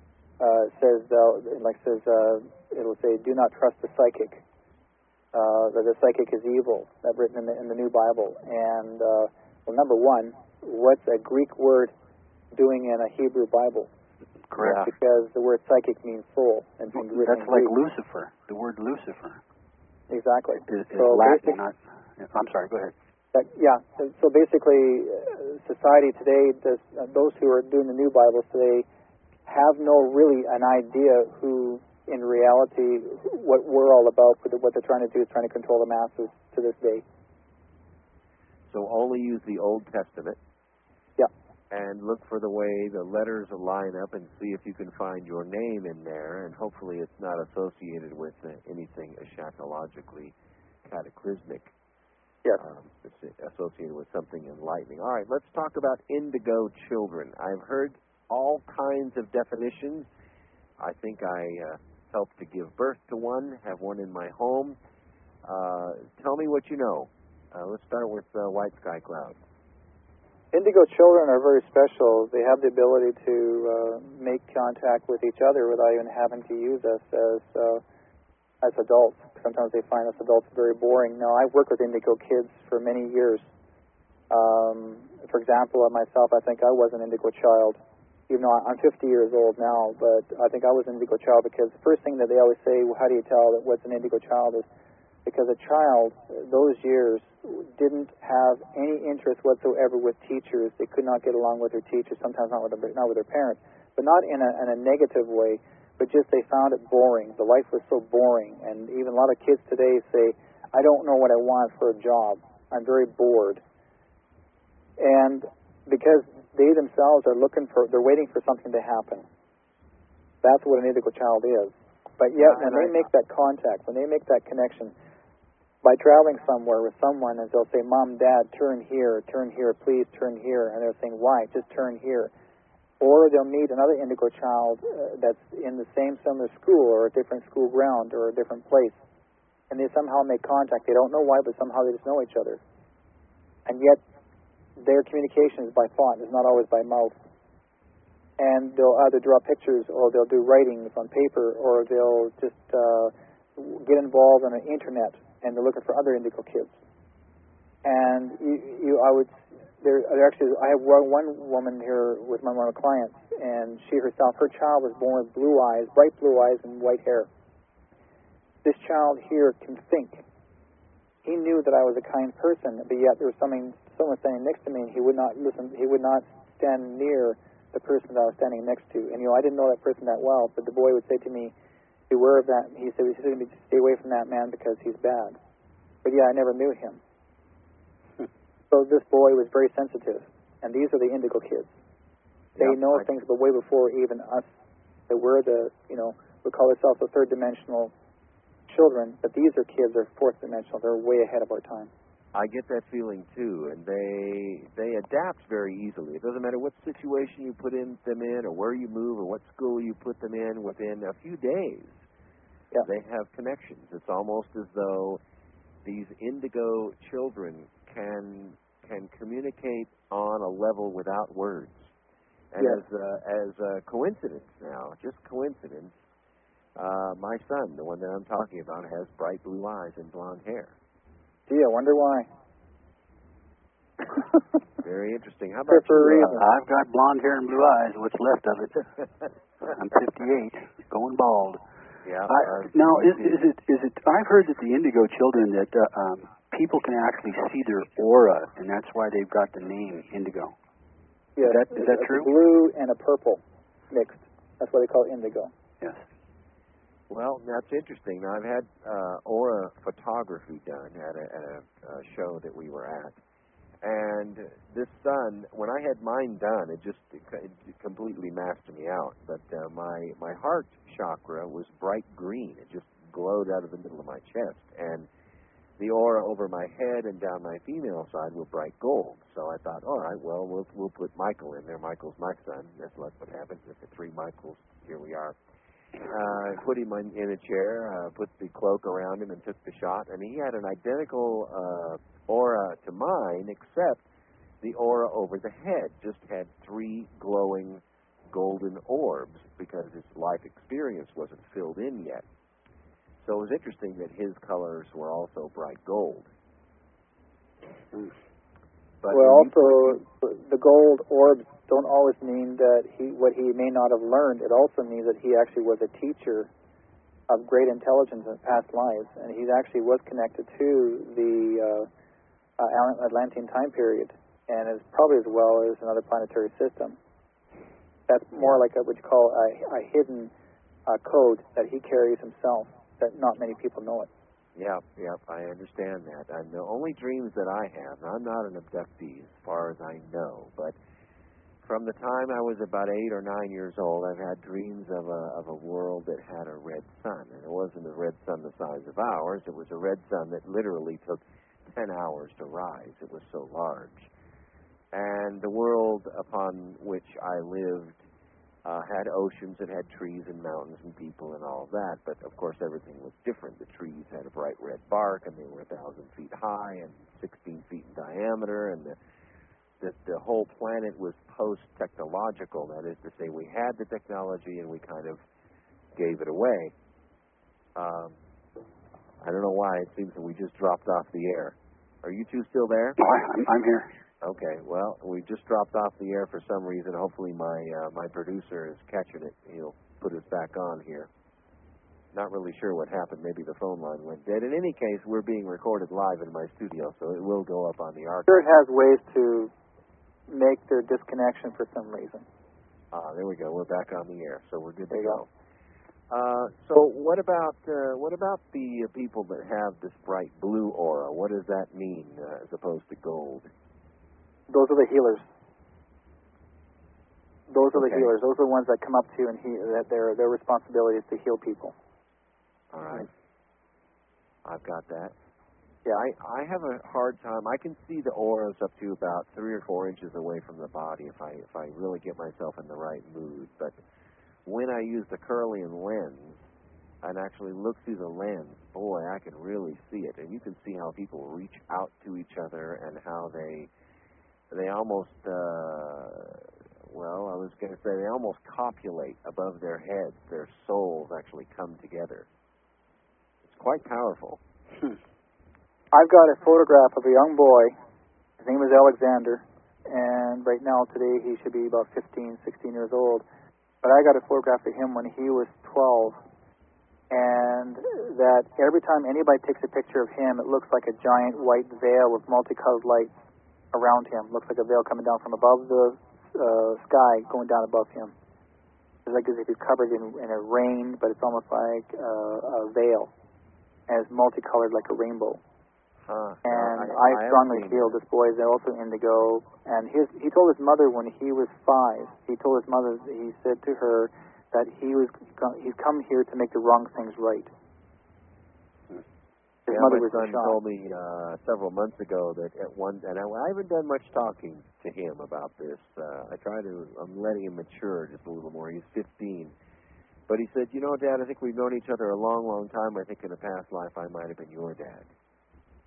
[SPEAKER 6] it'll say, "Do not trust the psychic." That the psychic is evil. That's written in the new Bible. And well, number one, what's a Greek word doing in a Hebrew Bible?
[SPEAKER 2] Correct.
[SPEAKER 6] Because the word psychic means soul, and being written
[SPEAKER 2] that's
[SPEAKER 6] in
[SPEAKER 2] like
[SPEAKER 6] Greek.
[SPEAKER 2] Lucifer. The word Lucifer.
[SPEAKER 6] Exactly.
[SPEAKER 2] Is Latin, not. I'm sorry. Go ahead.
[SPEAKER 6] So basically, society today, those who are doing the new Bibles today, have no really an idea who, in reality, what we're all about. What they're trying to do is trying to control the masses to this day.
[SPEAKER 1] So only use the Old Testament.
[SPEAKER 6] Yeah.
[SPEAKER 1] And look for the way the letters line up and see if you can find your name in there, and hopefully it's not associated with anything eschatologically cataclysmic.
[SPEAKER 6] Yes.
[SPEAKER 1] It's associated with something enlightening. All right, let's talk about indigo children. I've heard all kinds of definitions. I think I helped to give birth to one, have one in my home. Tell me what you know. Let's start with White Sky Cloud.
[SPEAKER 6] Indigo children are very special. They have the ability to make contact with each other without even having to use us as adults. Sometimes they find us adults very boring. Now, I've worked with indigo kids for many years. For example, myself, I think I was an indigo child. Even though I'm 50 years old now, but I think I was an indigo child, because the first thing that they always say, well, how do you tell that what's an indigo child, is because a child, those years, didn't have any interest whatsoever with teachers. They could not get along with their teachers, sometimes not with their parents, but not in a negative way, but just they found it boring. The life was so boring. And even a lot of kids today say, I don't know what I want for a job. I'm very bored. And because they themselves are they're waiting for something to happen. That's what an indigo child is. But yet, when they make that contact, when they make that connection, by traveling somewhere with someone, and they'll say, Mom, Dad, turn here, please turn here. And they're saying, why? Just turn here. Or they'll meet another indigo child that's in the same similar school, or a different school ground, or a different place. And they somehow make contact. They don't know why, but somehow they just know each other. And yet, their communication is by thought, it's not always by mouth. And they'll either draw pictures, or they'll do writings on paper, or they'll just get involved on the internet, and they're looking for other indigo kids. And I have one woman here with one of my clients, and she herself, her child was born with blue eyes, bright blue eyes, and white hair. This child here can think. He knew that I was a kind person, but yet there was someone standing next to me, and he would not listen. He would not stand near the person that I was standing next to. And I didn't know that person that well, but the boy would say to me, "Beware of that." He said to me, "Stay away from that man because he's bad." But yeah, I never knew him. So this boy was very sensitive, and these are the indigo kids. They know things but way before even us. That we're we call ourselves the third dimensional children, but these are kids, they're fourth dimensional. They're way ahead of our time.
[SPEAKER 1] I get that feeling too, and they adapt very easily. It doesn't matter what situation you put them in, or where you move, or what school you put them in. Within a few days, they have connections. It's almost as though these indigo children can communicate on a level without words. And as a coincidence now, just coincidence, my son, the one that I'm talking about, has bright blue eyes and blonde hair.
[SPEAKER 6] Gee, I wonder why.
[SPEAKER 1] Very interesting. How about
[SPEAKER 6] For a
[SPEAKER 1] you?
[SPEAKER 6] reason.
[SPEAKER 2] I've got blonde hair and blue eyes. What's left of it? I'm 58, going bald.
[SPEAKER 1] Yeah.
[SPEAKER 2] Now, is it? I've heard that the indigo children that people can actually see their aura, and that's why they've got the name indigo.
[SPEAKER 6] Yes.
[SPEAKER 2] Is that true?
[SPEAKER 6] A blue and a purple mixed. That's why they call it indigo.
[SPEAKER 2] Yes.
[SPEAKER 1] Well, that's interesting. Now, I've had aura photography done at a show that we were at. And this sun, when I had mine done, it completely mastered me out. But my heart chakra was bright green. It just glowed out of the middle of my chest. And the aura over my head and down my female side were bright gold. So I thought, all right, well, we'll put Michael in there. Michael's my son. That's what happens. With the three Michaels, here we are. Put him in a chair, put the cloak around him, and took the shot. And he had an identical aura to mine, except the aura over the head just had three glowing golden orbs because his life experience wasn't filled in yet. So it was interesting that his colors were also bright gold. But
[SPEAKER 6] also, the gold orbs don't always mean that what he may not have learned. It also means that he actually was a teacher of great intelligence in past lives, and he actually was connected to the Atlantean time period, and is probably as well as another planetary system. That's more like what you call a hidden code that he carries himself, that not many people know it.
[SPEAKER 1] Yep, I understand that. And the only dreams that I have, and I'm not an abductee as far as I know, but from the time I was about 8 or 9 years old, I've had dreams of a world that had a red sun. And it wasn't a red sun the size of ours. It was a red sun that literally took 10 hours to rise. It was so large. And the world upon which I lived had oceans, it had trees and mountains and people and all of that. But, of course, everything was different. The trees had a bright red bark, and they were 1,000 feet high and 16 feet in diameter, and the whole planet was post-technological. That is to say, we had the technology and we kind of gave it away. I don't know why. It seems that we just dropped off the air. Are you two still there?
[SPEAKER 2] I'm here.
[SPEAKER 1] Okay. Well, we just dropped off the air for some reason. Hopefully my producer is catching it. He'll put us back on here. Not really sure what happened. Maybe the phone line went dead. In any case, we're being recorded live in my studio, so it will go up on the archive.
[SPEAKER 6] Sure, it has ways to make their disconnection for some reason.
[SPEAKER 1] There we go. We're back on the air, so we're good to
[SPEAKER 6] There you
[SPEAKER 1] go. So what about the people that have this bright blue aura? What does that mean as opposed to gold?
[SPEAKER 6] Those are the healers. Those are
[SPEAKER 1] Okay.
[SPEAKER 6] the healers. Those are the ones that come up to you and that their responsibility is to heal people.
[SPEAKER 1] All right. I've got that.
[SPEAKER 6] Yeah.
[SPEAKER 1] I have a hard time. I can see the auras up to about 3 or 4 inches away from the body if I really get myself in the right mood. But when I use the Kirlian lens and actually look through the lens, boy, I can really see it. And you can see how people reach out to each other and how they almost, I was going to say they almost copulate above their heads. Their souls actually come together. It's quite powerful.
[SPEAKER 6] I've got a photograph of a young boy. His name is Alexander, and right now today he should be about 15, 16 years old. But I got a photograph of him when he was 12, and that every time anybody takes a picture of him, it looks like a giant white veil with multicolored lights around him. Looks like a veil coming down from above the sky, going down above him. It's like as if he's covered in a rain, but it's almost like a veil, and it's multicolored like a rainbow. And I strongly feel this boy is also indigo. And he told his mother when he was 5, he said to her that he's come here to make the wrong things right. His mother was
[SPEAKER 1] my son
[SPEAKER 6] shocked.
[SPEAKER 1] told me several months ago that and I haven't done much talking to him about this. I'm letting him mature just a little more. He's 15. But he said, Dad, I think we've known each other a long, long time. I think in a past life I might have been your dad.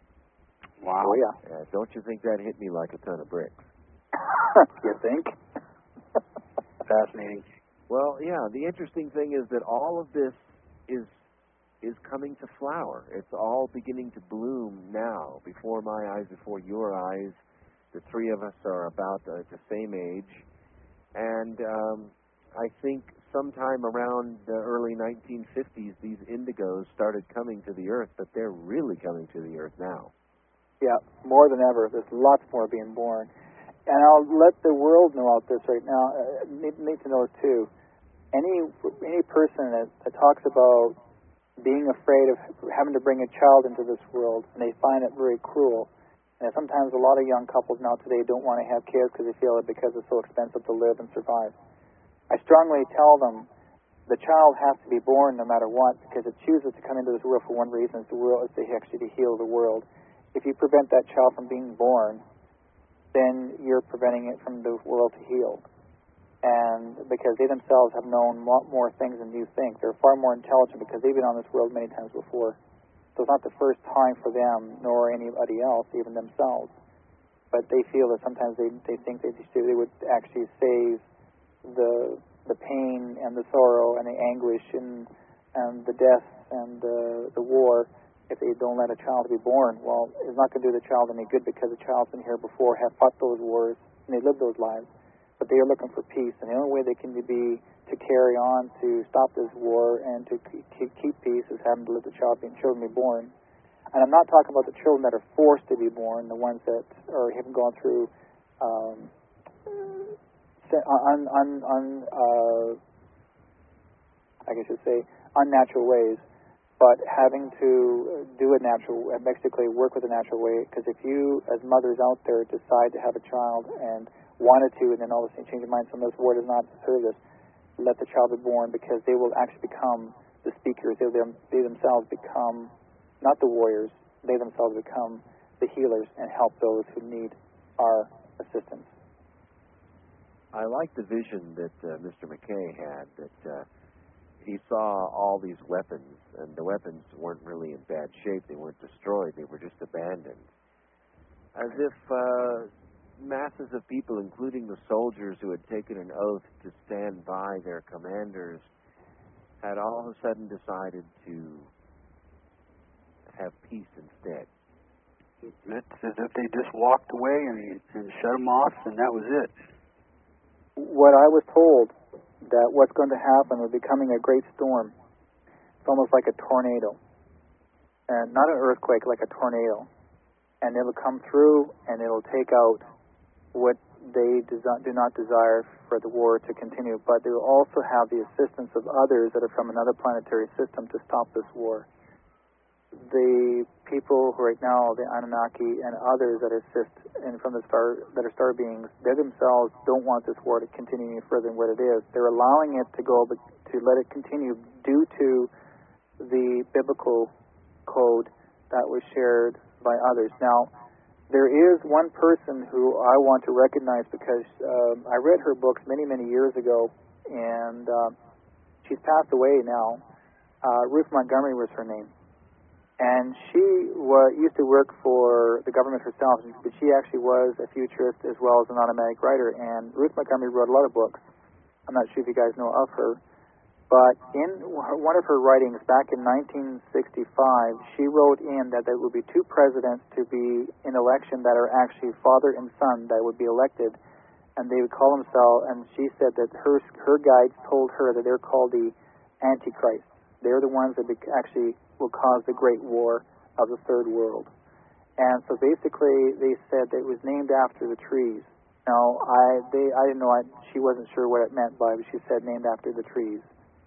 [SPEAKER 2] Wow.
[SPEAKER 6] Oh, yeah.
[SPEAKER 1] Don't you think that hit me like a ton of bricks?
[SPEAKER 6] You think?
[SPEAKER 2] Fascinating.
[SPEAKER 1] Well, yeah, the interesting thing is that all of this is coming to flower. It's all beginning to bloom now, before my eyes, before your eyes. The three of us are about the same age. And I think sometime around the early 1950s, these indigos started coming to the Earth, but they're really coming to the Earth now.
[SPEAKER 6] Yeah, more than ever. There's lots more being born. And I'll let the world know out this right now. Need to know too. Any person that talks about being afraid of having to bring a child into this world, and they find it very cruel. And sometimes a lot of young couples now today don't want to have kids because they feel it because it's so expensive to live and survive. I strongly tell them the child has to be born no matter what, because it chooses to come into this world for one reason: it's the world is to actually to heal the world. If you prevent that child from being born, then you're preventing it from the world to heal. And because they themselves have known a lot more things than you think. They're far more intelligent because they've been on this world many times before. So it's not the first time for them, nor anybody else, even themselves. But they feel that sometimes they think they would actually save the pain and the sorrow and the anguish and the death and the war if they don't let a child be born. Well, it's not going to do the child any good, because the child's been here before, have fought those wars, and they lived those lives. But they are looking for peace, and the only way they can be to carry on to stop this war and to keep peace is having to let the children be born. And I'm not talking about the children that are forced to be born, the ones that haven't gone through unnatural ways, but having to do it natural, basically work with a natural way. Because if you, as mothers out there, decide to have a child and wanted to, and then all of a sudden change your mind, some of this war does not serve this, let the child be born, because they will actually become the speakers. They themselves become not the warriors, they themselves become the healers and help those who need our assistance.
[SPEAKER 1] I like the vision that Mr. McKay had, that he saw all these weapons, and the weapons weren't really in bad shape. They weren't destroyed. They were just abandoned. As if masses of people, including the soldiers who had taken an oath to stand by their commanders, had all of a sudden decided to have peace instead.
[SPEAKER 2] It's as if they just walked away and shut them off, and that was it.
[SPEAKER 6] What I was told, that what's going to happen was becoming a great storm. It's almost like a tornado. And not an earthquake, like a tornado. And it'll come through and it'll take out what they do not desire for the war to continue. But they will also have the assistance of others that are from another planetary system to stop this war. The people who right now, the Anunnaki and others that assist from the star, that are star beings, they themselves don't want this war to continue any further than what it is. They're allowing it to go, but to let it continue due to the biblical code that was shared by others. Now, there is one person who I want to recognize, because I read her books many, many years ago, and she's passed away now. Ruth Montgomery was her name. And she used to work for the government herself, but she actually was a futurist as well as an automatic writer. And Ruth Montgomery wrote a lot of books. I'm not sure if you guys know of her. But in one of her writings back in 1965, she wrote in that there would be two presidents to be in election that are actually father and son that would be elected. And they would call themselves, and she said that her guides told her that they're called the Antichrist. They're the ones that actually will cause the Great War of the Third World. And so basically they said that it was named after the trees. Now, I didn't know, she wasn't sure what it meant by, but she said named after the trees.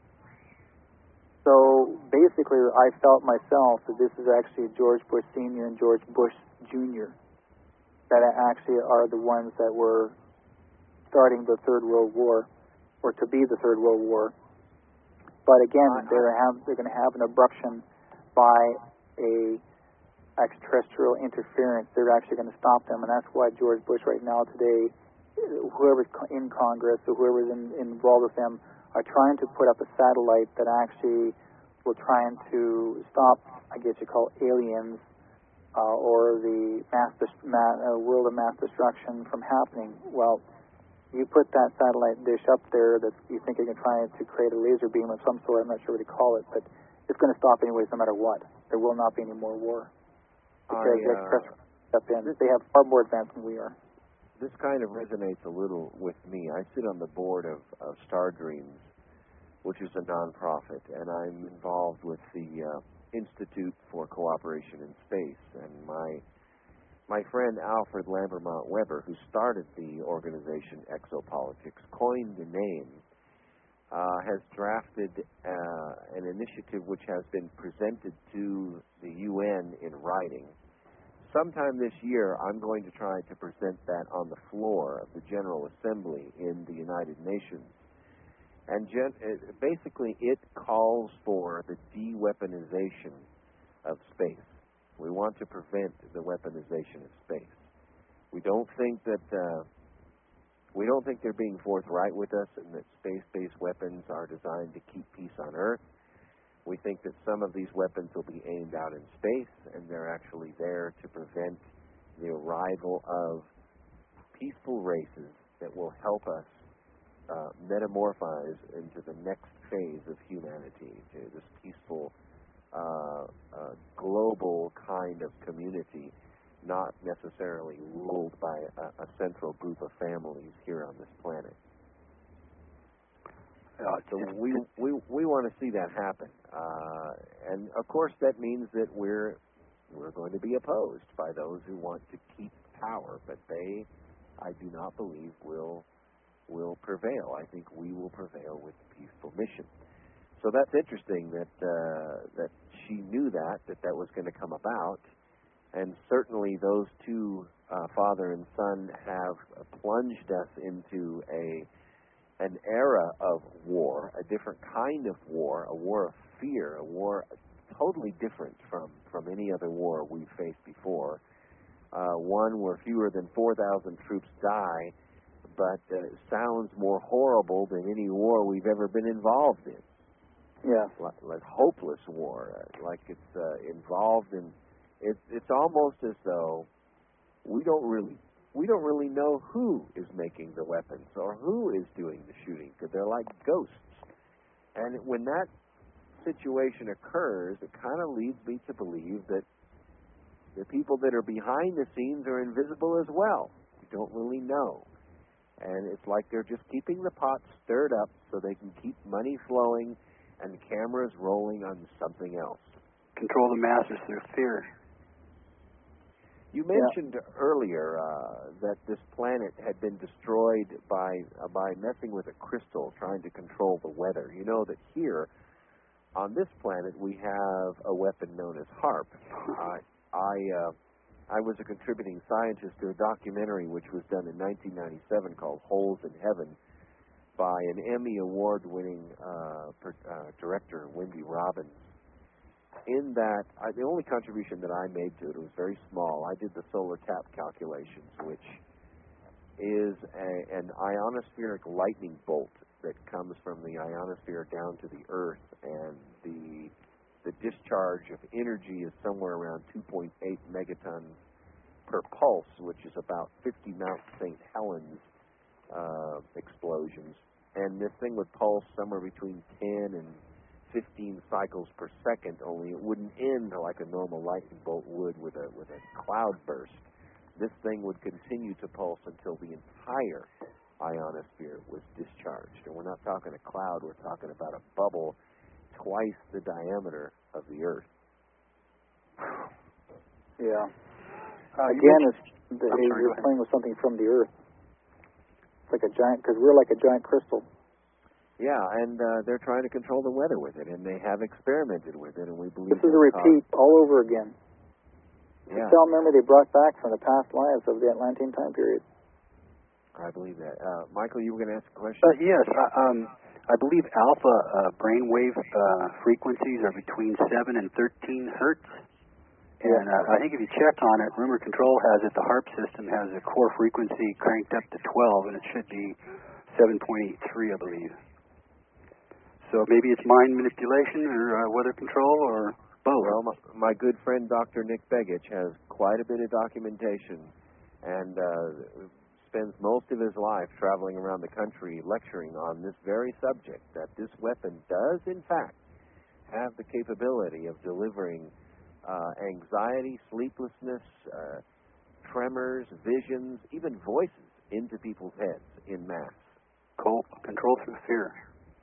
[SPEAKER 6] So basically I felt myself that this is actually George Bush Sr. and George Bush Jr. that actually are the ones that were starting the Third World War, or to be the Third World War. But again, they're going to have an abruption by a extraterrestrial interference. They're actually going to stop them, and that's why George Bush right now today, whoever's in Congress or whoever's involved with them, are trying to put up a satellite that actually will try to stop, I guess you call aliens, or the world of mass destruction from happening. Well, you put that satellite dish up there that you think you can try to create a laser beam of some sort, I'm not sure what to call it, but it's going to stop anyways no matter what. There will not be any more war. Because the extraterrestrials step in. They have far more advanced than we are.
[SPEAKER 1] This kind of resonates a little with me. I sit on the board of Star Dreams, which is a nonprofit, and I'm involved with the Institute for Cooperation in Space. And my friend Alfred Lambermont Weber, who started the organization Exopolitics, coined the name, has drafted an initiative which has been presented to the UN in writing. Sometime this year, I'm going to try to present that on the floor of the General Assembly in the United Nations. And basically, it calls for the de-weaponization of space. We want to prevent the weaponization of space. We don't think they're being forthright with us, and that space-based weapons are designed to keep peace on Earth. We think that some of these weapons will be aimed out in space, and they're actually there to prevent the arrival of peaceful races that will help us metamorphose into the next phase of humanity, to this peaceful, global kind of community, not necessarily ruled by a central group of families here on this planet. So we want to see that happen, and of course that means that we're going to be opposed by those who want to keep power, but I do not believe will prevail. I think we will prevail with the peaceful mission. So that's interesting that she knew that was going to come about, and certainly those two, father and son, have plunged us into an era of war, a different kind of war, a war of fear, a war totally different from any other war we've faced before. One where fewer than 4,000 troops die, but sounds more horrible than any war we've ever been involved in.
[SPEAKER 6] Yeah.
[SPEAKER 1] Like hopeless war, like it's involved in. It's almost as though we don't really know who is making the weapons or who is doing the shooting, because they're like ghosts. And when that situation occurs, it kind of leads me to believe that the people that are behind the scenes are invisible as well. We don't really know. And it's like they're just keeping the pot stirred up so they can keep money flowing and cameras rolling on something else.
[SPEAKER 2] Control the masses through fear.
[SPEAKER 1] You mentioned earlier that this planet had been destroyed by messing with a crystal, trying to control the weather. You know that here on this planet we have a weapon known as HAARP. I was a contributing scientist to a documentary which was done in 1997 called Holes in Heaven by an Emmy Award-winning director, Wendy Robbins. In that, the only contribution that I made to it was very small. I did the solar tap calculations, which is an ionospheric lightning bolt that comes from the ionosphere down to the Earth, and the discharge of energy is somewhere around 2.8 megatons per pulse, which is about 50 Mount St. Helens explosions. And this thing would pulse somewhere between 10 and 15 cycles per second, only it wouldn't end like a normal lightning bolt would with a cloud burst. This thing would continue to pulse until the entire ionosphere was discharged. And we're not talking a cloud, we're talking about a bubble twice the diameter of the Earth.
[SPEAKER 6] Yeah. You're playing with something from the Earth. It's like a giant, because we're like a giant crystal.
[SPEAKER 1] Yeah, and they're trying to control the weather with it, and they have experimented with it, and we believe
[SPEAKER 6] this is a repeat all over again.
[SPEAKER 1] Yeah.
[SPEAKER 6] It's all memory they brought back from the past lives of the Atlantean time period.
[SPEAKER 1] I believe that. Michael, you were going to ask a question?
[SPEAKER 2] Yes. I believe alpha brainwave frequencies are between 7 and 13 hertz. And I think if you check on it, Rumor Control has it, the HAARP system has a core frequency cranked up to 12, and it should be 7.83, I believe. So maybe it's mind manipulation or weather control, or Both.
[SPEAKER 1] Well, my good friend Dr. Nick Begich has quite a bit of documentation and spends most of his life traveling around the country lecturing on this very subject, that this weapon does, in fact, have the capability of delivering anxiety, sleeplessness, tremors, visions, even voices into people's heads in mass.
[SPEAKER 2] Control through fear.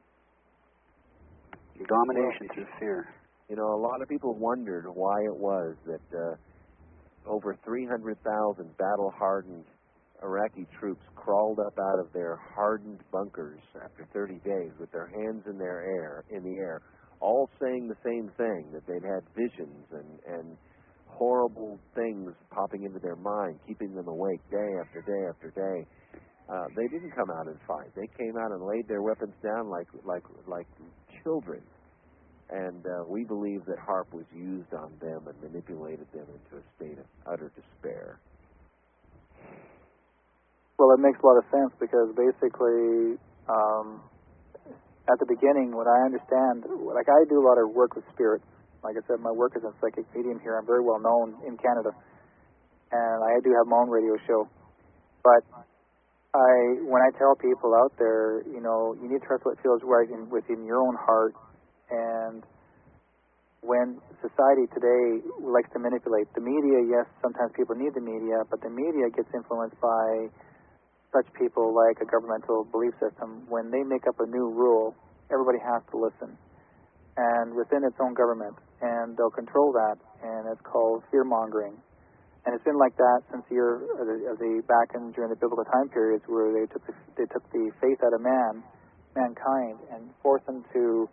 [SPEAKER 2] Domination through fear.
[SPEAKER 1] You know, a lot of people wondered why it was that over 300,000 battle-hardened Iraqi troops crawled up out of their hardened bunkers after 30 days with their hands in the air, all saying the same thing, that they'd had visions and horrible things popping into their mind, keeping them awake day after day after day. They didn't come out and fight. They came out and laid their weapons down like children. And we believe that HAARP was used on them and manipulated them into a state of utter despair.
[SPEAKER 6] Well, it makes a lot of sense because basically, at the beginning, what I understand, like I do a lot of work with spirits. Like I said, my work is a psychic medium here. I'm very well known in Canada, and I do have my own radio show. But when I tell people out there, you know, you need to trust what feels right within your own heart. And when society today likes to manipulate the media, yes, sometimes people need the media, but the media gets influenced by such people like a governmental belief system. When they make up a new rule, everybody has to listen. And within its own government, and they'll control that, and it's called fear-mongering. And it's been like that since back in during the biblical time periods, where they took the faith out of mankind, and forced them to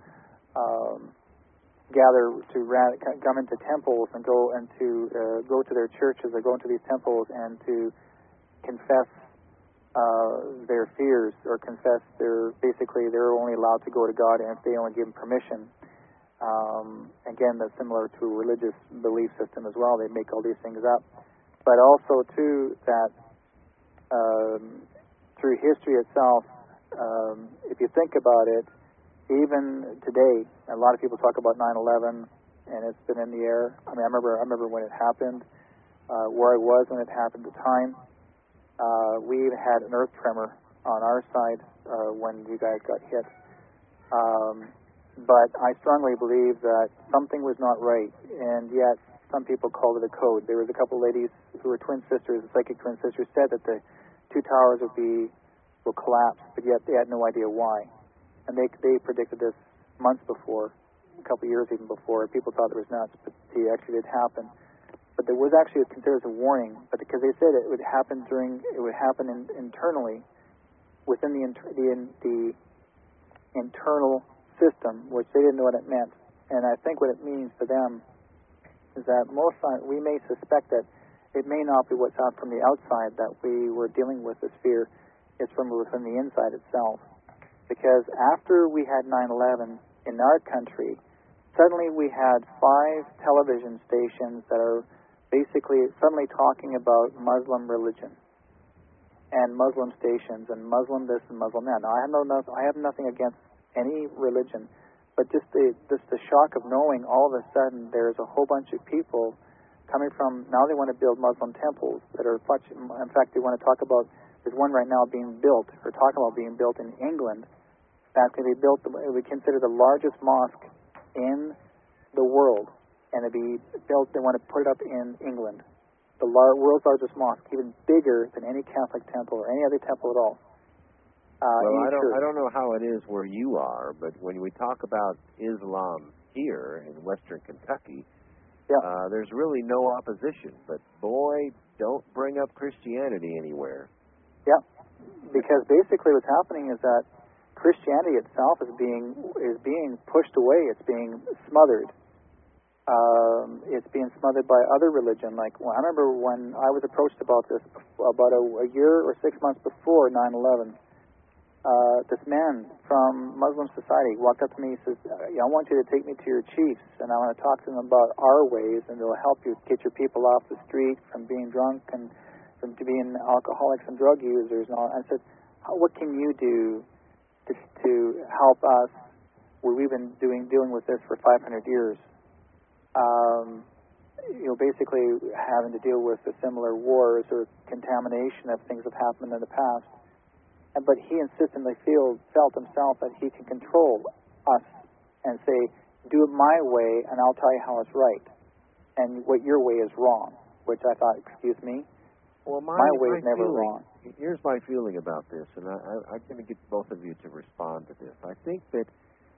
[SPEAKER 6] come into temples and go to their churches or go into these temples and to confess their fears, or confess they're only allowed to go to God if they only give them permission. Again, that's similar to a religious belief system as well. They make all these things up. But also, too, that through history itself, if you think about it, even today, a lot of people talk about 9/11, and it's been in the air. I mean, I remember when it happened, where I was when it happened at the time. We even had an earth tremor on our side when you guys got hit. But I strongly believe that something was not right, and yet some people called it a code. There was a couple ladies who were twin sisters, psychic twin sisters, said that the two towers will collapse, but yet they had no idea why. And they predicted this months before, a couple years even before. People thought it was nuts, but it actually did happen. But there was actually considered a warning, but because they said it would happen internally within the internal system, which they didn't know what it meant. And I think what it means to them is that most times we may suspect that it may not be what's out from the outside that we were dealing with this fear. It's from within the inside itself. Because after we had 9/11 in our country, suddenly we had 5 television stations that are basically suddenly talking about Muslim religion and Muslim stations and Muslim this and Muslim that. Now, I have nothing against any religion, but just the shock of knowing all of a sudden there's a whole bunch of people coming from, now they want to build Muslim temples that are, in fact, they want to talk about, there's one right now being built, or talking about being built in England, that's going to be built, it would be considered the largest mosque in the world, and it'd be built, they want to put it up in England. The world's largest mosque, even bigger than any Catholic temple or any other temple at all.
[SPEAKER 1] Well, I don't know how it is where you are, but when we talk about Islam here in Western Kentucky, there's really no opposition. But boy, don't bring up Christianity anywhere.
[SPEAKER 6] Yeah, because basically what's happening is that Christianity itself is being pushed away. It's being smothered. It's being smothered by other religion. Like, I remember when I was approached about this about a year or 6 months before 9/11. This man from Muslim society walked up to me and says, I want you to take me to your chiefs, and I want to talk to them about our ways, and they'll help you get your people off the street from being drunk and from being alcoholics and drug users. And all. I said, what can you do to help us? We've been dealing with this for 500 years. basically having to deal with the similar wars or contamination of things that have happened in the past. But he insistently felt himself that he can control us and say, do it my way and I'll tell you how it's right. And what your way is wrong, which I thought, excuse me,
[SPEAKER 1] well,
[SPEAKER 6] my way is never wrong.
[SPEAKER 1] Here's my feeling about this, and I'm going to get both of you to respond to this. I think that,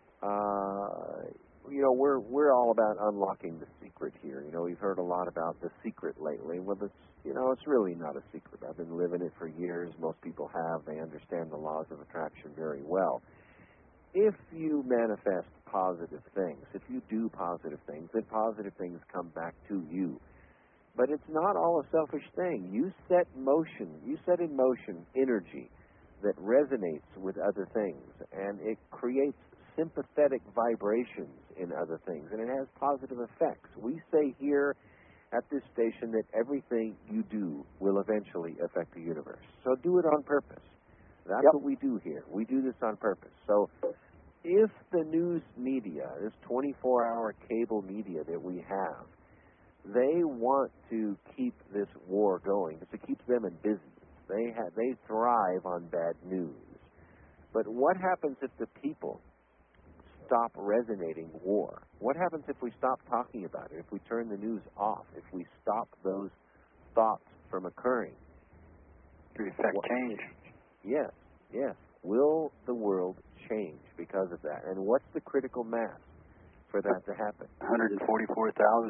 [SPEAKER 1] we're all about unlocking the secret here. We've heard a lot about the secret lately. Well, it's really not a secret. I've been living it for years. Most people have. They understand the laws of attraction very well. If you manifest positive things, if you do positive things, then positive things come back to you. But it's not all a selfish thing. You set in motion energy that resonates with other things, and it creates sympathetic vibrations in other things, and it has positive effects. We say here at this station that everything you do will eventually affect the universe. So do it on purpose. That's what we do here. We do this on purpose. So if the news media, this 24-hour cable media that we have, they want to keep this war going because it keeps them in business. They thrive on bad news. But what happens if the people stop resonating war? What happens if we stop talking about it? If we turn the news off? If we stop those thoughts from occurring?
[SPEAKER 2] The effect change.
[SPEAKER 1] Yes. Will the world change because of that? And what's the critical mass for that to happen?
[SPEAKER 2] 144,000.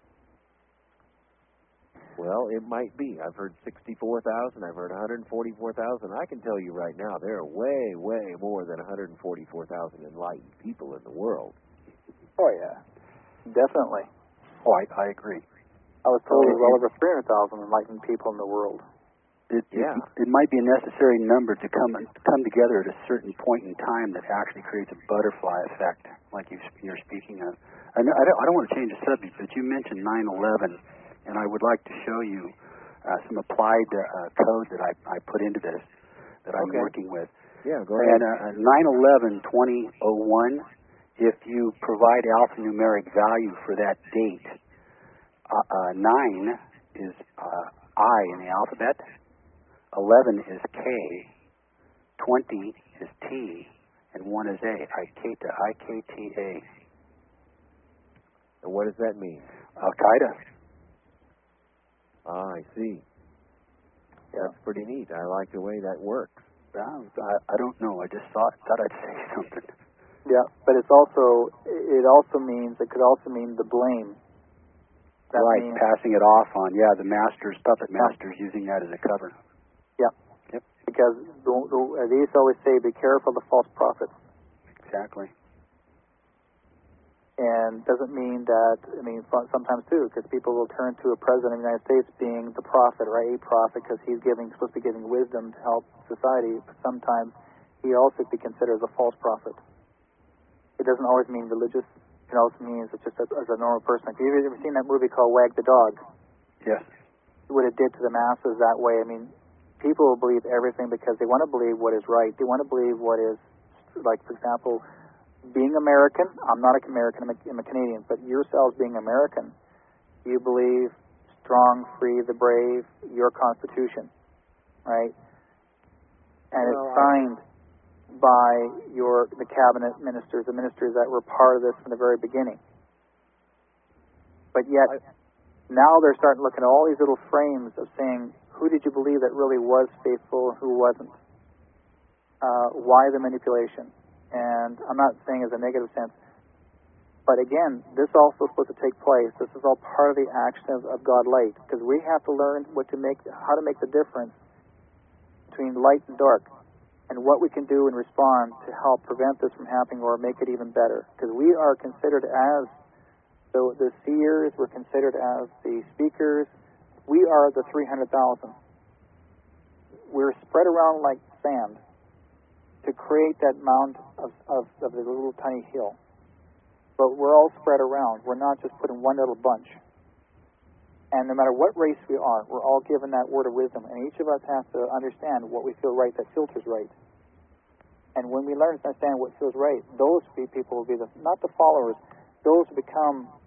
[SPEAKER 1] Well, it might be. I've heard 64,000. I've heard 144,000. I can tell you right now, there are way, way more than 144,000 enlightened people in the world.
[SPEAKER 6] Oh, yeah. Definitely.
[SPEAKER 2] Oh, I agree.
[SPEAKER 6] I was told there well over 300,000 enlightened people in the world.
[SPEAKER 2] It might be a necessary number to come together at a certain point in time that actually creates a butterfly effect, like you're speaking of. I don't want to change the subject, but you mentioned 9/11. And I would like to show you some applied code that I put into this that I'm working with.
[SPEAKER 1] Yeah, go ahead.
[SPEAKER 2] And 9/11/2001, if you provide alphanumeric value for that date, 9 is I in the alphabet, 11 is K, 20 is T, and 1 is A. IKTA.
[SPEAKER 1] And what does that mean?
[SPEAKER 2] Al-Qaeda.
[SPEAKER 1] I see. That's pretty neat. I like the way that works.
[SPEAKER 2] I don't know. I just thought I'd say something.
[SPEAKER 6] Yeah, but it could also mean the blame. That
[SPEAKER 2] right,
[SPEAKER 6] means,
[SPEAKER 2] passing it off on, the puppet masters using that as a cover.
[SPEAKER 6] Yeah.
[SPEAKER 2] Yep.
[SPEAKER 6] Because they used to always say, be careful of the false prophets.
[SPEAKER 2] Exactly.
[SPEAKER 6] And doesn't mean that, sometimes too, because people will turn to a president of the United States being the prophet, right? A prophet, because he's supposed to be giving wisdom to help society. But sometimes he also could be considered as a false prophet. It doesn't always mean religious. It also means it's just as a normal person. Have you ever seen that movie called Wag the Dog?
[SPEAKER 2] Yes.
[SPEAKER 6] What it did to the masses that way. People will believe everything because they want to believe what is right. They want to believe what is, like, for example, being American. I'm not American, I'm a Canadian, but yourselves being American, you believe strong, free, the brave, your Constitution, right? And it's signed by the cabinet ministers, the ministers that were part of this from the very beginning. But yet, now they're starting to look at all these little frames of saying, who did you believe that really was faithful and who wasn't? Why the manipulation? And I'm not saying as a negative sense, but again, this also is supposed to take place. This is all part of the action of God light, because we have to learn how to make the difference between light and dark, and what we can do and respond to help prevent this from happening or make it even better. Because we are considered as the seers, we're considered as the speakers. We are the 300,000. We're spread around like sand to create that mound of the little tiny hill. But we're all spread around. We're not just put in one little bunch. And no matter what race we are, we're all given that word of wisdom. And each of us has to understand what we feel right, that filters right. And when we learn to understand what feels right, those people will be not the followers, those who become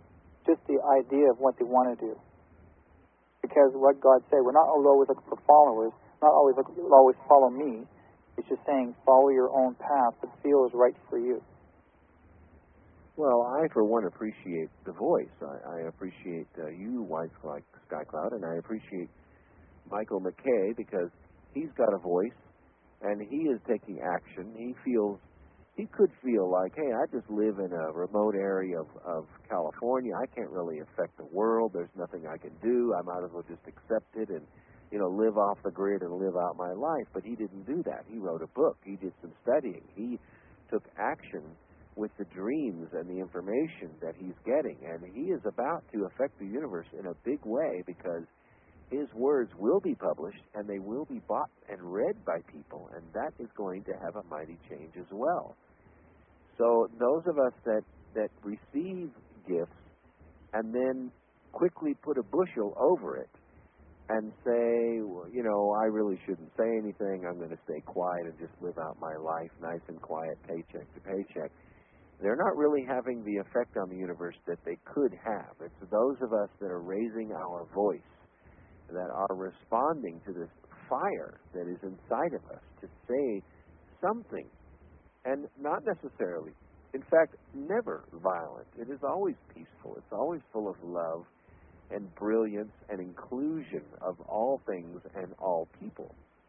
[SPEAKER 6] just the idea of what they want to do. Because what God said, we're not always looking for followers, not always follow me. It's just saying follow your own path that feels right for you.
[SPEAKER 1] Well, I, for one, appreciate the voice. I appreciate you, White Sky Cloud, and I appreciate Michael McKay because he's got a voice and he is taking action. He could feel like, hey, I just live in a remote area of California. I can't really affect the world. There's nothing I can do. I might as well just accept it and, live off the grid and live out my life. But he didn't do that. He wrote a book. He did some studying. He took action with the dreams and the information that he's getting. And he is about to affect the universe in a big way because his words will be published and they will be bought and read by people. And that is going to have a mighty change as well. So those of us that receive gifts and then quickly put a bushel over it and say, well, I really shouldn't say anything. I'm going to stay quiet and just live out my life nice and quiet, paycheck to paycheck. They're not really having the effect on the universe that they could have. It's those of us that are raising our voice, that are responding to this fire that is inside of us to say something. And not necessarily, in fact, never violent. It is always peaceful. It's always full of love and brilliance and inclusion of all things and all people.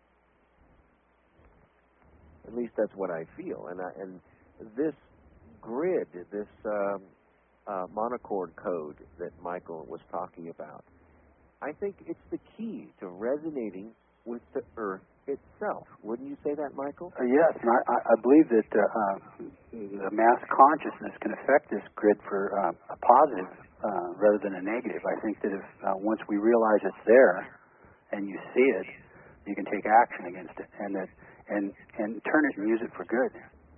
[SPEAKER 1] At least that's what I feel. And this grid, this monochord code that Michael was talking about, I think it's the key to resonating with the Earth itself. Wouldn't you say that, Michael?
[SPEAKER 2] Yes, and I believe that the mass consciousness can affect this grid for a positive rather than a negative. I think that if once we realize it's there and you see it, you can take action against it and turn it and use it for good.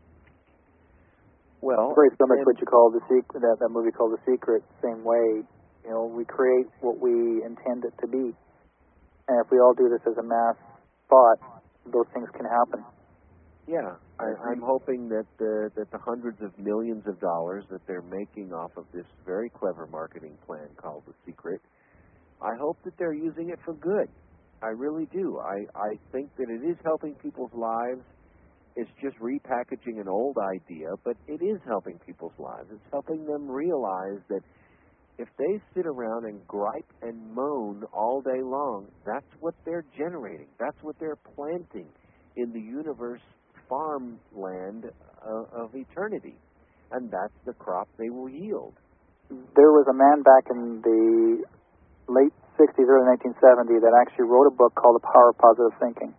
[SPEAKER 6] Well, very similar to what you call The Secret, that movie called The Secret. Same way, we create what we intend it to be, and if we all do this as a mass thought, those things can happen.
[SPEAKER 1] Yeah, I'm hoping that the hundreds of millions of dollars that they're making off of this very clever marketing plan called The Secret, I hope that they're using it for good. I really do. I think that it is helping people's lives. It's just repackaging an old idea, but it is helping people's lives. It's helping them realize that if they sit around and gripe and moan all day long, that's what they're generating. That's what they're planting in the universe farmland of eternity. And that's the crop they will yield.
[SPEAKER 6] There was a man back in the late 60s, early 1970s that actually wrote a book called The Power of Positive Thinking.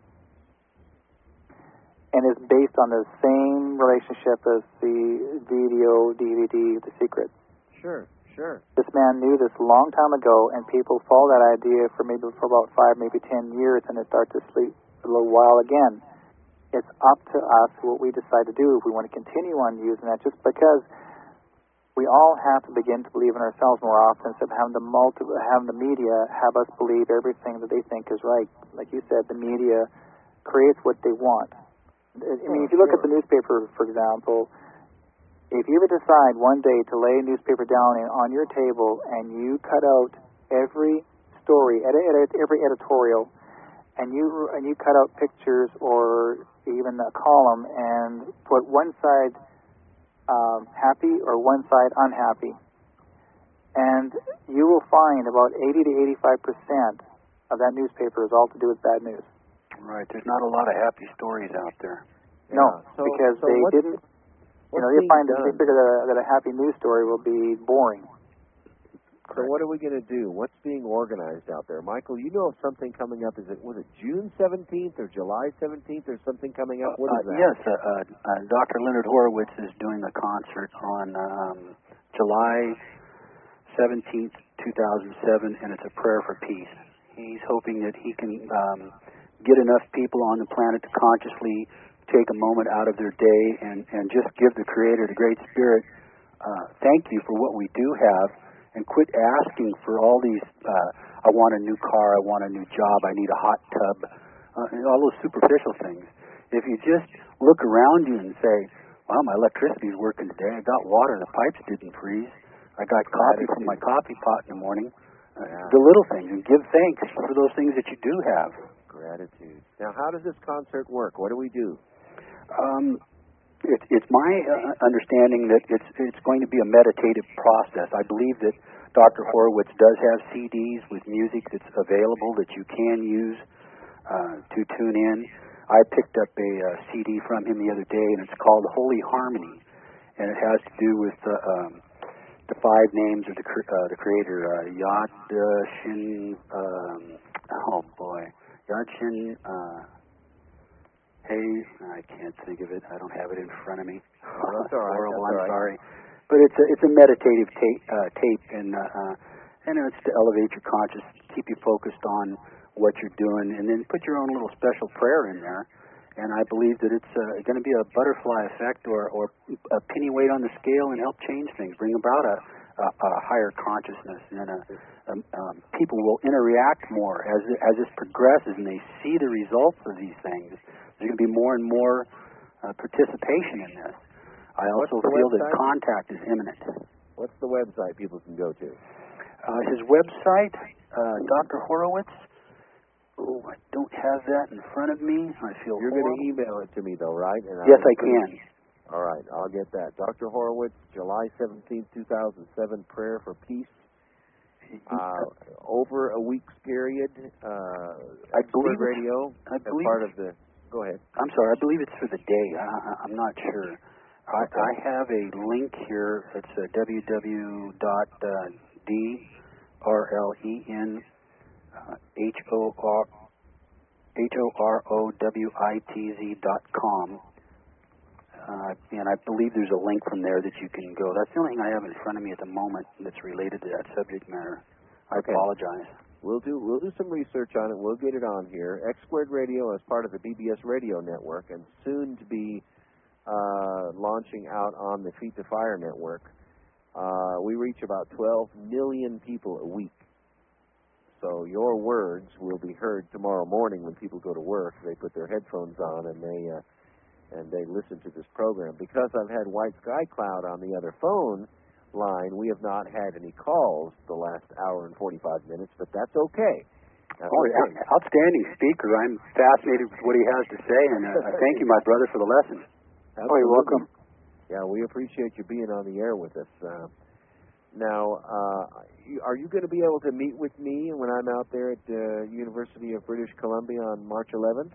[SPEAKER 6] And is based on the same relationship as the video, DVD, The Secret.
[SPEAKER 1] Sure.
[SPEAKER 6] This man knew this a long time ago, and people follow that idea for about 5, maybe 10 years, and they start to sleep a little while again. It's up to us what we decide to do if we want to continue on using that, just because we all have to begin to believe in ourselves more often instead of having the media have us believe everything that they think is right. Like you said, the media creates what they want. I mean, if you look at the newspaper, for example, if you ever decide one day to lay a newspaper down on your table and you cut out every story, every editorial, and you cut out pictures or even a column and put one side happy or one side unhappy, and you will find about 80 to 85% of that newspaper is all to do with bad news.
[SPEAKER 2] Right. There's not a lot of happy stories out there.
[SPEAKER 6] No, because they didn't. They figure that a happy news story will be boring.
[SPEAKER 1] So what are we going to do? What's being organized out there? Michael, you know of something coming up. Was it June 17th or July 17th or something coming up? What is that?
[SPEAKER 2] Yes, Dr. Leonard Horowitz is doing a concert on July 17th, 2007, and it's a prayer for peace. He's hoping that he can get enough people on the planet to consciously take a moment out of their day and just give the Creator, the Great Spirit, thank you for what we do have, and quit asking for all these, I want a new car, I want a new job, I need a hot tub, and all those superficial things. If you just look around you and say, wow, my electricity's working today, I got water, the pipes didn't freeze, I got coffee from my coffee pot in the morning.
[SPEAKER 1] Yeah.
[SPEAKER 2] The little things, and give thanks for those things that you do have.
[SPEAKER 1] Gratitude. Now, how does this concert work? What do we do?
[SPEAKER 2] It's my understanding that it's going to be a meditative process. I believe that Dr. Horowitz does have CDs with music that's available that you can use to tune in. I picked up a CD from him the other day, and it's called Holy Harmony, and it has to do with the 5 names of the Creator, Yad Shin. Oh boy, Yad Shin. Hey, I can't think of it. I don't have it in front of me.
[SPEAKER 1] Oh, that's all right.
[SPEAKER 2] Horrible.
[SPEAKER 1] That's all
[SPEAKER 2] I'm
[SPEAKER 1] right.
[SPEAKER 2] sorry, but it's a meditative tape, and it's to elevate your consciousness, keep you focused on what you're doing, and then put your own little special prayer in there. And I believe that it's going to be a butterfly effect or a penny weight on the scale and help change things, bring about a higher consciousness. And people will interact more as this progresses and they see the results of these things. There's going to be more and more participation in this. I also feel that contact is imminent.
[SPEAKER 1] What's the website people can go to?
[SPEAKER 2] His website, Dr. Horowitz. Oh, I don't have that in front of me. I feel
[SPEAKER 1] You're going to email it to me, though, right? And
[SPEAKER 2] yes, I can.
[SPEAKER 1] All right, I'll get that. Dr. Horowitz, July 17, 2007, Prayer for Peace. Over a week's period,
[SPEAKER 2] I believe
[SPEAKER 1] radio, as part of the... Go ahead.
[SPEAKER 2] I'm sorry, I believe it's for the day. I'm not sure.
[SPEAKER 1] Okay.
[SPEAKER 2] I have a link here. It's www.drhorowitz.com. And I believe there's a link from there that you can go. That's the only thing I have in front of me at the moment that's related to that subject matter. I apologize.
[SPEAKER 1] We'll do some research on it. We'll get it on here. X Squared Radio is part of the BBS Radio Network and soon to be launching out on the Feet to Fire Network. We reach about 12 million people a week. So your words will be heard tomorrow morning when people go to work. They put their headphones on and they listen to this program. Because I've had White Sky Cloud on the other phone line, we have not had any calls the last hour and 45 minutes, but that's okay.
[SPEAKER 2] Outstanding speaker. I'm fascinated with what he has to say, and thank you, my brother, for the lesson.
[SPEAKER 1] Absolutely.
[SPEAKER 2] Oh, you're welcome.
[SPEAKER 1] Yeah, we appreciate you being on the air with us. Now, are you going to be able to meet with me when I'm out there at the University of British Columbia on March 11th?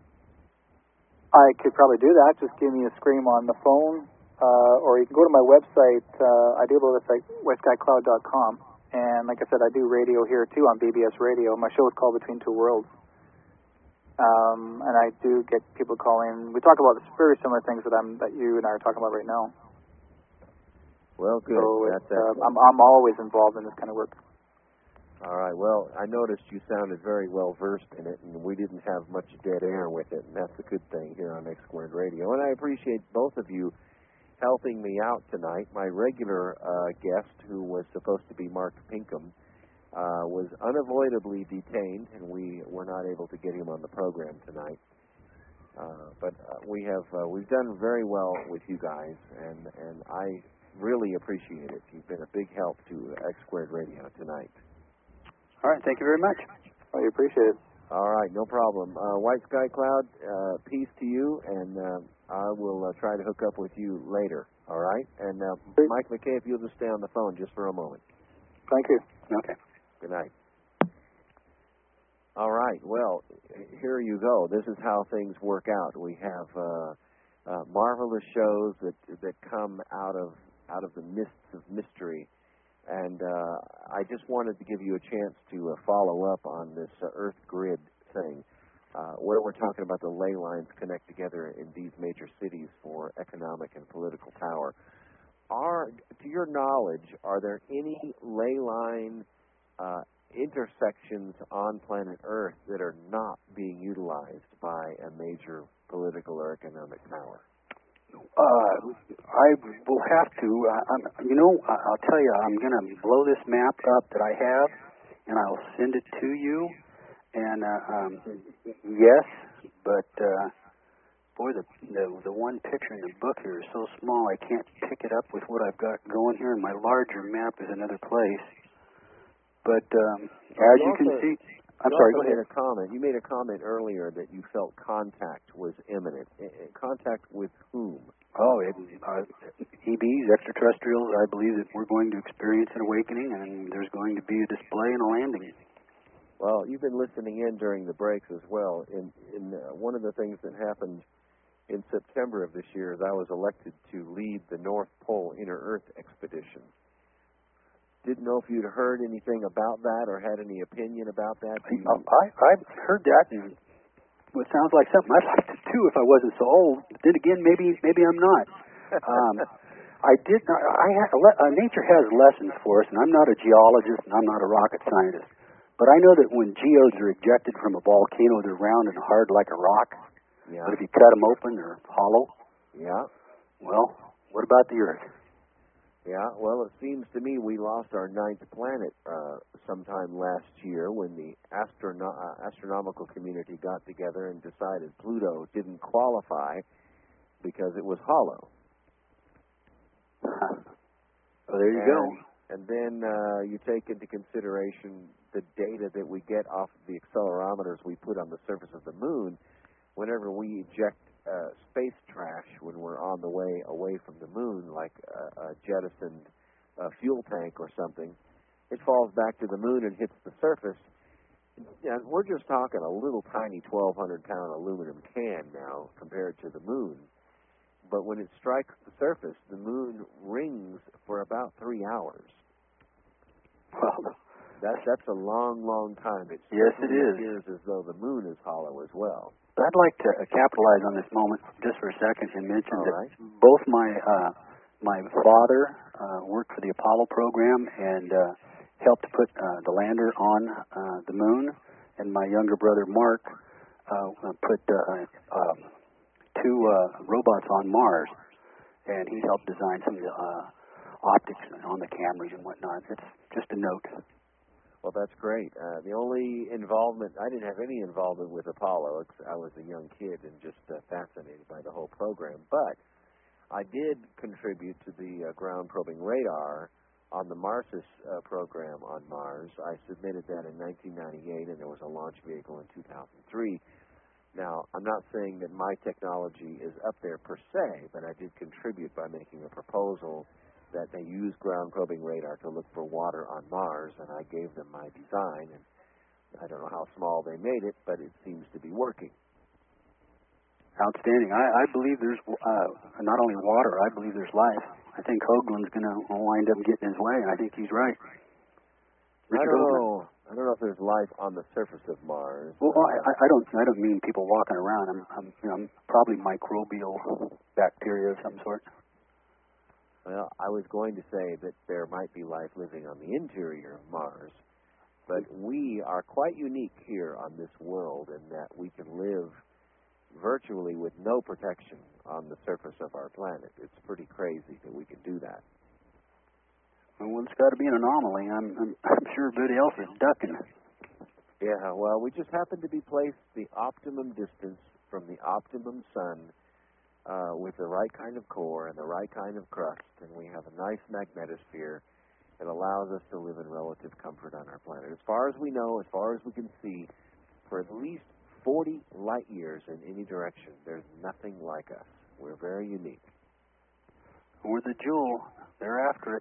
[SPEAKER 6] I could probably do that. Just give me a scream on the phone, or you can go to my website. I do have a website, westskycloud.com. And like I said, I do radio here, too, on BBS Radio. My show is called Between Two Worlds. And I do get people calling. We talk about the very similar things that you and I are talking about right now.
[SPEAKER 1] Well, good.
[SPEAKER 6] So I'm always involved in this kind of work.
[SPEAKER 1] All right. Well, I noticed you sounded very well versed in it, and we didn't have much dead air with it, and that's a good thing here on X Squared Radio. And I appreciate both of you helping me out tonight. My regular guest, who was supposed to be Mark Pinkham, was unavoidably detained, and we were not able to get him on the program tonight. But we've done very well with you guys, and I really appreciate it. You've been a big help to X Squared Radio tonight.
[SPEAKER 2] All right, thank you very much.
[SPEAKER 6] I appreciate it.
[SPEAKER 1] All right, no problem. White Sky Cloud, peace to you, and I will try to hook up with you later, all right? And Mike McKay, if you'll just stay on the phone just for a moment.
[SPEAKER 6] Thank you.
[SPEAKER 2] Okay.
[SPEAKER 1] Good night. All right, well, here you go. This is how things work out. We have marvelous shows that come out of the mists of mystery. And I just wanted to give you a chance to follow up on this Earth grid thing, where we're talking about the ley lines connect together in these major cities for economic and political power. To your knowledge, are there any ley line intersections on planet Earth that are not being utilized by a major political or economic power?
[SPEAKER 2] I will have to. I'll tell you, I'm going to blow this map up that I have, and I'll send it to you. And yes, but Boy, the one picture in the book here is so small I can't pick it up with what I've got going here, and my larger map is another place. But as you can see, I'm sorry. Go ahead.
[SPEAKER 1] You made a comment earlier that you felt contact was imminent. Contact with whom?
[SPEAKER 2] Oh, EBs, extraterrestrials. I believe that we're going to experience an awakening, and there's going to be a display and a landing.
[SPEAKER 1] Well, you've been listening in during the breaks as well. In one of the things that happened in September of this year is I was elected to lead the North Pole Inner Earth expedition. Didn't know if you'd heard anything about that or had any opinion about that.
[SPEAKER 2] I've heard that, and it sounds like something I'd like to do if I wasn't so old. But then again, maybe I'm not. Nature has lessons for us, and I'm not a geologist and I'm not a rocket scientist. But I know that when geodes are ejected from a volcano, they're round and hard like a rock.
[SPEAKER 1] Yeah.
[SPEAKER 2] But if you cut them open, they're hollow.
[SPEAKER 1] Yeah.
[SPEAKER 2] Well, what about the Earth?
[SPEAKER 1] Yeah, well, it seems to me we lost our ninth planet sometime last year when the astronomical community got together and decided Pluto didn't qualify because it was hollow.
[SPEAKER 2] Well, there you go.
[SPEAKER 1] And then you take into consideration the data that we get off of the accelerometers we put on the surface of the moon. Whenever we eject space trash when we're on the way away from the moon, like a jettisoned fuel tank or something, it falls back to the moon and hits the surface. And we're just talking a little tiny 1,200-pound aluminum can now compared to the moon. But when it strikes the surface, the moon rings for about 3 hours.
[SPEAKER 2] Well,
[SPEAKER 1] that's a long, long time. It appears as though the moon is hollow as well.
[SPEAKER 2] I'd like to capitalize on this moment just for a second and mention
[SPEAKER 1] that
[SPEAKER 2] both my father worked for the Apollo program and helped to put the lander on the moon, and my younger brother Mark put two robots on Mars, and he helped design some of the optics on the cameras and whatnot. It's just a note.
[SPEAKER 1] Well, that's great. The only involvement, I didn't have any involvement with Apollo. I was a young kid and just fascinated by the whole program. But I did contribute to the ground probing radar on the Marsus program on Mars. I submitted that in 1998, and there was a launch vehicle in 2003. Now, I'm not saying that my technology is up there per se, but I did contribute by making a proposal that they use ground probing radar to look for water on Mars, and I gave them my design, and I don't know how small they made it, but it seems to be working.
[SPEAKER 2] Outstanding. I believe there's not only water, I believe there's life. I think Hoagland's going to wind up getting his way, and I think he's right.
[SPEAKER 1] I don't know if there's life on the surface of Mars.
[SPEAKER 2] Well, I don't mean people walking around. I'm probably microbial bacteria of some sort.
[SPEAKER 1] Well, I was going to say that there might be life living on the interior of Mars, but we are quite unique here on this world in that we can live virtually with no protection on the surface of our planet. It's pretty crazy that we can do that.
[SPEAKER 2] Well, it's got to be an anomaly. I'm sure everybody else is ducking.
[SPEAKER 1] Yeah, well, we just happen to be placed the optimum distance from the optimum sun with the right kind of core and the right kind of crust, and we have a nice magnetosphere that allows us to live in relative comfort on our planet. As far as we know, as far as we can see, for at least 40 light years in any direction, there's nothing like us. We're very unique.
[SPEAKER 2] We're the jewel. They're after it.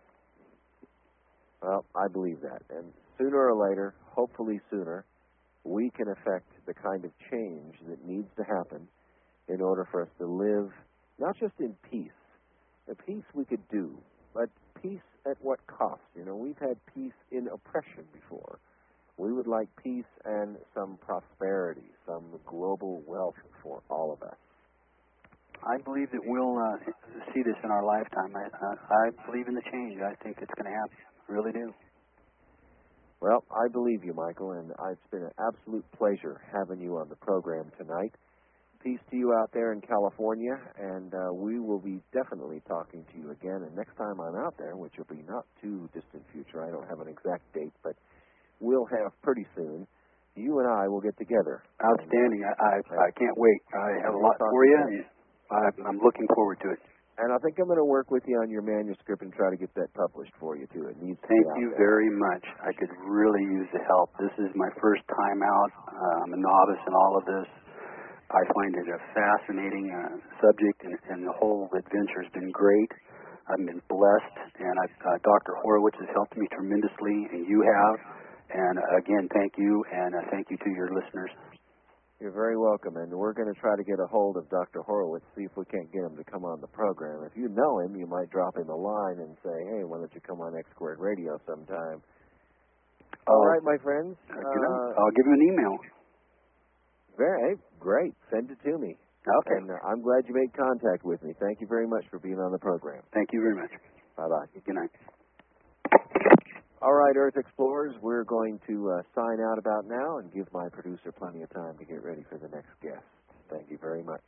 [SPEAKER 1] Well, I believe that. And sooner or later, hopefully sooner, we can affect the kind of change that needs to happen in order for us to live not just in peace. The peace we could do, but peace at what cost? You know, we've had peace in oppression before. We would like peace and some prosperity, some global wealth for all of us.
[SPEAKER 2] I believe that we'll see this in our lifetime. I believe in the change. I think it's going to happen. I really do.
[SPEAKER 1] Well, I believe you, Michael, and it's been an absolute pleasure having you on the program tonight. Peace to you out there in California, and we will be definitely talking to you again. And next time I'm out there, which will be not too distant future, I don't have an exact date, but we'll have pretty soon, you and I will get together.
[SPEAKER 2] Outstanding. I can't wait. I have a lot for you, and I'm looking forward to it.
[SPEAKER 1] And I think I'm going to work with you on your manuscript and try to get that published for you, too. It needs to
[SPEAKER 2] Thank
[SPEAKER 1] be out
[SPEAKER 2] you
[SPEAKER 1] there.
[SPEAKER 2] very much. I could really use the help. This is my first time out. I'm a novice in all of this. I find it a fascinating subject, and the whole adventure has been great. I've been blessed, and Dr. Horowitz has helped me tremendously, and you have. And again, thank you, and thank you to your listeners.
[SPEAKER 1] You're very welcome, and we're going to try to get a hold of Dr. Horowitz, see if we can't get him to come on the program. If you know him, you might drop him a line and say, hey, why don't you come on X Squared Radio sometime? All right, my friends.
[SPEAKER 2] I'll give you an email.
[SPEAKER 1] Very great. Send it to me.
[SPEAKER 2] Okay.
[SPEAKER 1] And I'm glad you made contact with me. Thank you very much for being on the program.
[SPEAKER 2] Thank you very much.
[SPEAKER 1] Bye-bye.
[SPEAKER 2] Good night.
[SPEAKER 1] All right, Earth Explorers, we're going to sign out about now and give my producer plenty of time to get ready for the next guest. Thank you very much.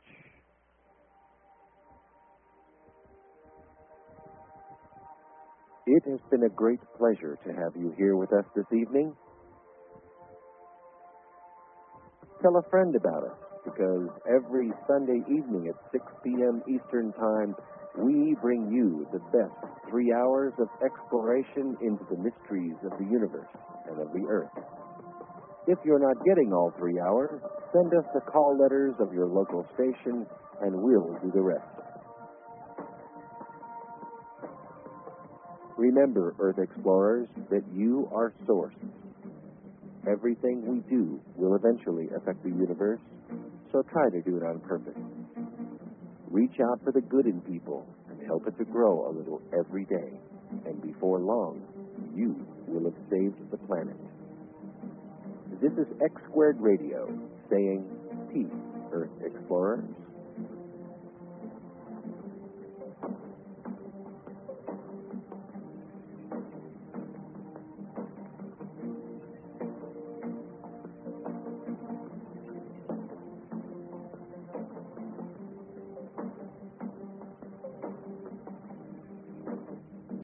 [SPEAKER 1] It has been a great pleasure to have you here with us this evening. Tell a friend about us, because every Sunday evening at 6 p.m. Eastern Time, we bring you the best 3 hours of exploration into the mysteries of the universe and of the Earth. If you're not getting all 3 hours, send us the call letters of your local station, and we'll do the rest. Remember, Earth Explorers, that you are source. Everything we do will eventually affect the universe, so try to do it on purpose. Reach out for the good in people and help it to grow a little every day. And before long, you will have saved the planet. This is X Squared Radio saying, peace, Earth Explorers.